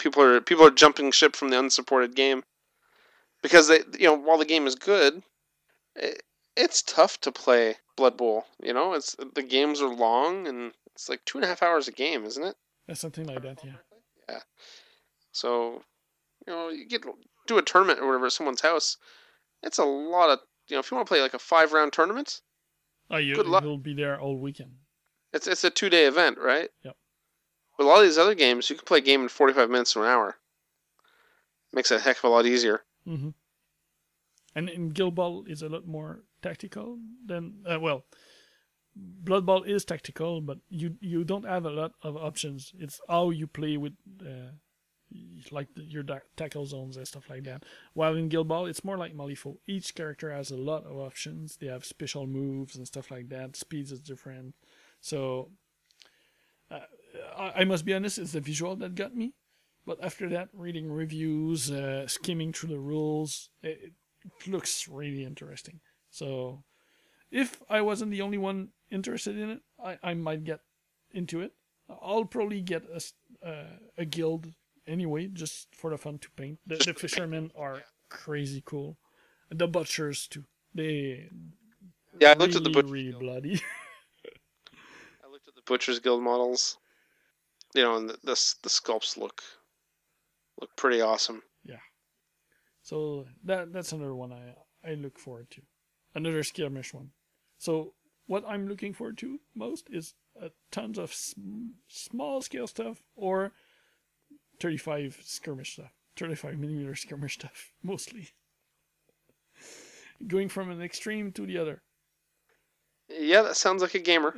people are people are jumping ship from the unsupported game because they, you know, while the game is good, it, it's tough to play Blood Bowl. You know, it's the games are long and it's like two and a half hours a game, isn't it? Yeah, something like that. Yeah. Yeah. So, you know, you get do a tournament or whatever at someone's house. It's a lot of, you know, if you want to play like a five round tournament, Oh, you good luck. you'll be there all weekend. It's it's a two day event, right? Yep. With a lot of these other games, you can play a game in forty five minutes or an hour. Makes it a heck of a lot easier. Mm-hmm. And in Guild Ball is a lot more tactical than uh, well, Blood Bowl is tactical, but you you don't have a lot of options. It's how you play with uh, like the, your da- tackle zones and stuff like that. While in Guild Ball, it's more like Malifaux. Each character has a lot of options. They have special moves and stuff like that. Speeds is different. So uh, I, I must be honest, it's the visual that got me. But after that, reading reviews, uh, skimming through the rules, it, it looks really interesting. So if I wasn't the only one interested in it, I, I might get into it. I'll probably get a, uh, a guild anyway, just for the fun to paint. The, the fishermen are crazy cool. The butchers too. They Yeah, I really, looked at the butcher. really bloody. I looked at the Butcher's Guild models. You know, and the the, the sculpts look look pretty awesome. Yeah. So that that's another one I I look forward to. Another skirmish one. So what I'm looking forward to most is uh, tons of sm- small scale stuff or thirty-five skirmish stuff, thirty-five millimeter skirmish stuff mostly. Going from an extreme to the other. Yeah, that sounds like a gamer.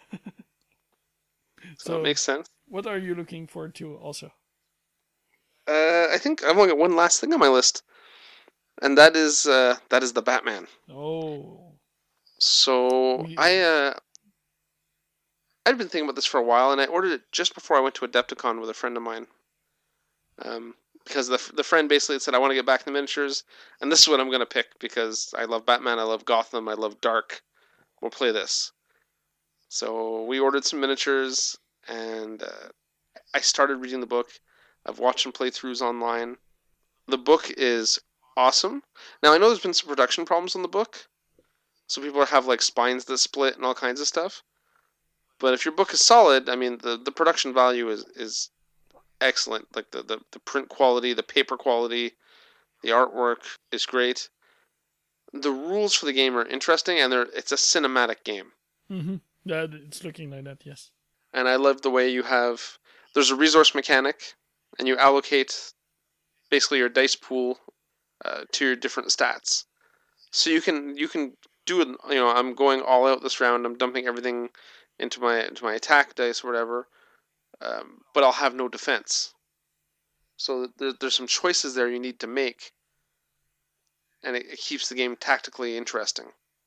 so, So it makes sense. What are you looking forward to also? Uh, I think I've only got one last thing on my list, and that is uh, that is the Batman. Oh. So We- I uh, I'd been thinking about this for a while, and I ordered it just before I went to Adepticon with a friend of mine. Um, because the the friend basically said I want to get back in the miniatures, and this is what I'm gonna pick because I love Batman, I love Gotham, I love Dark. We'll play this. So we ordered some miniatures, and uh, I started reading the book. I've watched some playthroughs online. The book is awesome. Now I know there's been some production problems on the book, so people have like spines that split and all kinds of stuff. But if your book is solid, I mean the, the production value is, is excellent. Like the, the, the print quality, the paper quality, the artwork is great. The rules for the game are interesting, and they're it's a cinematic game. Mm-hmm. Yeah, it's looking like that, yes. And I love the way you have there's a resource mechanic, and you allocate basically your dice pool uh, to your different stats. So you can you can do it. You know, I'm going all out this round. I'm dumping everything into my into my attack dice or whatever, um, but I'll have no defense. So there, there's some choices there you need to make, and it, it keeps the game tactically interesting.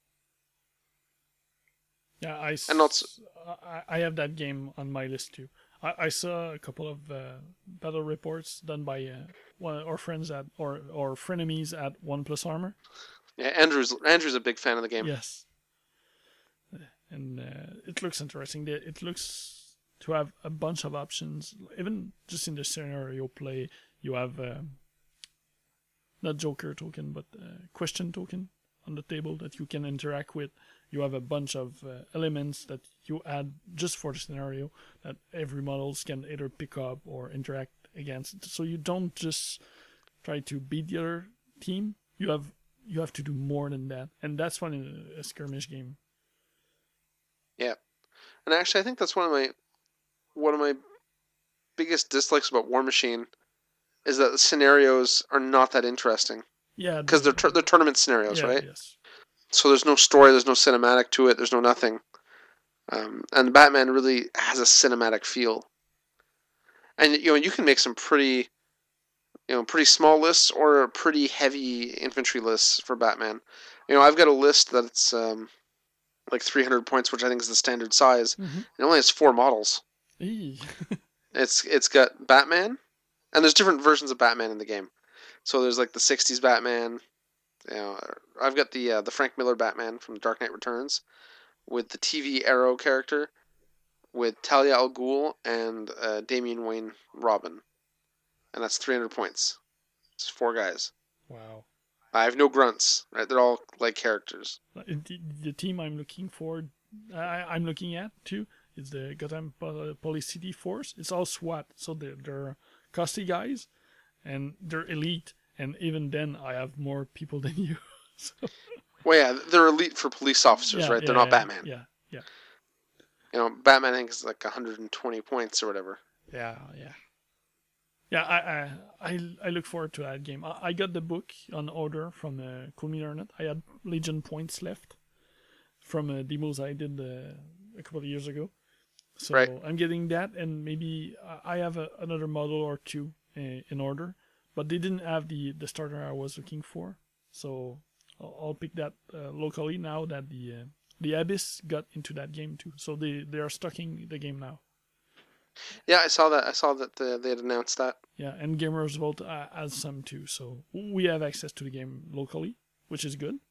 Yeah, I, s- And also- I, I have that game on my list too. I, I saw a couple of uh, battle reports done by uh, one of our friends at or or frenemies at One Plus Armor. Yeah, Andrew's Andrew's a big fan of the game. Yes, and uh, it looks interesting. The- It looks to have a bunch of options. Even just in the scenario play, you have uh, not Joker token, but uh, question token on the table that you can interact with. You have a bunch of uh, elements that you add just for the scenario that every models can either pick up or interact against. So you don't just try to beat the other team. You have you have to do more than that, and that's fun in a, a skirmish game. Yeah, and actually, I think that's one of my one of my biggest dislikes about War Machine is that the scenarios are not that interesting Yeah, because they're tur- they're tournament scenarios, yeah, right? Yes. So there's no story, there's no cinematic to it, there's no nothing. Um, and Batman really has a cinematic feel. And you know, you can make some pretty, you know, pretty small lists or pretty heavy infantry lists for Batman. You know, I've got a list that's um, like three hundred points, which I think is the standard size. Mm-hmm. It only has four models. It's it's got Batman, and there's different versions of Batman in the game. So there's like the sixties Batman. You know, I've got the uh, the Frank Miller Batman from Dark Knight Returns, with the T V Arrow character, with Talia al Ghul and uh, Damian Wayne Robin. and that's three hundred points. It's four guys. Wow. I have no grunts. Right, they're all like characters. The, the team I'm looking for, I, I'm looking at too, is the Gotham Police City Force. It's all SWAT, so they're, they're costly guys, and they're elite. And even then, I have more people than you. So. Well, yeah, they're elite for police officers, Yeah, right? yeah, They're not yeah, Batman. Yeah, yeah, You know, Batman I think is like one hundred twenty points or whatever. yeah, yeah. Yeah, I, I I I look forward to that game. I, I got the book on order from uh, Cool Meter Net. I had Legion points left from uh, demos I did uh, a couple of years ago. So Right. I'm getting that, and maybe I have a, another model or two uh, in order. But they didn't have the, the starter I was looking for. So I'll, I'll pick that uh, locally now that the uh, the Abyss got into that game too. So they, they are stocking the game now. Yeah, I saw that. I saw that the, they had announced that. Yeah, and Gamers Vault uh, has some too. So we have access to the game locally, which is good.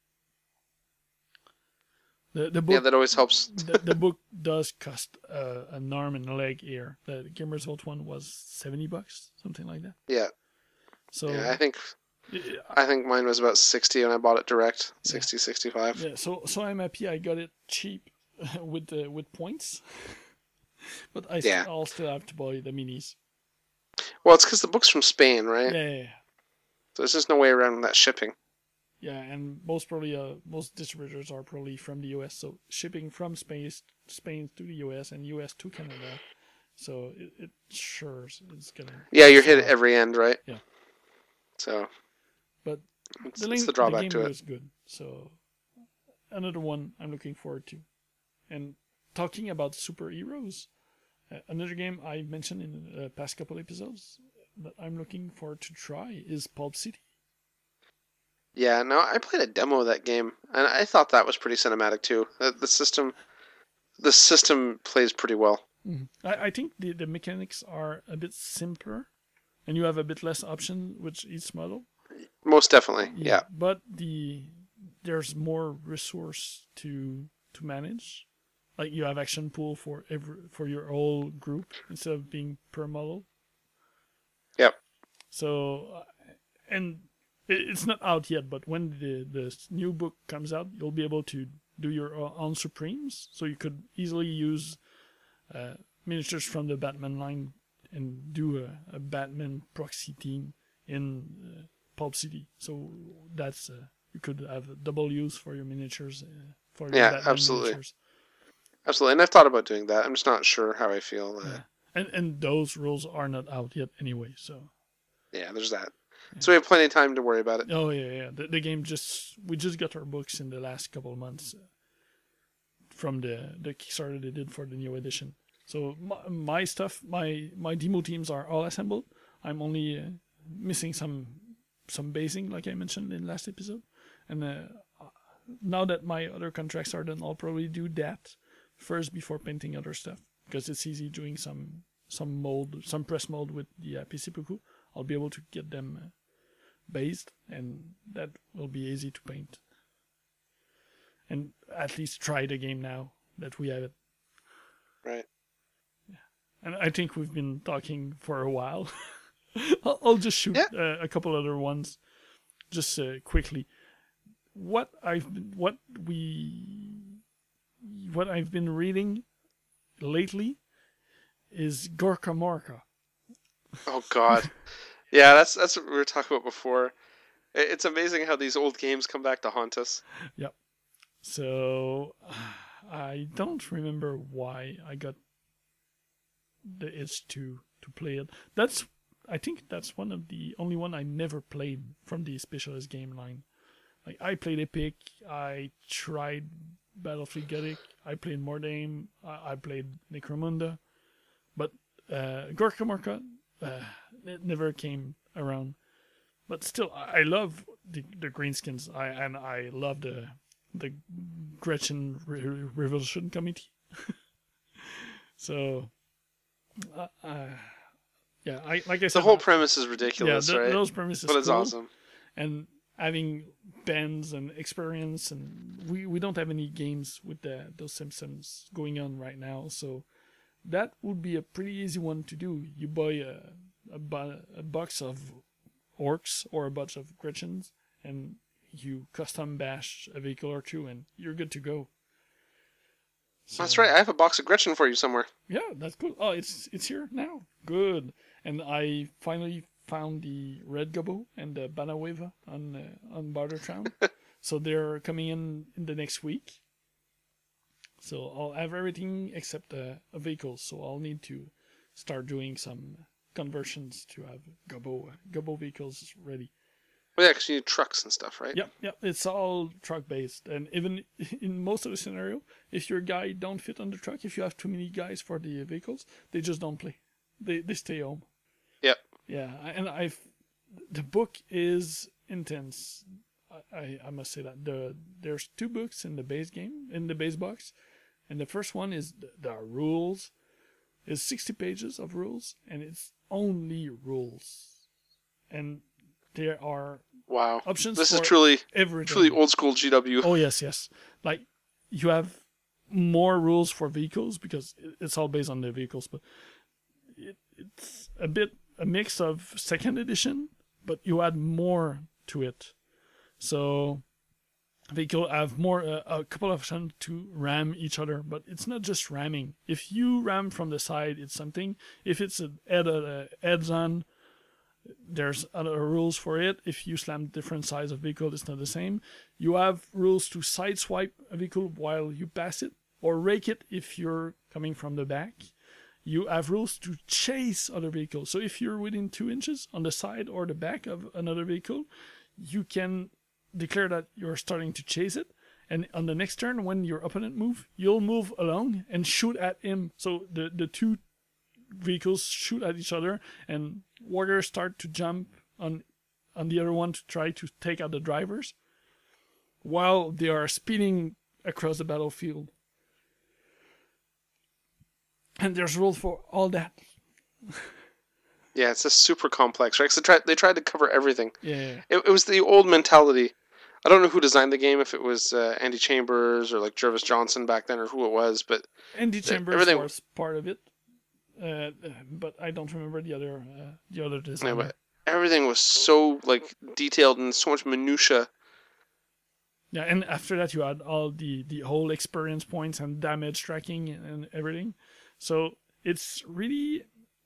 The the book Yeah, that always helps. the, the book does cost uh, an arm and a leg here. The Gamers Vault one was seventy bucks, something like that. Yeah. So Yeah, I think yeah, I think mine was about sixty when I bought it direct. sixty, sixty-five. yeah, so so I'm happy I got it cheap with the with points. But I Yeah. still, I'll still have to buy the minis. Well, it's because the book's from Spain, right? Yeah, yeah, yeah. So there's just no way around that shipping. Yeah, and most probably uh, most distributors are probably from the U S. So shipping from Spain Spain to the U S and U S to Canada. So it, it sure is gonna. Yeah, you're hit at so- every end, right? Yeah. So But it's, the, it's link, the drawback the game to it. was good. So another one I'm looking forward to. And talking about superheroes, uh, another game I mentioned in the past couple episodes that I'm looking forward to try is Pulp City. Yeah, no, I played a demo of that game, and I thought that was pretty cinematic too. The, the system, the system plays pretty well. Mm-hmm. I, I think the, the mechanics are a bit simpler, and you have a bit less option with each model. Most definitely, yeah. But the there's more resource to to manage. Like you have action pool for every for your whole group instead of being per model. Yep. So, uh, and it, it's not out yet, but when the the new book comes out, you'll be able to do your own Supremes. So you could easily use uh, miniatures from the Batman line and do a, a Batman proxy team in uh, Pulp City. So that's uh, you could have double use for your miniatures uh, for your Yeah, Batman absolutely. miniatures. Absolutely, and I've thought about doing that. I'm just not sure how I feel. Uh, Yeah. And and those rules are not out yet anyway. So yeah, there's that. So we have plenty of time to worry about it. oh yeah, yeah. The, the game just we just got our books in the last couple of months uh, from the the Kickstarter they did for the new edition. So my, my stuff, my my demo teams are all assembled. I'm only uh, missing some some basing, like I mentioned in the last episode. And uh, now that my other contracts are done, I'll probably do that first before painting other stuff, because it's easy doing some some mold, some press mold with the uh, P C Puku. I'll be able to get them uh, based, and that will be easy to paint. And at least try the game now that we have it. Right. And I think we've been talking for a while. I'll, I'll just shoot Yeah. uh, a couple other ones, just uh, quickly. What I've been, what we, what I've been reading lately is Gorka Morka. Oh God. Yeah, that's that's what we were talking about before. It- It's amazing how these old games come back to haunt us. Yep. So I don't remember why I got the itch to to play it. That's I think that's one of the only one I never played from the Specialist game line. Like I played Epic, I tried Battlefield Gothic, I played Mordheim, I, I played Necromunda, but uh, Gorka Morka uh, it never came around. But still, I I love the the greenskins. I and I love the the Gretchen Re- Revolution Committee. So, uh, uh, yeah, I like I said, The whole premise is ridiculous, yeah, th- right? those premises, But it's cool. awesome. And having bands and experience, and we, we don't have any games with the, those Simpsons going on right now, so that would be a pretty easy one to do. You buy a, a, bu- a box of orcs or a bunch of Gretchens, and you custom bash a vehicle or two, and you're good to go. So, That's right. I have a box of Gretchen for you somewhere. Yeah, that's cool. Oh, it's it's here now. Good. And I finally found the Red Gobbo and the Banaweva on uh, on Bartertown. So they're coming in in the next week. So I'll have everything except uh, a vehicle. So I'll need to start doing some conversions to have Gobbo Gobbo vehicles ready. Well, yeah, because you need trucks and stuff, right? Yep, yep. It's all truck based, and even in most of the scenario, if your guy don't fit on the truck, if you have too many guys for the vehicles, they just don't play. They they stay home. Yep. Yeah, and I've the book is intense. I, I, I must say that the there's two books in the base game in the base box, and the first one is the, the rules. It's sixty pages of rules, and it's only rules, and there are wow options. This for is truly everything. truly old school G W. Oh yes, yes. Like you have more rules for vehicles because it's all based on the vehicles, but it, it's a bit a mix of second edition, but you add more to it. So vehicle have more uh, a couple of options to ram each other, but it's not just ramming. If you ram from the side, it's something. If it's a head uh, heads on, there's other rules for it. If you slam different size of vehicle, it's not the same. You have rules to sideswipe a vehicle while you pass it, or rake it if you're coming from the back. You have rules to chase other vehicles. So if you're within two inches on the side or the back of another vehicle, you can declare that you're starting to chase it. And on the next turn, when your opponent move, you'll move along and shoot at him. So the, the two vehicles shoot at each other, and warriors start to jump on on the other one to try to take out the drivers while they are speeding across the battlefield. And there's rules for all that. Yeah, it's just super complex, right? 'Cause they tried, they tried to cover everything. Yeah. It, it was the old mentality. I don't know who designed the game, if it was uh, Andy Chambers or like Jervis Johnson back then, or who it was, but Andy Chambers everything was part of it, uh, but I don't remember the other uh, the other designer. Yeah, but everything was so like detailed and so much minutia. Yeah, and after that you had all the, the whole experience points and damage tracking and everything. So it's really,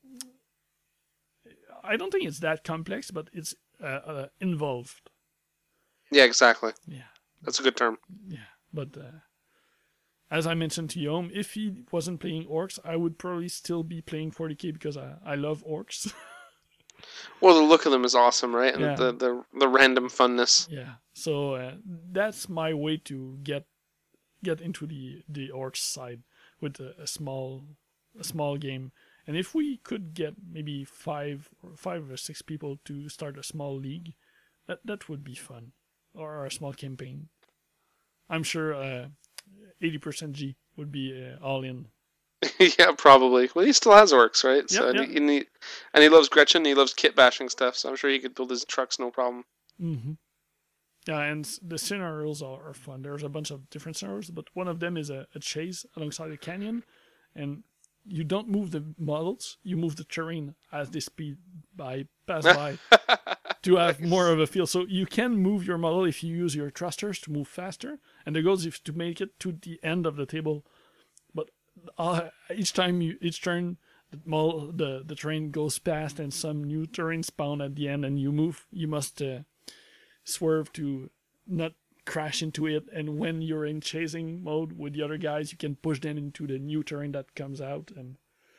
I don't think it's that complex, but it's uh, uh, involved. Yeah, exactly. Yeah. That's a good term. Yeah, but uh, as I mentioned to Yom, if he wasn't playing orcs, I would probably still be playing forty K because I, I love orcs. Well, the look of them is awesome, right? And Yeah. the, the the random funness. Yeah, so uh, that's my way to get get into the the orcs side with a, a small a small game. And if we could get maybe five or five or six people to start a small league, that that would be fun, or a small campaign. I'm sure uh, eighty percent G would be uh, all in. Yeah, probably. Well, he still has orcs, right? So Yep, and, yep. He, and he and he loves Gretchen. And he loves kit bashing stuff. So I'm sure he could build his trucks no problem. Mm-hmm. Yeah, and s- the scenarios are, are fun. There's a bunch of different scenarios, but one of them is a, a chase alongside a canyon, and you don't move the models, you move the terrain as they speed by, pass by, to have more of a feel. So you can move your model if you use your thrusters to move faster, and the goal is to make it to the end of the table. But uh, each time you, each turn, the, model, the the terrain goes past, and some new terrain spawn at the end, and you move. You must uh, swerve to not crash into it, and when you're in chasing mode with the other guys, you can push them into the new terrain that comes out, and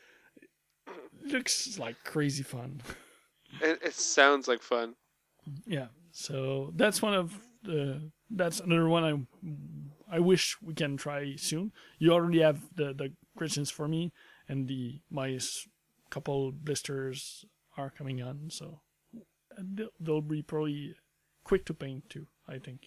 it looks like crazy fun. It, it sounds like fun. Yeah, so that's one of the that's another one I I wish we can try soon. You already have the the Christians for me, and the my s- couple blisters are coming on, so they'll, they'll be probably quick to paint too, I think.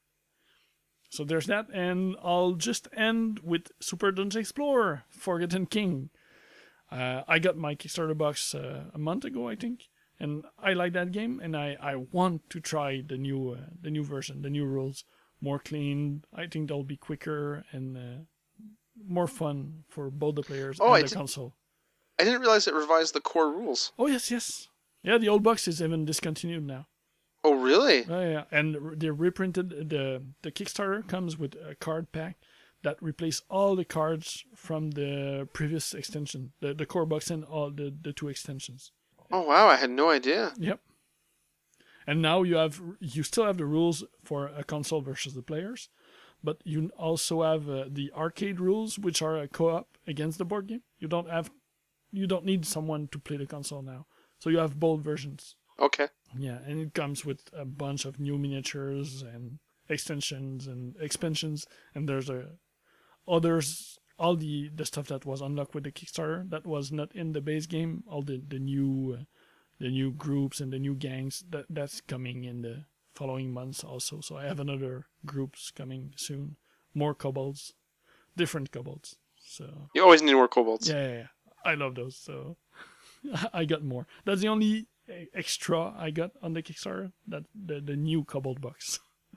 So there's that, and I'll just end with Super Dungeon Explorer Forgotten King. Uh, I got my Kickstarter box uh, a month ago, I think, and I like that game, and I, I want to try the new uh, the new version, the new rules, more clean. I think they'll be quicker and uh, more fun for both the players Oh, I and the did- console. I didn't realize it revised the core rules. Oh yes, yes, Yeah, the old box is even discontinued now. Oh, really? Oh, yeah, and they reprinted the the Kickstarter comes with a card pack that replace all the cards from the previous extension, the the core box and all the, the two extensions. Oh wow, I had no idea. Yep. And now you have you still have the rules for a console versus the players, but you also have uh, the arcade rules, which are a co-op against the board game. You don't have you don't need someone to play the console now, so you have both versions. Okay. Yeah, and it comes with a bunch of new miniatures and extensions and expansions, and there's a others all the, the stuff that was unlocked with the Kickstarter that was not in the base game, all the the new uh, the new groups and the new gangs that that's coming in the following months also. So I have another groups coming soon, more kobolds, different kobolds. So you always need more kobolds. Yeah, yeah, yeah. I love those. So I got more. That's the only extra I got on the Kickstarter, that the, the new kobold box.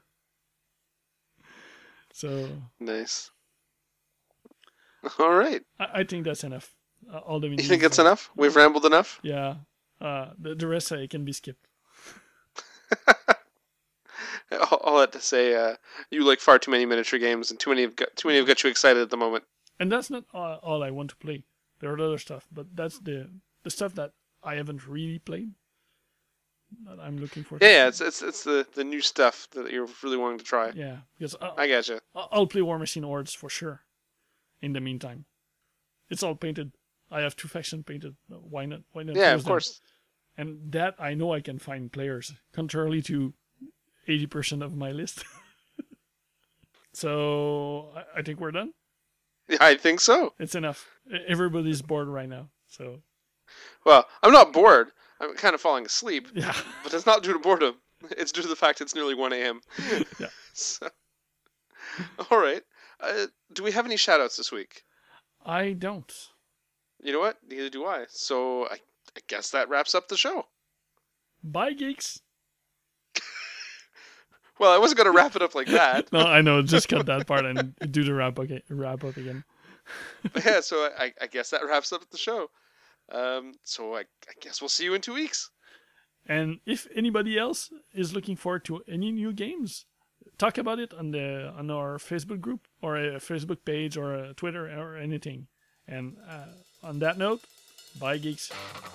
So nice. All right. I, I think that's enough. Uh, all the you think it's are, enough? We've rambled enough? Yeah. Uh, the, the rest uh, can be skipped. I'll have to say, uh, you like far too many miniature games, and too many have got too many have got you excited at the moment. And that's not all, all I want to play. There are other stuff, but that's the the stuff that I haven't really played. That I'm looking for. Yeah, yeah, it's it's it's the, the new stuff that you're really wanting to try. Yeah, because I'll, I gotcha. I'll play War Machine Hordes for sure. In the meantime, it's all painted. I have two factions painted. Why not? Why not? Yeah, of course. Them? And that I know I can find players, contrarily to eighty percent of my list. So I, I think we're done. Yeah, I think so. It's enough. Everybody's bored right now. So. Well, I'm not bored. I'm kind of falling asleep. Yeah. But it's not due to boredom. It's due to the fact it's nearly one a.m. Yeah. So, all right. Uh, do we have any shout-outs this week? I don't. You know what? Neither do I. So I, I guess that wraps up the show. Bye, geeks. Well, I wasn't going to wrap it up like that. No, I know. Just cut that part and do the wrap, okay, wrap up again. Yeah, so I, I guess that wraps up the show. Um, so I, I guess we'll see you in two weeks. And if anybody else is looking forward to any new games, talk about it on the on our Facebook group or a Facebook page or a Twitter or anything. And uh, on that note, bye, geeks.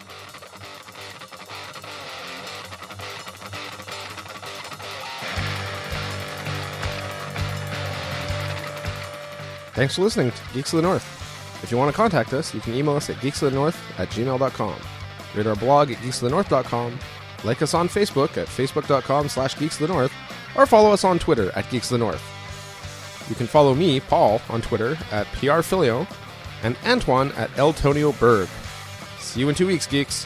Thanks for listening to Geeks of the North. If you want to contact us, you can email us at geeksofthenorth at gmail dot com. Read our blog at geeks of the north dot com. Like us on Facebook at facebook dot com slash geeks of the north, or follow us on Twitter at Geeks of the North. You can follow me, Paul, on Twitter at P R Filio, and Antoine at El Tonio Berg. See you in two weeks, geeks.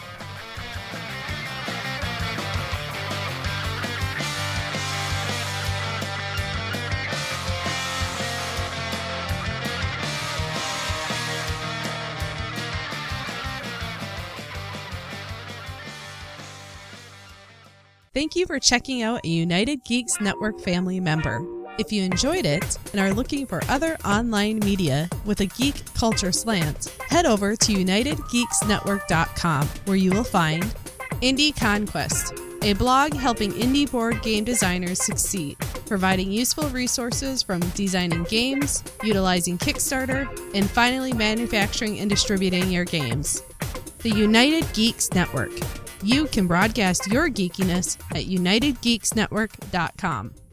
Thank you for checking out a United Geeks Network family member. If you enjoyed it and are looking for other online media with a geek culture slant, head over to united geeks network dot com, where you will find Indie Conquest, a blog helping indie board game designers succeed, providing useful resources from designing games, utilizing Kickstarter, and finally manufacturing and distributing your games. The United Geeks Network. You can broadcast your geekiness at united geeks network dot com.